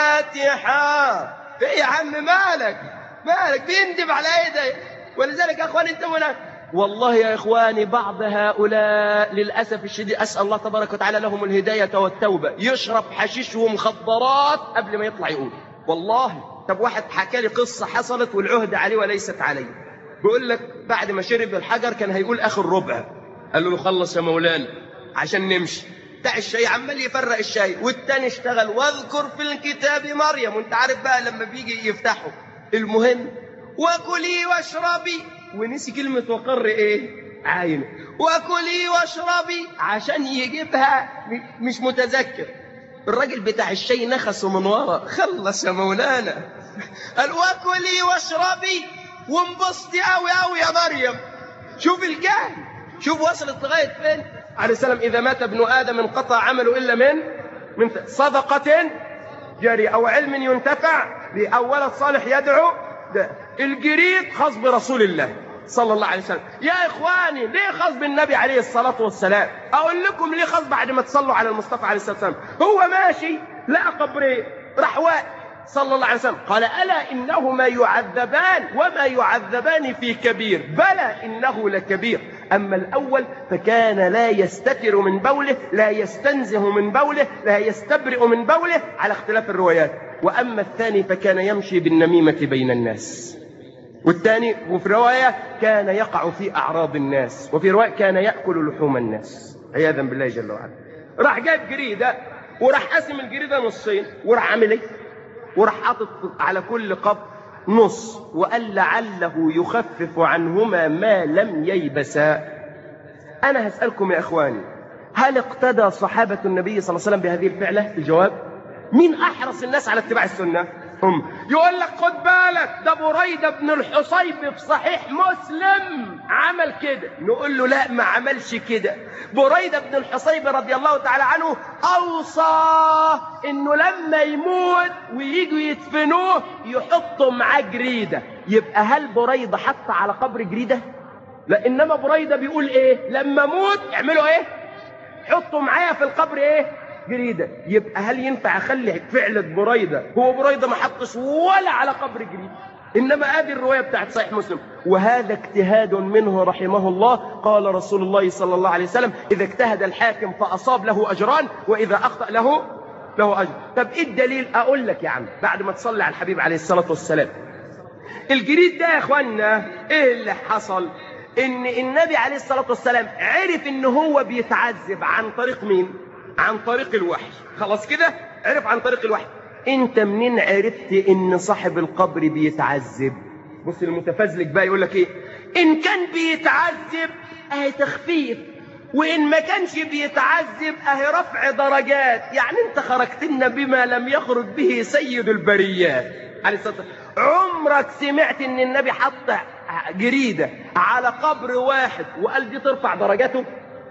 الفاتحة. إيه يا عم مالك؟ مالك بيندب على إيه ده؟ ولذلك يا أخواني انتبهوا هنا. والله يا إخواني بعض هؤلاء للأسف الشديد أسأل الله تبارك وتعالى لهم الهداية والتوبة يشرب حشيش ومخدرات قبل ما يطلع يقول. والله طب واحد حكى لي قصة حصلت والعهد عليه وليست علي. بيقول لك بعد ما شرب الحجر كان هيقول آخر ربع، قال له خلص يا مولانا عشان نمشي. بتاع الشاي عمال يفرق الشاي والتاني اشتغل واذكر في الكتاب مريم، وانت عارف بقى لما بيجي يفتحوا. المهم وكلي واشربي، ونسي كلمة وقر ايه؟ عين. وكلي واشربي عشان يجيبها مش متذكر. الراجل بتاع الشاي نخسه من ورا، خلص يا مولانا. قال وكلي واشربي وانبسطي قوي قوي يا مريم. شوف الجهل، شوف وصلت لغايه فين. عليه السلام اذا مات ابن ادم انقطع عمله الا من من صدقه جاريه او علم ينتفع به او ولد صالح يدعو. ده الجريد خاص برسول الله صلى الله عليه وسلم. يا اخواني ليه خاص بالنبي عليه الصلاه والسلام؟ اقول لكم ليه خاص بعد ما تصلوا على المصطفى عليه الصلاه والسلام. هو ماشي لقى قبرين، راح واقف صلى الله عليه وسلم قال ألا إنهما يعذبان وما يعذبان في كبير، بلى إنه لكبير. أما الأول فكان لا يستتر من بوله، لا يستنزه من بوله، لا يستبرئ من بوله على اختلاف الروايات. وأما الثاني فكان يمشي بالنميمة بين الناس، والثاني وفي رواية كان يقع في أعراض الناس، وفي رواية كان يأكل لحوم الناس عياذا بالله جل وعلا. راح جايب جريدة وراح قاسم الجريدة نصين، وراح عامل ايه؟ وراح حاطط على كل قبر نص، وقال لعله يخفف عنهما ما لم ييبسا. أنا هسألكم يا إخواني، هل اقتدى صحابة النبي صلى الله عليه وسلم بهذه الفعلة؟ الجواب: مين أحرص الناس على اتباع السنة؟ هم. يقول لك خد بالك ده بريدة بن الحصيب في صحيح مسلم عمل كده، نقول له لا ما عملش كده. بريدة بن الحصيب رضي الله تعالى عنه أوصى إنه لما يموت وييجوا يدفنوه يحطوا معاه جريدة. يبقى هل بريدة حط على قبر جريدة؟ لا، إنما بريدة بيقول إيه؟ لما موت اعملوا إيه؟ حطوا معايا في القبر إيه؟ جريدة. يبقى هل ينفع اخلي فعلة بريدة؟ هو بريدة ما حطش ولا على قبر جريدة، انما ادي الرواية بتاعت صحيح مسلم. وهذا اجتهاد منه رحمه الله. قال رسول الله صلى الله عليه وسلم: اذا اجتهد الحاكم فاصاب له اجران، واذا اخطأ له له اجر. طب ايه الدليل؟ اقول لك يا عم بعد ما تصلي على الحبيب عليه الصلاة والسلام. الجريد ده يا اخوانا ايه اللي حصل؟ ان النبي عليه الصلاة والسلام عرف ان هو بيتعذب عن طريق مين؟ عن طريق الوحي. خلاص كده عرف عن طريق الوحي. انت منين عرفت ان صاحب القبر بيتعذب؟ بص المتفزلك بقى يقول لك ايه؟ ان كان بيتعذب اهي تخفيف، وان ما كانش بيتعذب اهي رفع درجات. يعني انت خرجت لنا بما لم يخرج به سيد البريات عليه الصلاة والسلام. عمرك سمعت ان النبي حط جريدة على قبر واحد وقال دي ترفع درجاته؟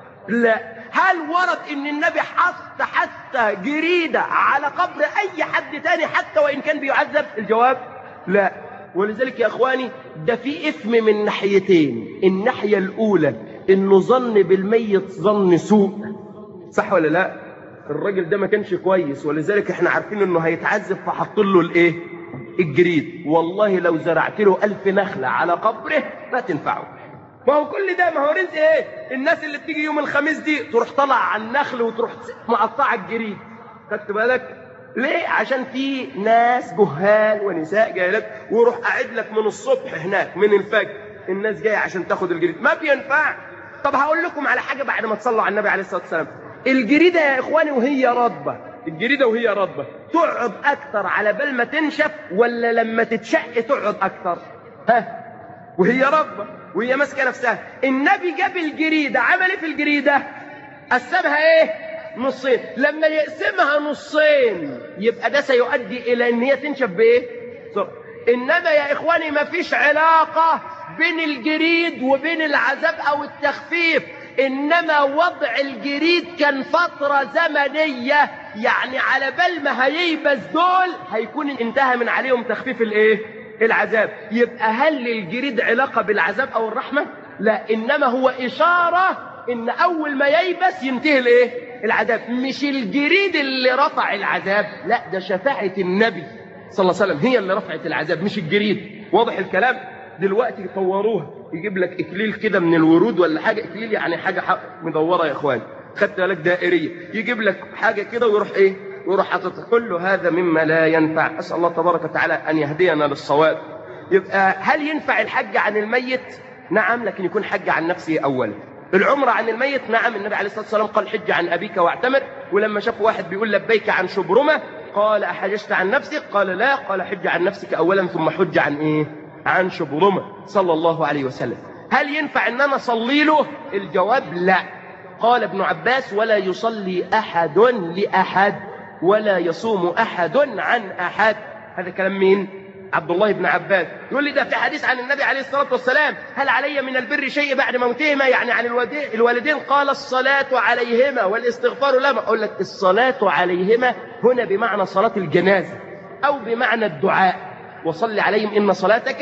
لا. هل ورد ان النبي حط حتى جريدة على قبر اي حد تاني حتى وان كان بيعذب؟ الجواب لا. ولذلك يا اخواني ده في اثم من ناحيتين. الناحية الاولى انه ظن بالميت ظن سوء، صح ولا لا؟ الراجل ده ما كانش كويس، ولذلك احنا عارفين انه هيتعذب فحط له الايه؟ الجريد. والله لو زرعت له الف نخلة على قبره ما تنفعه. ما هو كل ده ما هو رزق ايه؟ الناس اللي بتيجي يوم الخميس دي تروح طلع على النخل وتروح مقطعه الجريد. خدت بالك؟ ليه؟ عشان في ناس جهال ونساء جاهلات، ويروح قاعد لك من الصبح هناك من الفجر الناس جايه عشان تاخد الجريد. ما بينفع. طب هقول لكم على حاجه بعد ما تصلوا على النبي عليه الصلاه والسلام. الجريده يا اخواني وهي رطبه، الجريده وهي رطبه تقعد اكتر على بال ما تنشف ولا لما تتشق تقعد اكتر؟ ها؟ وهي رطبه وهي ماسكه نفسها. النبي جاب الجريده عمل ايه في الجريده؟ قسمها ايه؟ نصين. لما يقسمها نصين يبقى ده سيؤدي الى ان هي تنشف بايه؟ سرعه. انما يا اخواني ما فيش علاقه بين الجريد وبين العذاب او التخفيف، انما وضع الجريد كان فتره زمنيه، يعني على بال ما هييبس دول هيكون انتهى من عليهم تخفيف الايه؟ العذاب. يبقى هل للجريد علاقة بالعذاب أو الرحمة؟ لا، إنما هو إشارة إن أول ما ييبس ينتهي الإيه؟ العذاب. مش الجريد اللي رفع العذاب، لا ده شفاعة النبي صلى الله عليه وسلم هي اللي رفعت العذاب مش الجريد. واضح الكلام؟ دلوقتي يطوروها يجيب لك إكليل كده من الورود ولا حاجة. إكليل يعني حاجة مدورة يا إخوان، خدت بالك؟ دائرية. يجيب لك حاجة كده ويروح إيه؟ ويروح حاططها. كل هذا مما لا ينفع. أسأل الله تبارك وتعالى أن يهدينا للصواب. يبقى هل ينفع الحج عن الميت؟ نعم، لكن يكون حج عن نفسه أولا. العمرة عن الميت نعم، النبي عليه الصلاة والسلام قال حج عن أبيك واعتمر. ولما شاف واحد بيقول لبيك عن شبرمة قال أحججت عن نفسك؟ قال لا. قال حج عن نفسك أولا ثم حج عن إيه؟ عن شبرمة صلى الله عليه وسلم. هل ينفع أن أنا أصلي له؟ الجواب لا. قال ابن عباس ولا يصلي أحد لأحد ولا يصوم أحد عن أحد. هذا كلام مين؟ عبد الله بن عباس. يقول لي ده في حديث عن النبي عليه الصلاة والسلام هل علي من البر شيء بعد موتهما؟ يعني عن الوالدين. قال الصلاة عليهما والاستغفار لهما. أقول لك الصلاة عليهما هنا بمعنى صلاة الجنازة أو بمعنى الدعاء، وصل عليهم إن صلاتك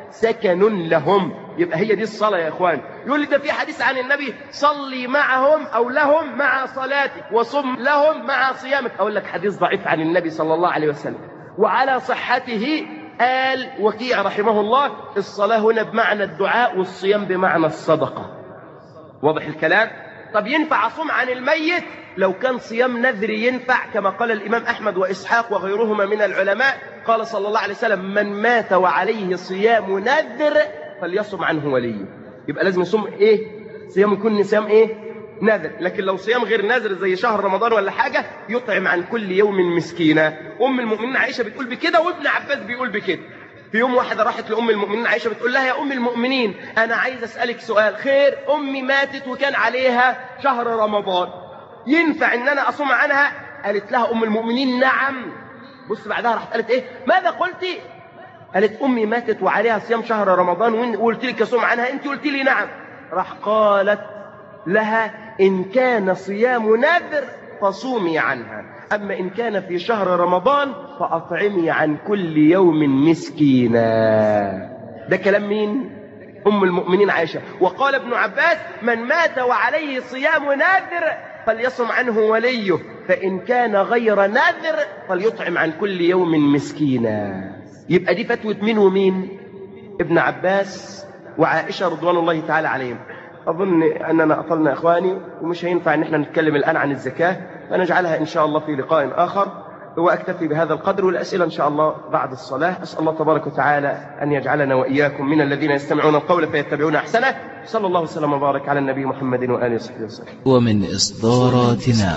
سكن لهم. يبقى هي دي الصلاة يا إخوان. يقول لي ده في حديث عن النبي صلي معهم أو لهم مع صلاتك وصم لهم مع صيامك. أقول لك حديث ضعيف عن النبي صلى الله عليه وسلم. وعلى صحته قال وكيع رحمه الله الصلاة هنا بمعنى الدعاء والصيام بمعنى الصدقة. واضح الكلام؟ طب ينفع أصوم عن الميت؟ لو كان صيام نذري ينفع، كما قال الإمام أحمد وإسحاق وغيرهما من العلماء، قال صلى الله عليه وسلم من مات وعليه صيام نذر فليصم عنه وليه. يبقى لازم يصوم إيه؟ صيام يكون صيام إيه؟ نذر. لكن لو صيام غير نذر زي شهر رمضان ولا حاجة يطعم عن كل يوم مسكينة. أم المؤمنين عائشة بتقول بكده وابن عباس بيقول بكده. في يوم واحدة راحت لأم المؤمنين عائشة بتقول لها يا أم المؤمنين أنا عايز أسألك سؤال، خير أمي ماتت وكان عليها شهر رمضان، ينفع إن أنا أصوم عنها؟ قالت لها أم المؤمنين نعم. بص بعدها راحت قالت إيه؟ ماذا قلتي؟ قالت أمي ماتت وعليها صيام شهر رمضان وقلت لك أصوم عنها، أنت قلت لي نعم. راح قالت لها إن كان صيام نذر فصومي عنها، أما إن كان في شهر رمضان فأطعمي عن كل يوم مسكينا. ده كلام مين؟ أم المؤمنين عائشة. وقال ابن عباس من مات وعليه صيام نذر فليصم عنه وليه، فإن كان غير نذر فليطعم عن كل يوم مسكينا. يبقى دي فتوى مين ومين؟ ابن عباس وعائشة رضوان الله تعالى عليهم. أظن أننا أطلنا إخواني ومش هينفع أن احنا نتكلم الآن عن الزكاة، فنجعلها إن شاء الله في لقاء آخر، وأكتفي بهذا القدر، والأسئلة إن شاء الله بعد الصلاة. أسأل الله تبارك وتعالى أن يجعلنا وإياكم من الذين يستمعون القول فيتبعون أحسنه. صلى الله وسلم وبارك على النبي محمد وآله وصحبه وسلم. ومن إصداراتنا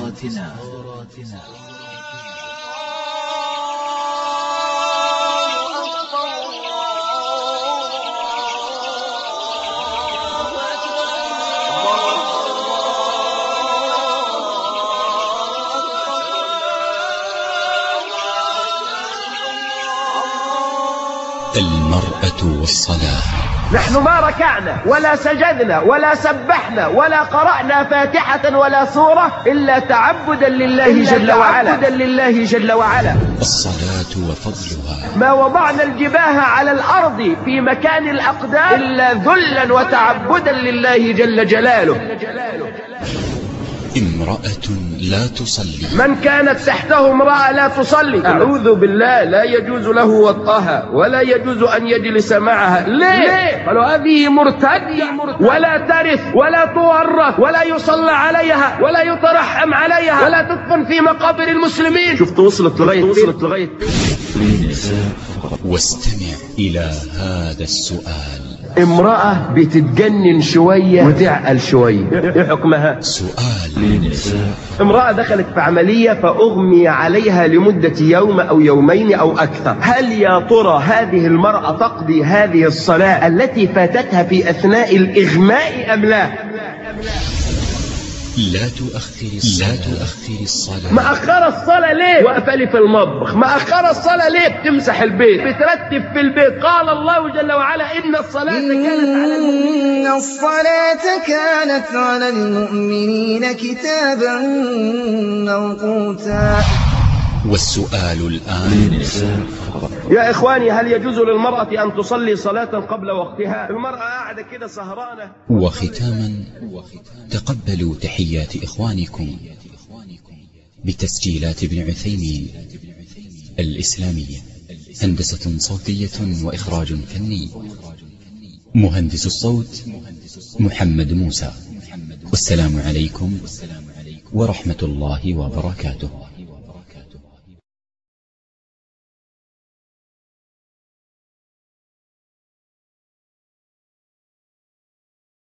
المرأة والصلاة. نحن ما ركعنا ولا سجدنا ولا سبحنا ولا قرأنا فاتحة ولا سورة إلا تعبدا لله جل وعلا. تعبدا لله جل وعلا. الصلاة وفضلها. ما وضعنا الجباه على الأرض في مكان الأقدام إلا ذلا وتعبدا لله جل جلاله. امرأة لا تصلي. من كانت تحته امرأة لا تصلي أعوذ بالله لا يجوز له وطئها ولا يجوز أن يجلس معها. ليه؟ قالوا هذه مرتدية ولا ترث ولا تورث ولا يصلى عليها ولا يترحم عليها ولا تدفن في مقابر المسلمين. شفت وصلت لغاية وصلت لغاية واستمع إلى هذا السؤال. امرأة بتتجنن شوية وتعقل شوية، ايه حكمها؟ سؤال. امرأة دخلت في عملية فأغمي عليها لمدة يوم أو يومين أو أكثر، هل يا ترى هذه المرأة تقضي هذه الصلاة التي فاتتها في أثناء الإغماء أم لا؟ لا تؤخر الصلاة. لا تؤخر الصلاة. مأخرة الصلاة ليه؟ واقفة لي في المطبخ. مأخرة الصلاة ليه؟ بتمسح البيت، بترتب في البيت. قال الله جل وعلا إن الصلاة كانت على إن الصلاة كانت على المؤمنين كتابا موقوتا. والسؤال الآن يا إخواني هل يجوز للمرأة أن تصلي صلاة قبل وقتها؟ المرأة قاعدة كده سهرانة. وختاما تقبلوا تحيات إخوانكم بتسجيلات ابن عثيمين الإسلامية، هندسة صوتية وإخراج فني، مهندس الصوت محمد موسى. والسلام عليكم ورحمة الله وبركاته.